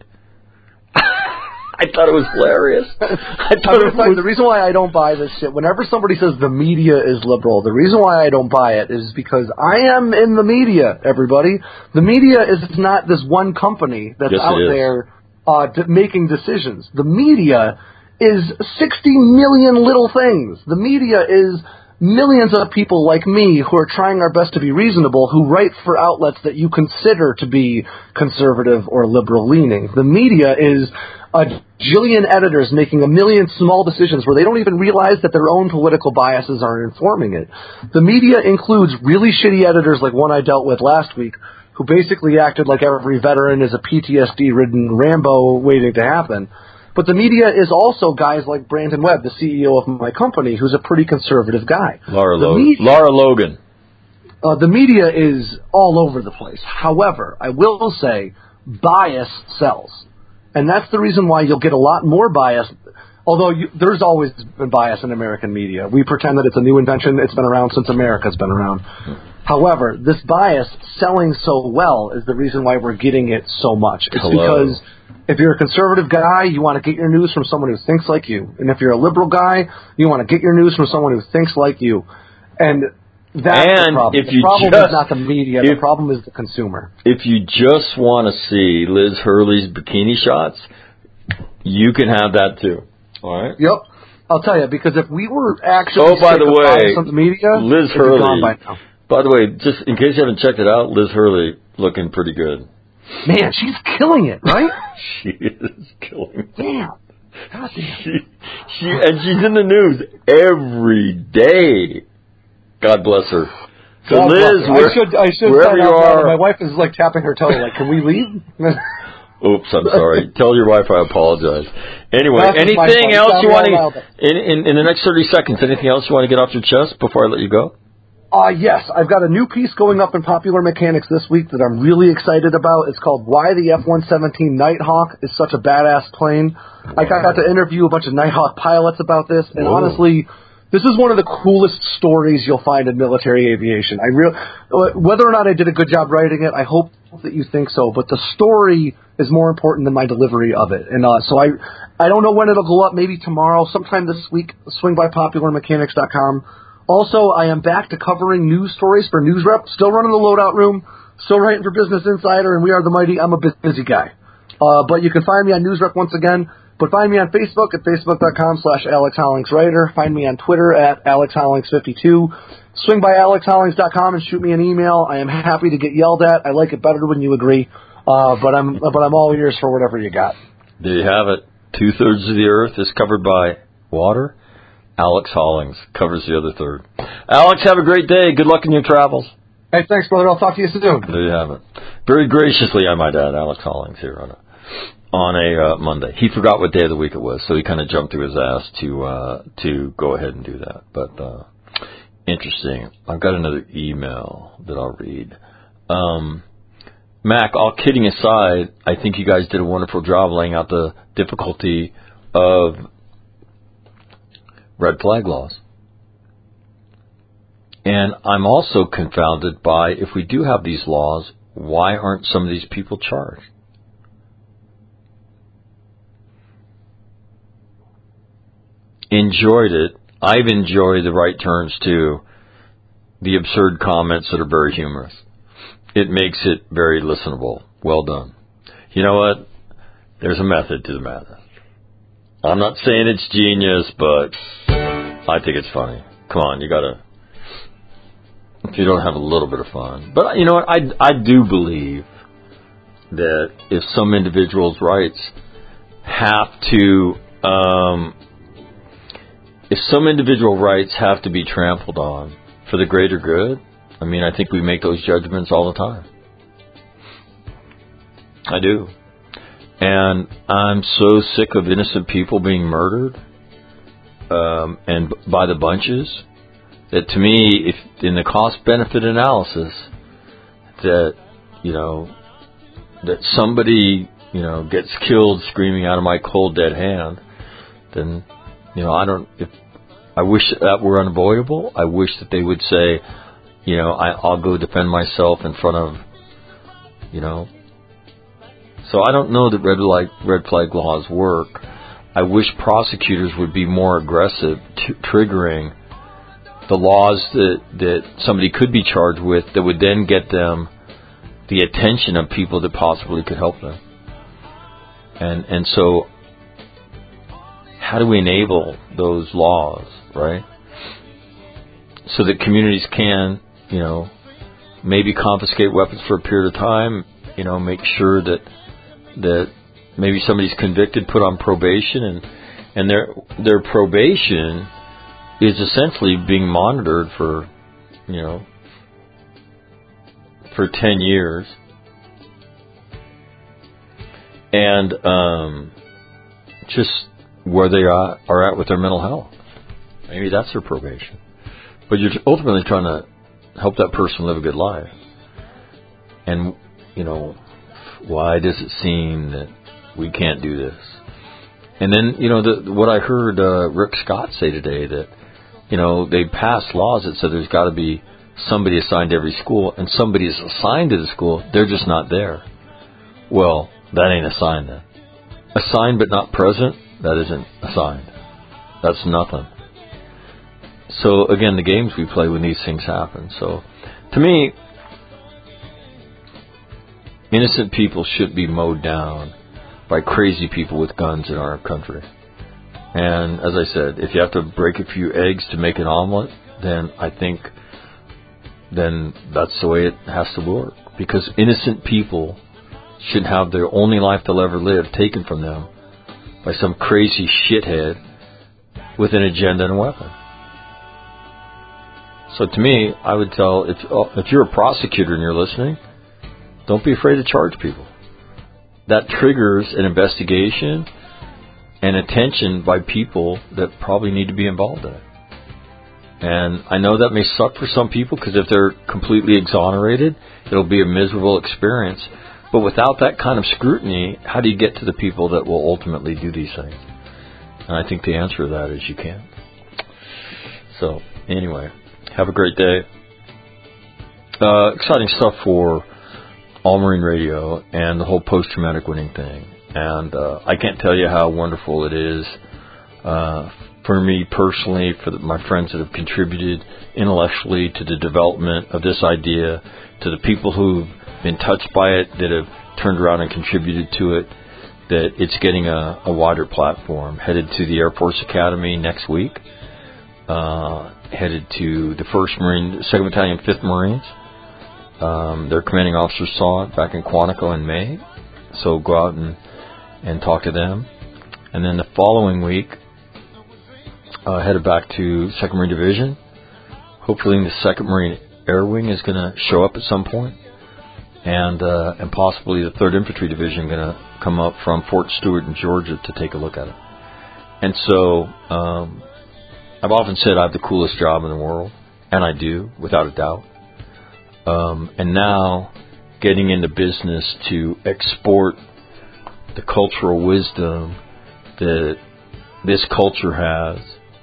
I thought it was hilarious. I thought it was... The reason why I don't buy this shit, whenever somebody says the media is liberal, the reason why I don't buy it is because I am in the media, everybody. The media is not this one company that's yes, out there uh, d- making decisions. The media is sixty million little things. The media is millions of people like me who are trying our best to be reasonable, who write for outlets that you consider to be conservative or liberal-leaning. The media is a jillion editors making a million small decisions where they don't even realize that their own political biases are informing it. The media includes really shitty editors like one I dealt with last week, who basically acted like every veteran is a P T S D-ridden Rambo waiting to happen. But the media is also guys like Brandon Webb, the C E O of my company, who's a pretty conservative guy. Laura, the Lo- media, Laura Logan. Uh, the media is all over the place. However, I will say bias sells. And that's the reason why you'll get a lot more bias. Although you, there's always been bias in American media. We pretend that it's a new invention. It's been around since America's been around. However, this bias selling so well is the reason why we're getting it so much. It's Hello. because if you're a conservative guy, you want to get your news from someone who thinks like you. And if you're a liberal guy, you want to get your news from someone who thinks like you. And that's and the problem. If the you problem just, is not the media. If, the problem is the consumer. If you just want to see Liz Hurley's bikini shots, you can have that too. All right? Yep. I'll tell you, because if we were actually oh, by the way, on the media, Liz Hurley, by, by the way, just in case you haven't checked it out, Liz Hurley looking pretty good. Man, she's killing it, right? She is killing it. Damn. God damn. She, she, and she's in the news every day. God bless her. So God Liz, bless her. where, I should, I should wherever sign you out now, are. but my wife is like tapping her toe, like, can we leave? Oops, I'm sorry. Tell your wife I apologize. Anyway, That's anything my else fault. you want Tell me to, in, in, in the next thirty seconds, anything else you want to get off your chest before I let you go? Uh, yes, I've got a new piece going up in Popular Mechanics this week that I'm really excited about. It's called Why the F one seventeen Nighthawk is Such a Badass Plane. I got to interview a bunch of Nighthawk pilots about this, and Whoa. honestly, this is one of the coolest stories you'll find in military aviation. I real Whether or not I did a good job writing it, I hope that you think so, but the story is more important than my delivery of it. And uh, so I I don't know when it'll go up, maybe tomorrow, sometime this week. Swing by popular mechanics dot com. Also, I am back to covering news stories for NewsRep. Still running the Loadout Room, still writing for Business Insider, and We Are the Mighty. I'm a busy guy. Uh, but you can find me on NewsRep once again. But find me on Facebook at facebook.com slash Alex Hollings Writer. Find me on Twitter at Alex Hollings fifty-two. Swing by alex hollings dot com and shoot me an email. I am happy to get yelled at. I like it better when you agree. Uh, but I'm but I'm all ears for whatever you got. There you have it. Two-thirds of the earth is covered by water. Alex Hollings covers the other third. Alex, have a great day. Good luck in your travels. Hey, thanks, brother. I'll talk to you soon. There you have it. Very graciously, I might add, Alex Hollings here on a, on a uh, Monday. He forgot what day of the week it was, so he kind of jumped through his ass to uh, to go ahead and do that. But uh, interesting. I've got another email that I'll read. Um, Mac, all kidding aside, I think you guys did a wonderful job laying out the difficulty of red flag laws. And I'm also confounded by, if we do have these laws, why aren't some of these people charged? Enjoyed it. I've enjoyed the right turns too. The absurd comments that are very humorous. It makes it very listenable. Well done. You know what? There's a method to the madness. I'm not saying it's genius, but I think it's funny. Come on, you gotta, if you don't have a little bit of fun. But you know what? I, I do believe that if some individuals' rights have to, um, if some individual rights have to be trampled on for the greater good, I mean, I think we make those judgments all the time. I do. And I'm so sick of innocent people being murdered, um, and b- by the bunches, that to me, if in the cost-benefit analysis, that, you know, that somebody, you know, gets killed screaming out of my cold dead hand, then, you know, I don't, if, I wish that were unavoidable. I wish that they would say, you know, I, I'll go defend myself in front of, you know. So I don't know that red light, red flag laws work. I wish prosecutors would be more aggressive to triggering the laws that, that somebody could be charged with that would then get them the attention of people that possibly could help them. And and so how do we enable those laws, right? So that communities can, you know, maybe confiscate weapons for a period of time, you know, make sure that that maybe somebody's convicted, put on probation, and and their their probation is essentially being monitored for, you know, for ten years, and um, just where they are, are at with their mental health. Maybe that's their probation, but you're ultimately trying to help that person live a good life. And you know, why does it seem that we can't do this? And then, you know, the, what I heard uh, Rick Scott say today, that, you know, they passed laws that said there's got to be somebody assigned to every school, and somebody is assigned to the school, they're just not there. Well, that ain't assigned then. Assigned but not present, that isn't assigned. That's nothing. So, again, the games we play when these things happen. So, to me, innocent people should be mowed down by crazy people with guns in our country. And as I said, if you have to break a few eggs to make an omelet, then I think then that's the way it has to work. Because innocent people shouldn't have their only life they'll ever live taken from them by some crazy shithead with an agenda and a weapon. So to me, I would tell, if if you're a prosecutor and you're listening, don't be afraid to charge people. That triggers an investigation and attention by people that probably need to be involved in it. And I know that may suck for some people, because if they're completely exonerated, it'll be a miserable experience. But without that kind of scrutiny, how do you get to the people that will ultimately do these things? And I think the answer to that is you can't. So, anyway, have a great day. Uh, exciting stuff for All Marine Radio and the whole post-traumatic winning thing. And uh, I can't tell you how wonderful it is uh, for me personally, for the, my friends that have contributed intellectually to the development of this idea, to the people who've been touched by it, that have turned around and contributed to it, that it's getting a, a wider platform. Headed to the Air Force Academy next week. Uh, headed to the first Marine, second Battalion, fifth Marines. Um, their commanding officers saw it back in Quantico in May. So go out and, and talk to them. And then the following week, uh, headed back to second Marine Division. Hopefully the second Marine Air Wing is going to show up at some point. And uh, and possibly the third Infantry Division going to come up from Fort Stewart in Georgia to take a look at it. And so um, I've often said I have the coolest job in the world, and I do, without a doubt. Um, and now getting into business to export the cultural wisdom that this culture has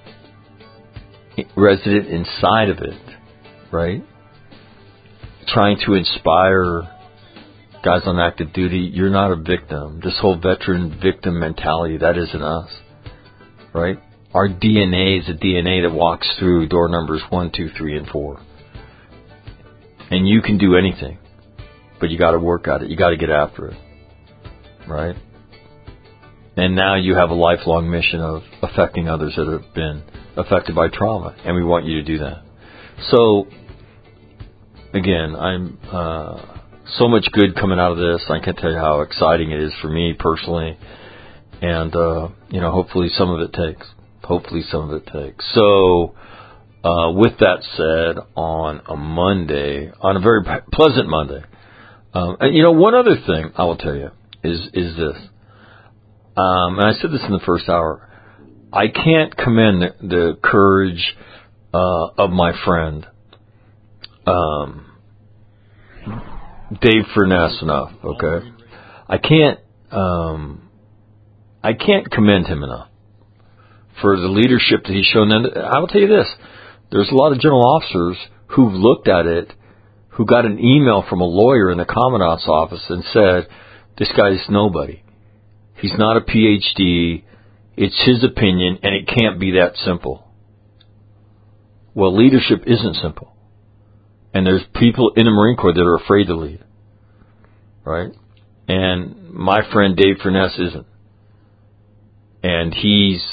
resident inside of it, right? Trying to inspire guys on active duty. You're not a victim. This whole veteran victim mentality, that isn't us, right? Our D N A is a D N A that walks through door numbers one, two, three, and four. And you can do anything, but you got to work at it. You got to get after it, right? And now you have a lifelong mission of affecting others that have been affected by trauma, and we want you to do that. So, again, I'm uh, so much good coming out of this. I can't tell you how exciting it is for me personally, and uh, you know, hopefully some of it takes. Hopefully some of it takes. So, uh, with that said, on a Monday, on a very pleasant Monday, um, and you know, one other thing I will tell you is is this, um, and I said this in the first hour. I can't commend the, the courage uh, of my friend um, Dave Furness enough. Okay, I can't. Um, I can't commend him enough for the leadership that he's shown. And I will tell you this: there's a lot of general officers who've looked at it, who got an email from a lawyer in the commandant's office and said, "This guy's nobody. He's not a P H D. It's his opinion, and it can't be that simple." Well, leadership isn't simple. And there's people in the Marine Corps that are afraid to lead. Right? And my friend Dave Furness isn't. And he's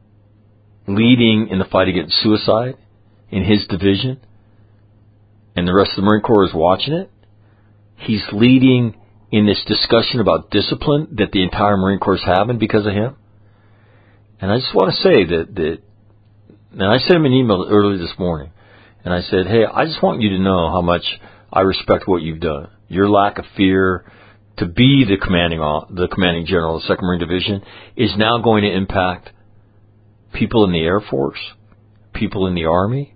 leading in the fight against suicide in his division. And the rest of the Marine Corps is watching it. He's leading in this discussion about discipline that the entire Marine Corps is having because of him. And I just want to say that, that, and I sent him an email early this morning, and I said, hey, I just want you to know how much I respect what you've done. Your lack of fear to be the commanding, the commanding general of the second Marine Division is now going to impact people in the Air Force, people in the Army,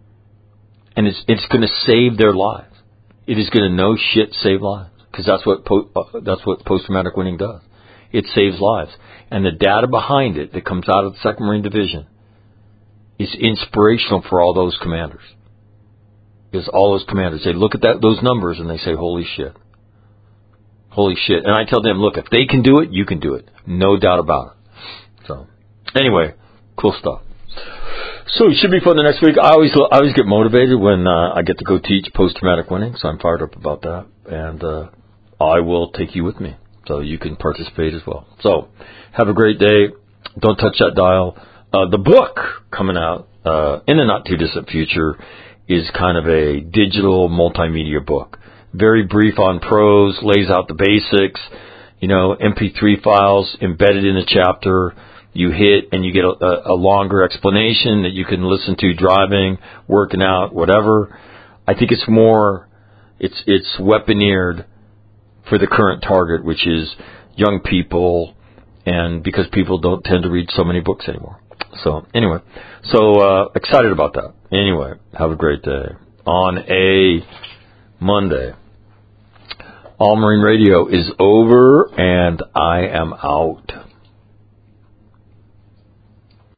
and it's, it's going to save their lives. It is going to no shit save lives, because that's what, po- uh, that's what post-traumatic winning does. It saves lives. And the data behind it that comes out of the second Marine Division is inspirational for all those commanders. Because all those commanders, they look at that those numbers and they say, holy shit. Holy shit. And I tell them, look, if they can do it, you can do it. No doubt about it. So, anyway, cool stuff. So it should be fun the next week. I always I always get motivated when uh, I get to go teach post-traumatic winning, so I'm fired up about that. And uh, I will take you with me, so you can participate as well. So, have a great day. Don't touch that dial. Uh, the book coming out uh, in the not-too-distant future is kind of a digital multimedia book very brief on prose, lays out the basics, you know, M P three files embedded in a chapter. You hit and you get a, a longer explanation that you can listen to driving, working out, whatever. I think it's more, it's it's weaponeered for the current target, which is young people, and because people don't tend to read so many books anymore. So anyway, so uh, excited about that. Anyway, have a great day. On a Monday, All Marine Radio is over, and I am out.